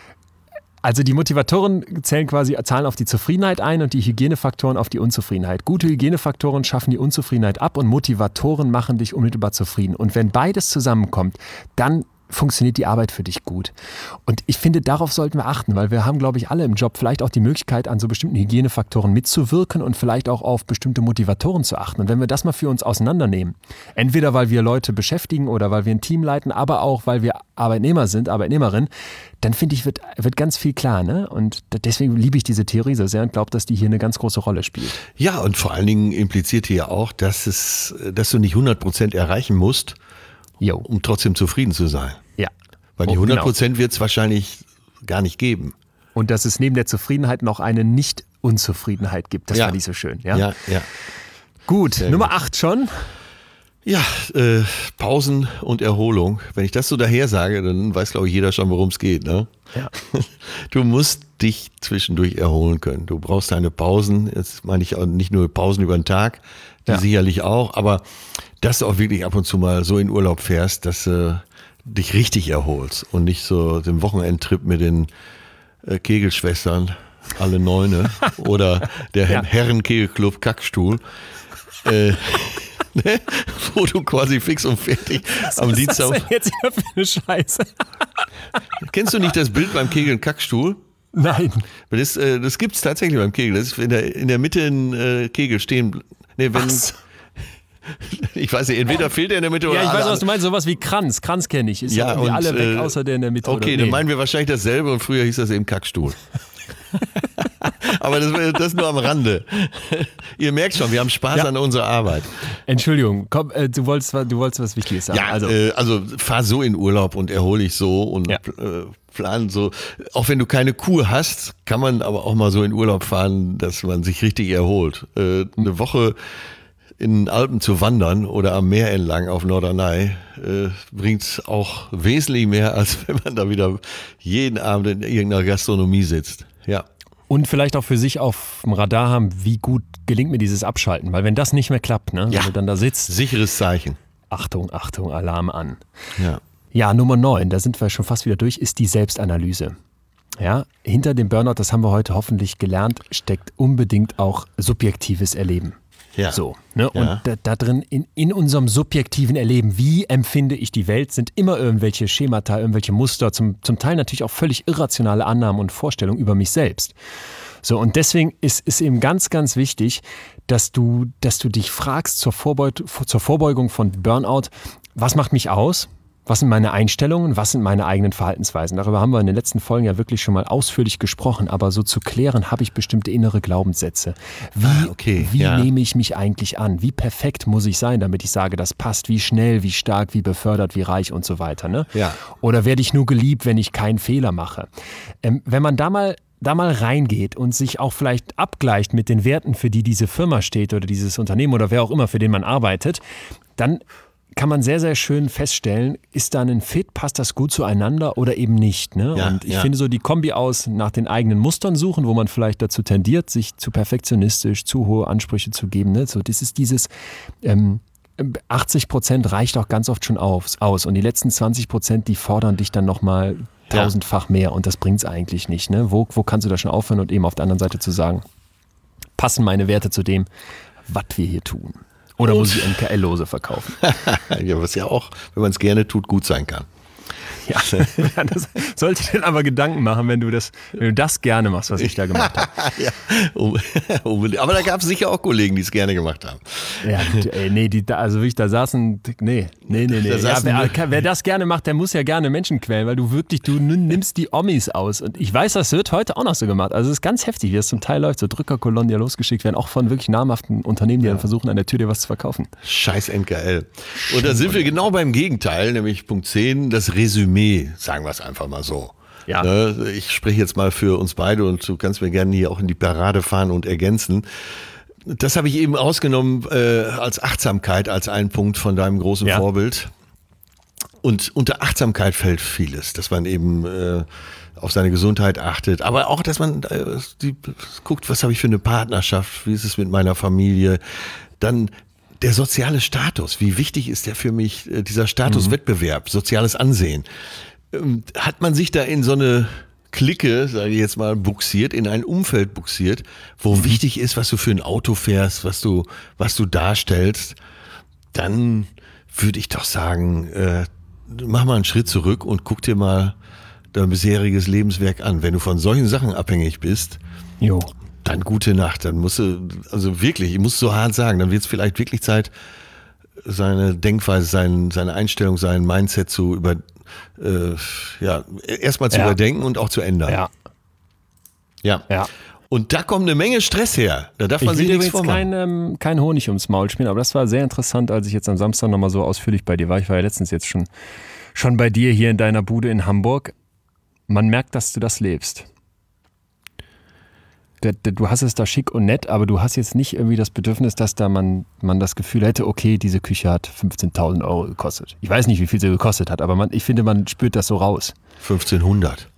S1: Also die Motivatoren zählen quasi, zahlen auf die Zufriedenheit ein und die Hygienefaktoren auf die Unzufriedenheit. Gute Hygienefaktoren schaffen die Unzufriedenheit ab und Motivatoren machen dich unmittelbar zufrieden. Und wenn beides zusammenkommt, dann funktioniert die Arbeit für dich gut. Und ich finde, darauf sollten wir achten, weil wir haben, glaube ich, alle im Job vielleicht auch die Möglichkeit, an so bestimmten Hygienefaktoren mitzuwirken und vielleicht auch auf bestimmte Motivatoren zu achten. Und wenn wir das mal für uns auseinandernehmen, entweder weil wir Leute beschäftigen oder weil wir ein Team leiten, aber auch weil wir Arbeitnehmer sind, Arbeitnehmerin, dann finde ich, wird, wird ganz viel klar. Ne? Und deswegen liebe ich diese Theorie so sehr und glaube, dass die hier eine ganz große Rolle spielt.
S2: Ja, und vor allen Dingen impliziert hier ja auch, dass, es, dass du nicht hundert Prozent erreichen musst,
S1: Jo.
S2: um trotzdem zufrieden zu sein.
S1: Ja.
S2: Weil die
S1: Oh,
S2: hundert
S1: genau.
S2: Prozent wird es wahrscheinlich gar nicht geben.
S1: Und dass es neben der Zufriedenheit noch eine Nicht-Unzufriedenheit gibt. Das
S2: Ja.
S1: fand ich so schön. Ja?
S2: Ja, ja.
S1: Gut,
S2: Sehr
S1: Nummer acht schon.
S2: Ja, äh, Pausen und Erholung. Wenn ich das so daher sage, dann weiß, glaube ich, jeder schon, worum es geht. Ne?
S1: Ja.
S2: Du musst dich zwischendurch erholen können. Du brauchst deine Pausen. Jetzt meine ich auch nicht nur Pausen über den Tag, die
S1: Ja.
S2: sicherlich auch, aber dass du auch wirklich ab und zu mal so in Urlaub fährst, dass du dich richtig erholst und nicht so den Wochenendtrip mit den äh, Kegelschwestern, alle Neune, oder der
S1: Ja.
S2: Herrenkegelclub Kackstuhl. Äh, ne? Wo du quasi fix und fertig am
S1: Was ist
S2: Dienstag.
S1: das denn jetzt hier für eine Scheiße?
S2: Kennst du nicht das Bild beim Kegeln Kackstuhl?
S1: Nein.
S2: Das, äh, das gibt es tatsächlich beim Kegeln. Das ist in der, in der Mitte ein äh, Kegel stehen. Nee, wenn,
S1: Was?
S2: ich weiß nicht, entweder fehlt er in der Mitte oder
S1: Ja, ich weiß,
S2: alle
S1: was du meinst. Sowas wie Kranz. Kranz kenne ich. Ist ja,
S2: Ja,
S1: irgendwie
S2: und,
S1: alle weg,
S2: äh,
S1: außer der in der Mitte.
S2: Okay,
S1: oder?
S2: dann
S1: Nee.
S2: meinen wir wahrscheinlich dasselbe und früher hieß das eben Kackstuhl. Aber das, das nur am Rande. Ihr merkt schon, wir haben Spaß
S1: Ja.
S2: an unserer Arbeit.
S1: Entschuldigung, komm, äh, du, wolltest, wa- du wolltest was Wichtiges sagen.
S2: Ja,
S1: also,
S2: also, äh, also fahr so in Urlaub und erhole dich so und
S1: Ja.
S2: äh, plan so. Auch wenn du keine Kur hast, kann man aber auch mal so in Urlaub fahren, dass man sich richtig erholt. Äh, eine Woche in den Alpen zu wandern oder am Meer entlang auf Norderney äh, bringt auch wesentlich mehr, als wenn man da wieder jeden Abend in irgendeiner Gastronomie sitzt. Ja.
S1: und vielleicht auch für sich auf dem Radar haben, wie gut gelingt mir dieses Abschalten. Weil wenn das nicht mehr klappt, ne,
S2: Ja.
S1: wenn du dann da sitzt,
S2: Sicheres Zeichen.
S1: Achtung, Achtung, Alarm an.
S2: Ja.
S1: Ja, Nummer neun, da sind wir schon fast wieder durch, ist die Selbstanalyse. Ja, hinter dem Burnout, das haben wir heute hoffentlich gelernt, steckt unbedingt auch subjektives Erleben.
S2: Ja.
S1: So, ne?
S2: Ja.
S1: Und da, da drin, in, in unserem subjektiven Erleben, wie empfinde ich die Welt, sind immer irgendwelche Schemata, irgendwelche Muster, zum, zum Teil natürlich auch völlig irrationale Annahmen und Vorstellungen über mich selbst. So, und deswegen ist, ist eben ganz, ganz wichtig, dass du, dass du dich fragst zur, Vorbeut, zur Vorbeugung von Burnout, was macht mich aus? Was sind meine Einstellungen? Was sind meine eigenen Verhaltensweisen? Darüber haben wir in den letzten Folgen ja wirklich schon mal ausführlich gesprochen. Aber so zu klären, habe ich bestimmte innere Glaubenssätze. Wie,
S2: Ah, okay,
S1: wie
S2: ja.
S1: nehme ich mich eigentlich an? Wie perfekt muss ich sein, damit ich sage, das passt? Wie schnell, wie stark, wie befördert, wie reich und so weiter. Ne?
S2: Ja.
S1: Oder werde ich nur geliebt, wenn ich keinen Fehler mache? Ähm, wenn man da mal da mal reingeht und sich auch vielleicht abgleicht mit den Werten, für die diese Firma steht oder dieses Unternehmen oder wer auch immer, für den man arbeitet, dann kann man sehr, sehr schön feststellen, ist da ein Fit, passt das gut zueinander oder eben nicht. Ne?
S2: Ja,
S1: und ich
S2: ja.
S1: finde so die Kombi aus nach den eigenen Mustern suchen, wo man vielleicht dazu tendiert, sich zu perfektionistisch, zu hohe Ansprüche zu geben. Ne? So, das ist dieses ähm, achtzig Prozent reicht auch ganz oft schon aus, aus und die letzten zwanzig Prozent, die fordern dich dann nochmal tausendfach mehr und das bringt es eigentlich nicht. Ne? Wo, wo kannst du da schon aufhören und eben auf der anderen Seite zu sagen, passen meine Werte zu dem, was wir hier tun. Oder muss ich N K L-Lose verkaufen?
S2: Ja, was ja auch, wenn man es gerne tut, gut sein kann.
S1: Ja, das sollte ich dir aber Gedanken machen, wenn du das, wenn du das gerne machst, was ich da gemacht habe.
S2: Ja, aber da gab es sicher auch Kollegen, die es gerne gemacht haben.
S1: Ja, ey, nee, die, also wirklich, da saßen, nee, nee, nee, nee. Ja, wer, wer das gerne macht, der muss ja gerne Menschen quälen, weil du wirklich, du nimmst die Omis aus. Und ich weiß, das wird heute auch noch so gemacht. Also es ist ganz heftig, wie das zum Teil läuft. So Drückerkolonnen, die ja losgeschickt werden, auch von wirklich namhaften Unternehmen, die ja. dann versuchen, an der Tür dir was zu verkaufen.
S2: Scheiß N K L. Und da sind wir genau beim Gegenteil, nämlich Punkt zehn, das Resümee. Sagen wir es einfach mal so.
S1: Ja.
S2: Ne, ich spreche jetzt mal für uns beide und du kannst mir gerne hier auch in die Parade fahren und ergänzen. Das habe ich eben ausgenommen äh, als Achtsamkeit, als einen Punkt von deinem großen
S1: ja.
S2: Vorbild. Und unter Achtsamkeit fällt vieles, dass man eben äh, auf seine Gesundheit achtet, aber auch, dass man äh, die, guckt, was habe ich für eine Partnerschaft, wie ist es mit meiner Familie, dann der soziale Status, wie wichtig ist der für mich, dieser Statuswettbewerb, mhm. soziales Ansehen. Hat man sich da in so eine Clique, sage ich jetzt mal, buxiert, in ein Umfeld buxiert, wo mhm. wichtig ist, was du für ein Auto fährst, was du, was du darstellst, dann würde ich doch sagen, äh, mach mal einen Schritt zurück und guck dir mal dein bisheriges Lebenswerk an. Wenn du von solchen Sachen abhängig bist,
S1: jo.
S2: dann gute Nacht. Dann musst du, also wirklich, ich muss so hart sagen, dann wird es vielleicht wirklich Zeit, seine Denkweise, sein, seine Einstellung, sein Mindset zu über, äh, ja, erstmal zu
S1: ja.
S2: überdenken und auch zu ändern.
S1: Ja.
S2: Ja.
S1: ja.
S2: Und da kommt eine Menge Stress her. Da darf man
S1: ich
S2: sich
S1: will
S2: nichts
S1: übrigens
S2: vormachen.
S1: kein, ähm, kein Honig ums Maul spielen, aber das war sehr interessant, als ich jetzt am Samstag nochmal so ausführlich bei dir war. Ich war ja letztens jetzt schon, schon bei dir hier in deiner Bude in Hamburg. Man merkt, dass du das lebst. Du hast es da schick und nett, aber du hast jetzt nicht irgendwie das Bedürfnis, dass da man, man das Gefühl hätte, okay, diese Küche hat fünfzehntausend Euro gekostet. Ich weiß nicht, wie viel sie gekostet hat, aber man, ich finde, man spürt das so raus.
S2: fünfzehnhundert.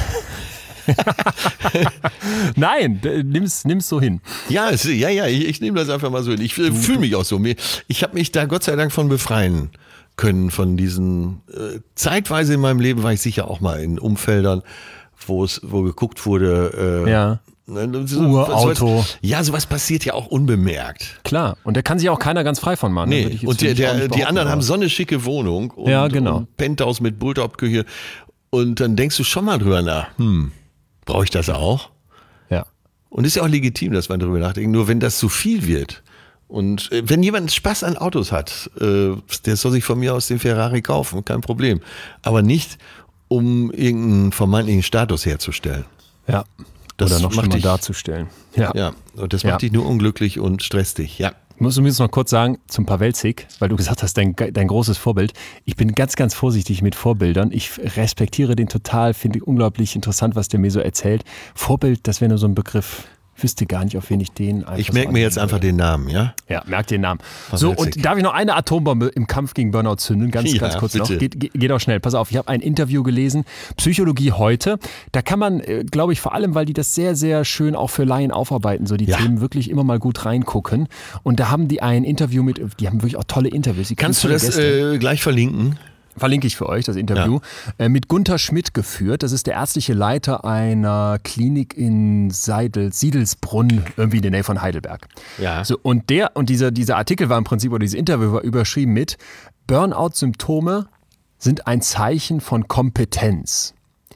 S1: Nein, nimm's, nimm's so hin.
S2: Ja, es, ja, ja, ich, ich nehme das einfach mal so hin. Ich äh, fühle mich auch so. Ich habe mich da Gott sei Dank von befreien können, von diesen, äh, zeitweise in meinem Leben war ich sicher auch mal in Umfeldern, wo es, wo geguckt wurde, äh,
S1: ja.
S2: So,
S1: Urauto.
S2: Sowas, ja, sowas passiert ja auch unbemerkt.
S1: Klar, und da kann sich auch keiner ganz frei von machen.
S2: Nee, und der, der, die anderen haben so eine schicke Wohnung und,
S1: ja, genau.
S2: und Penthouse mit Bulltop-Küche und dann denkst du schon mal drüber nach, hm, brauche ich das auch?
S1: Ja.
S2: Und ist ja auch legitim, dass man drüber nachdenkt, nur wenn das zu viel wird und äh, wenn jemand Spaß an Autos hat, äh, der soll sich von mir aus den Ferrari kaufen, kein Problem, aber nicht, um irgendeinen vermeintlichen Status herzustellen.
S1: Ja.
S2: Das
S1: Oder noch schlimmer
S2: dich,
S1: darzustellen. Ja.
S2: ja, und das macht
S1: ja.
S2: dich nur unglücklich und stresst dich, ja.
S1: Ich muss übrigens noch kurz sagen, zum Pawelczyk, weil du gesagt hast, dein, dein großes Vorbild. Ich bin ganz, ganz vorsichtig mit Vorbildern. Ich respektiere den total, finde unglaublich interessant, was der mir so erzählt. Vorbild, das wäre nur so ein Begriff. Ich wüsste gar nicht, auf wen ich den einfach
S2: Ich merke mir jetzt einfach den Namen, ja?
S1: Ja, merk den Namen. So, und darf ich noch eine Atombombe im Kampf gegen Burnout zünden? Ganz,
S2: ja,
S1: ganz kurz
S2: bitte.
S1: noch. Geht, geht auch schnell. Pass auf, ich habe ein Interview gelesen, Psychologie heute. Da kann man, glaube ich, vor allem, weil die das sehr, sehr schön auch für Laien aufarbeiten, so die
S2: ja.
S1: Themen wirklich immer mal gut reingucken. Und da haben die ein Interview mit, die haben wirklich auch tolle Interviews. Die
S2: Kannst du das äh, gleich verlinken?
S1: Verlinke ich für euch, das Interview, ja. äh, mit Gunther Schmidt geführt. Das ist der ärztliche Leiter einer Klinik in Seidel, Siedelsbrunn, irgendwie in der Nähe von Heidelberg.
S2: Ja.
S1: So, und der, und dieser, dieser Artikel war im Prinzip, oder dieses Interview war überschrieben mit Burnout-Symptome sind ein Zeichen von Kompetenz.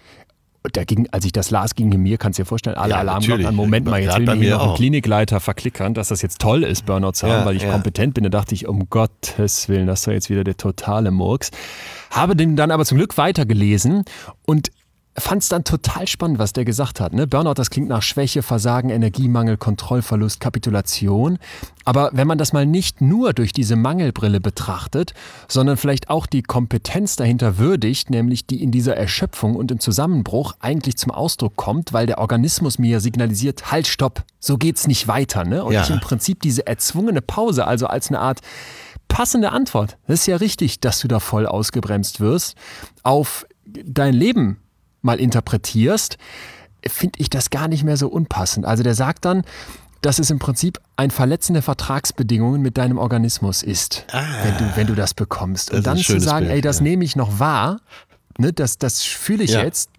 S1: Und da ging, als ich das las, ging mir, kannst du dir vorstellen, alle
S2: ja,
S1: Alarmglocken an. Moment mal, jetzt will mir hier noch ein Klinikleiter verklickern, dass das jetzt toll ist, Burnout zu haben, ja, weil ich ja. kompetent bin. Da dachte ich, um Gottes Willen, das war jetzt wieder der totale Murks. Habe den dann aber zum Glück weitergelesen und fand es dann total spannend, was der gesagt hat. Ne? Burnout, das klingt nach Schwäche, Versagen, Energiemangel, Kontrollverlust, Kapitulation. Aber wenn man das mal nicht nur durch diese Mangelbrille betrachtet, sondern vielleicht auch die Kompetenz dahinter würdigt, nämlich die in dieser Erschöpfung und im Zusammenbruch eigentlich zum Ausdruck kommt, weil der Organismus mir signalisiert, halt, stopp, so geht's nicht weiter. Ne? Und
S2: ja.
S1: ich im Prinzip diese erzwungene Pause, also als eine Art passende Antwort, das ist ja richtig, dass du da voll ausgebremst wirst, auf dein Leben mal interpretierst, finde ich das gar nicht mehr so unpassend. Also der sagt dann, dass es im Prinzip ein Verletzen der Vertragsbedingungen mit deinem Organismus ist, ah, wenn, du, wenn du das bekommst. Und dann zu sagen,
S2: Bild,
S1: ey, das
S2: ja.
S1: nehme ich noch wahr, ne, das, das fühle ich
S2: ja.
S1: jetzt,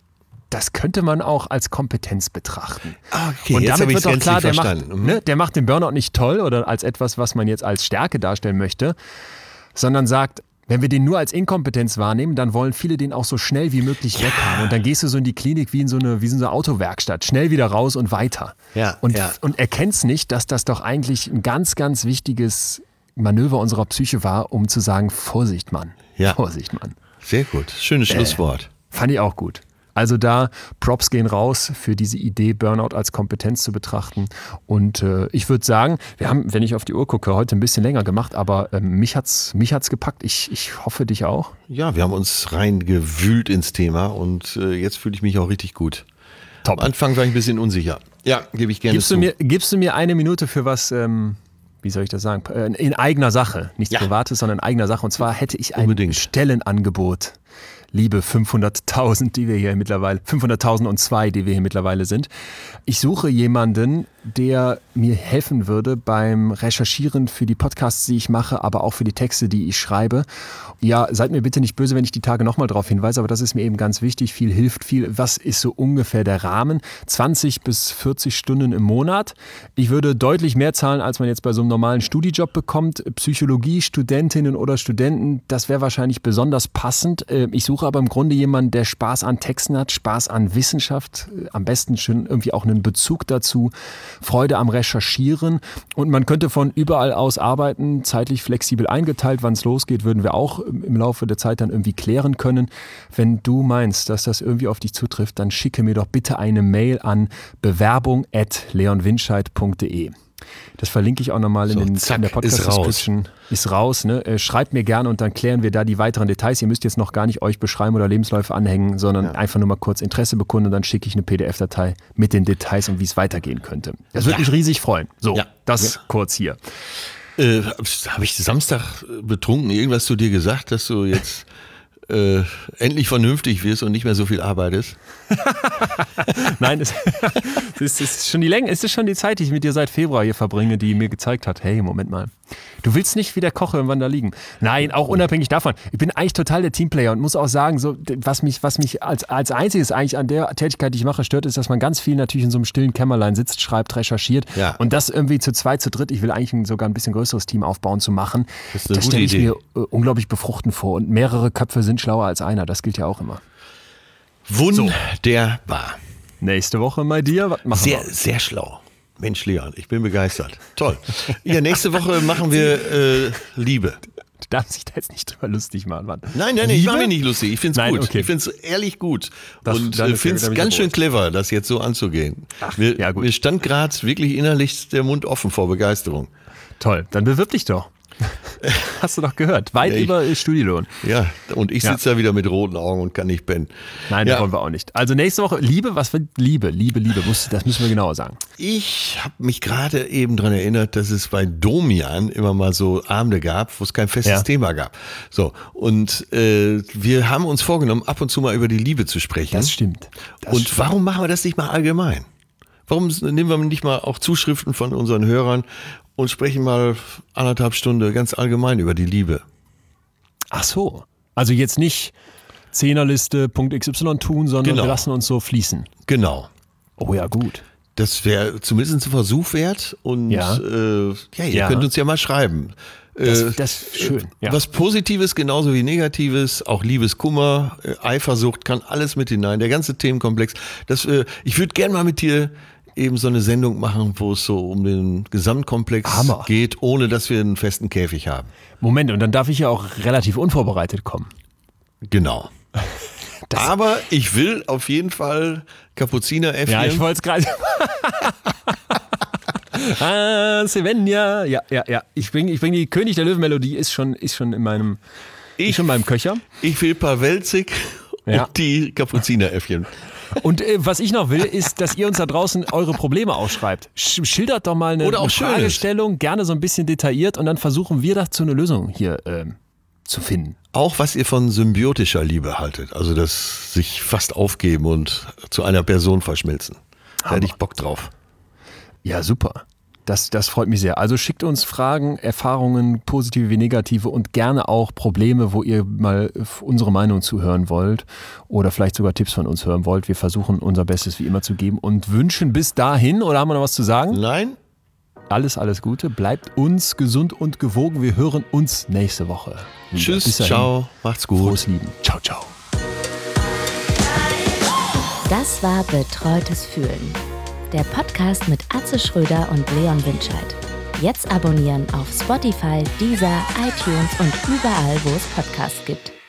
S1: das könnte man auch als Kompetenz betrachten.
S2: Okay,
S1: und
S2: jetzt
S1: damit
S2: habe ich
S1: wird doch
S2: es
S1: klar, der macht,
S2: verstanden. Mhm.
S1: ne, der macht den Burnout nicht toll oder als etwas, was man jetzt als Stärke darstellen möchte, sondern sagt, wenn wir den nur als Inkompetenz wahrnehmen, dann wollen viele den auch so schnell wie möglich
S2: Ja.
S1: weg haben. Und dann gehst du so in die Klinik wie in so eine, wie in so eine Autowerkstatt. Schnell wieder raus und weiter.
S2: Ja,
S1: und,
S2: ja.
S1: und erkennst nicht, dass das doch eigentlich ein ganz, ganz wichtiges Manöver unserer Psyche war, um zu sagen, Vorsicht, Mann.
S2: Ja.
S1: Vorsicht, Mann.
S2: Sehr gut, schönes Schlusswort.
S1: Fand ich auch gut. Also da, Props gehen raus für diese Idee, Burnout als Kompetenz zu betrachten. Und äh, ich würde sagen, wir haben, wenn ich auf die Uhr gucke, heute ein bisschen länger gemacht, aber ähm, mich hat's, mich hat's gepackt. Ich, ich hoffe, dich auch.
S2: Ja, wir haben uns reingewühlt ins Thema und äh, jetzt fühle ich mich auch richtig gut.
S1: Top.
S2: Am Anfang war ich ein bisschen unsicher. Ja, gebe ich gerne
S1: Gibst
S2: zu.
S1: du mir, gibst du mir eine Minute für was, ähm, wie soll ich das sagen, Äh, in eigener Sache, nichts
S2: Ja.
S1: Privates, sondern in eigener Sache. Und zwar hätte ich ein
S2: Unbedingt.
S1: Stellenangebot. Liebe fünfhunderttausend, die wir hier mittlerweile, fünfhunderttausendundzwei, die wir hier mittlerweile sind. Ich suche jemanden, der mir helfen würde beim Recherchieren für die Podcasts, die ich mache, aber auch für die Texte, die ich schreibe. Ja, seid mir bitte nicht böse, wenn ich die Tage nochmal darauf hinweise, aber das ist mir eben ganz wichtig. Viel hilft viel. Was ist so ungefähr der Rahmen? zwanzig bis vierzig Stunden im Monat. Ich würde deutlich mehr zahlen, als man jetzt bei so einem normalen Studijob bekommt. Psychologie, Studentinnen oder Studenten, das wäre wahrscheinlich besonders passend. Ich suche aber im Grunde jemanden, der Spaß an Texten hat, Spaß an Wissenschaft, am besten schön irgendwie auch einen Bezug dazu, Freude am Recherchieren. Und man könnte von überall aus arbeiten, zeitlich flexibel eingeteilt. Wann es losgeht, würden wir auch im Laufe der Zeit dann irgendwie klären können. Wenn du meinst, dass das irgendwie auf dich zutrifft, dann schicke mir doch bitte eine Mail an bewerbung at leonwinscheid punkt de. Das verlinke ich auch nochmal in,
S2: So,
S1: den,
S2: zack,
S1: in der Podcast-Description. Ist raus. Ne? Äh, schreibt mir gerne und dann klären wir da die weiteren Details. Ihr müsst jetzt noch gar nicht euch beschreiben oder Lebensläufe anhängen, sondern
S2: Ja.
S1: einfach nur mal kurz Interesse bekunden und dann schicke ich eine P D F-Datei mit den Details und wie es weitergehen könnte. Das würde
S2: Ja.
S1: mich riesig freuen. So,
S2: Ja.
S1: das
S2: Ja.
S1: kurz hier.
S2: Äh, Habe ich Samstag äh, betrunken irgendwas zu dir gesagt, dass du jetzt äh, endlich vernünftig wirst und nicht mehr so viel arbeitest?
S1: Nein, es, es ist schon die Länge, es ist schon die Zeit, die ich mit dir seit Februar hier verbringe, die mir gezeigt hat, hey, Moment mal, du willst nicht wie der Koch irgendwann da liegen. Nein, auch unabhängig davon. Ich bin eigentlich total der Teamplayer und muss auch sagen, so, was mich, was mich als, als einziges eigentlich an der Tätigkeit, die ich mache, stört, ist, dass man ganz viel natürlich in so einem stillen Kämmerlein sitzt, schreibt, recherchiert
S2: Ja.
S1: und das irgendwie zu zweit, zu dritt, ich will eigentlich ein, sogar ein bisschen größeres Team aufbauen, zu machen.
S2: Das ist eine
S1: Das
S2: gute
S1: stelle ich
S2: Idee.
S1: mir äh, unglaublich befruchtend vor und mehrere Köpfe sind schlauer als einer, das gilt ja auch immer.
S2: Wunderbar.
S1: Nächste Woche mal dir, was machen
S2: Sehr,
S1: wir?
S2: sehr schlau. Mensch, Leon, ich bin begeistert. Toll. Ja, nächste Woche machen wir äh, Liebe.
S1: Du darfst dich da jetzt nicht drüber lustig machen, Mann.
S2: Nein, nein, nein, ich mache mich nicht lustig. Ich finde es
S1: Nein,
S2: gut.
S1: okay.
S2: Ich finde es ehrlich gut.
S1: Das-
S2: und
S1: dann
S2: äh,
S1: ist
S2: finde
S1: ja
S2: es
S1: wieder
S2: ganz schön
S1: beruhigt.
S2: clever, das jetzt so anzugehen.
S1: Ach,
S2: mir,
S1: ja, gut.
S2: mir stand gerade wirklich innerlich der Mund offen vor Begeisterung.
S1: Toll, dann bewirb dich doch. Hast du doch gehört. Weit
S2: Ja, ich-
S1: über Studielohn.
S2: Ja, und ich
S1: Ja.
S2: sitze da wieder mit roten Augen und kann nicht pennen.
S1: Nein,
S2: Ja.
S1: das wollen wir auch nicht. Also nächste Woche, Liebe, was für Liebe, Liebe, Liebe, muss, das müssen wir genauer sagen.
S2: Ich habe mich gerade eben dran erinnert, dass es bei Domian immer mal so Abende gab, wo es kein festes
S1: Ja.
S2: Thema gab. So, und äh, wir haben uns vorgenommen, ab und zu mal über die Liebe zu sprechen.
S1: Das stimmt. Das
S2: und
S1: stimmt.
S2: warum machen wir das nicht mal allgemein? Warum nehmen wir nicht mal auch Zuschriften von unseren Hörern und sprechen mal anderthalb Stunden ganz allgemein über die Liebe?
S1: Ach so. Also jetzt nicht Zehnerliste, Punkt X Y tun, sondern
S2: Genau.
S1: wir lassen uns so fließen.
S2: Genau.
S1: Oh ja, gut.
S2: Das wäre zumindest ein Versuch wert. Und
S1: Ja.
S2: äh, ja, ihr
S1: Ja.
S2: könnt uns ja mal schreiben.
S1: Das,
S2: Äh,
S1: das ist schön. Ja.
S2: Was Positives genauso wie Negatives, auch Liebeskummer, äh, Eifersucht, kann alles mit hinein. Der ganze Themenkomplex. Das, äh, ich würde gern mal mit dir eben so eine Sendung machen, wo es so um den Gesamtkomplex
S1: Hammer.
S2: geht, ohne dass wir einen festen Käfig haben.
S1: Moment, und dann darf ich ja auch relativ unvorbereitet kommen.
S2: Genau.
S1: Das-
S2: Aber ich will auf jeden Fall Kapuzineräffchen.
S1: Ja, ich wollte es gerade. ah, Svenja. Ja, ja, ja. Ich bringe ich bring die König der Löwen-Melodie, ist schon, ist schon in meinem, ist schon in meinem Köcher.
S2: Ich will Pavelzig
S1: Ja.
S2: und die Kapuzineräffchen.
S1: Und äh, was ich noch will, ist, dass ihr uns da draußen eure Probleme aufschreibt. Sch schildert doch mal eine,
S2: Oder auch
S1: eine
S2: Schönes.
S1: Fragestellung, gerne so ein bisschen detailliert und dann versuchen wir dazu eine Lösung hier ähm, zu finden.
S2: Auch was ihr von symbiotischer Liebe haltet, also das sich fast aufgeben und zu einer Person verschmilzen. Da hätte ich Bock drauf.
S1: Ja, super. Das, das freut mich sehr. Also schickt uns Fragen, Erfahrungen, positive wie negative und gerne auch Probleme, wo ihr mal unsere Meinung zuhören wollt oder vielleicht sogar Tipps von uns hören wollt. Wir versuchen unser Bestes wie immer zu geben und wünschen bis dahin, oder haben wir noch was zu sagen?
S2: Nein?
S1: Alles, alles Gute. Bleibt uns gesund und gewogen. Wir hören uns nächste Woche.
S2: Tschüss, ciao, macht's gut.
S1: Frohes Lieben. Ciao, ciao.
S3: Das war Betreutes Fühlen. Der Podcast mit Atze Schröder und Leon Winscheid. Jetzt abonnieren auf Spotify, Deezer, iTunes und überall, wo es Podcasts gibt.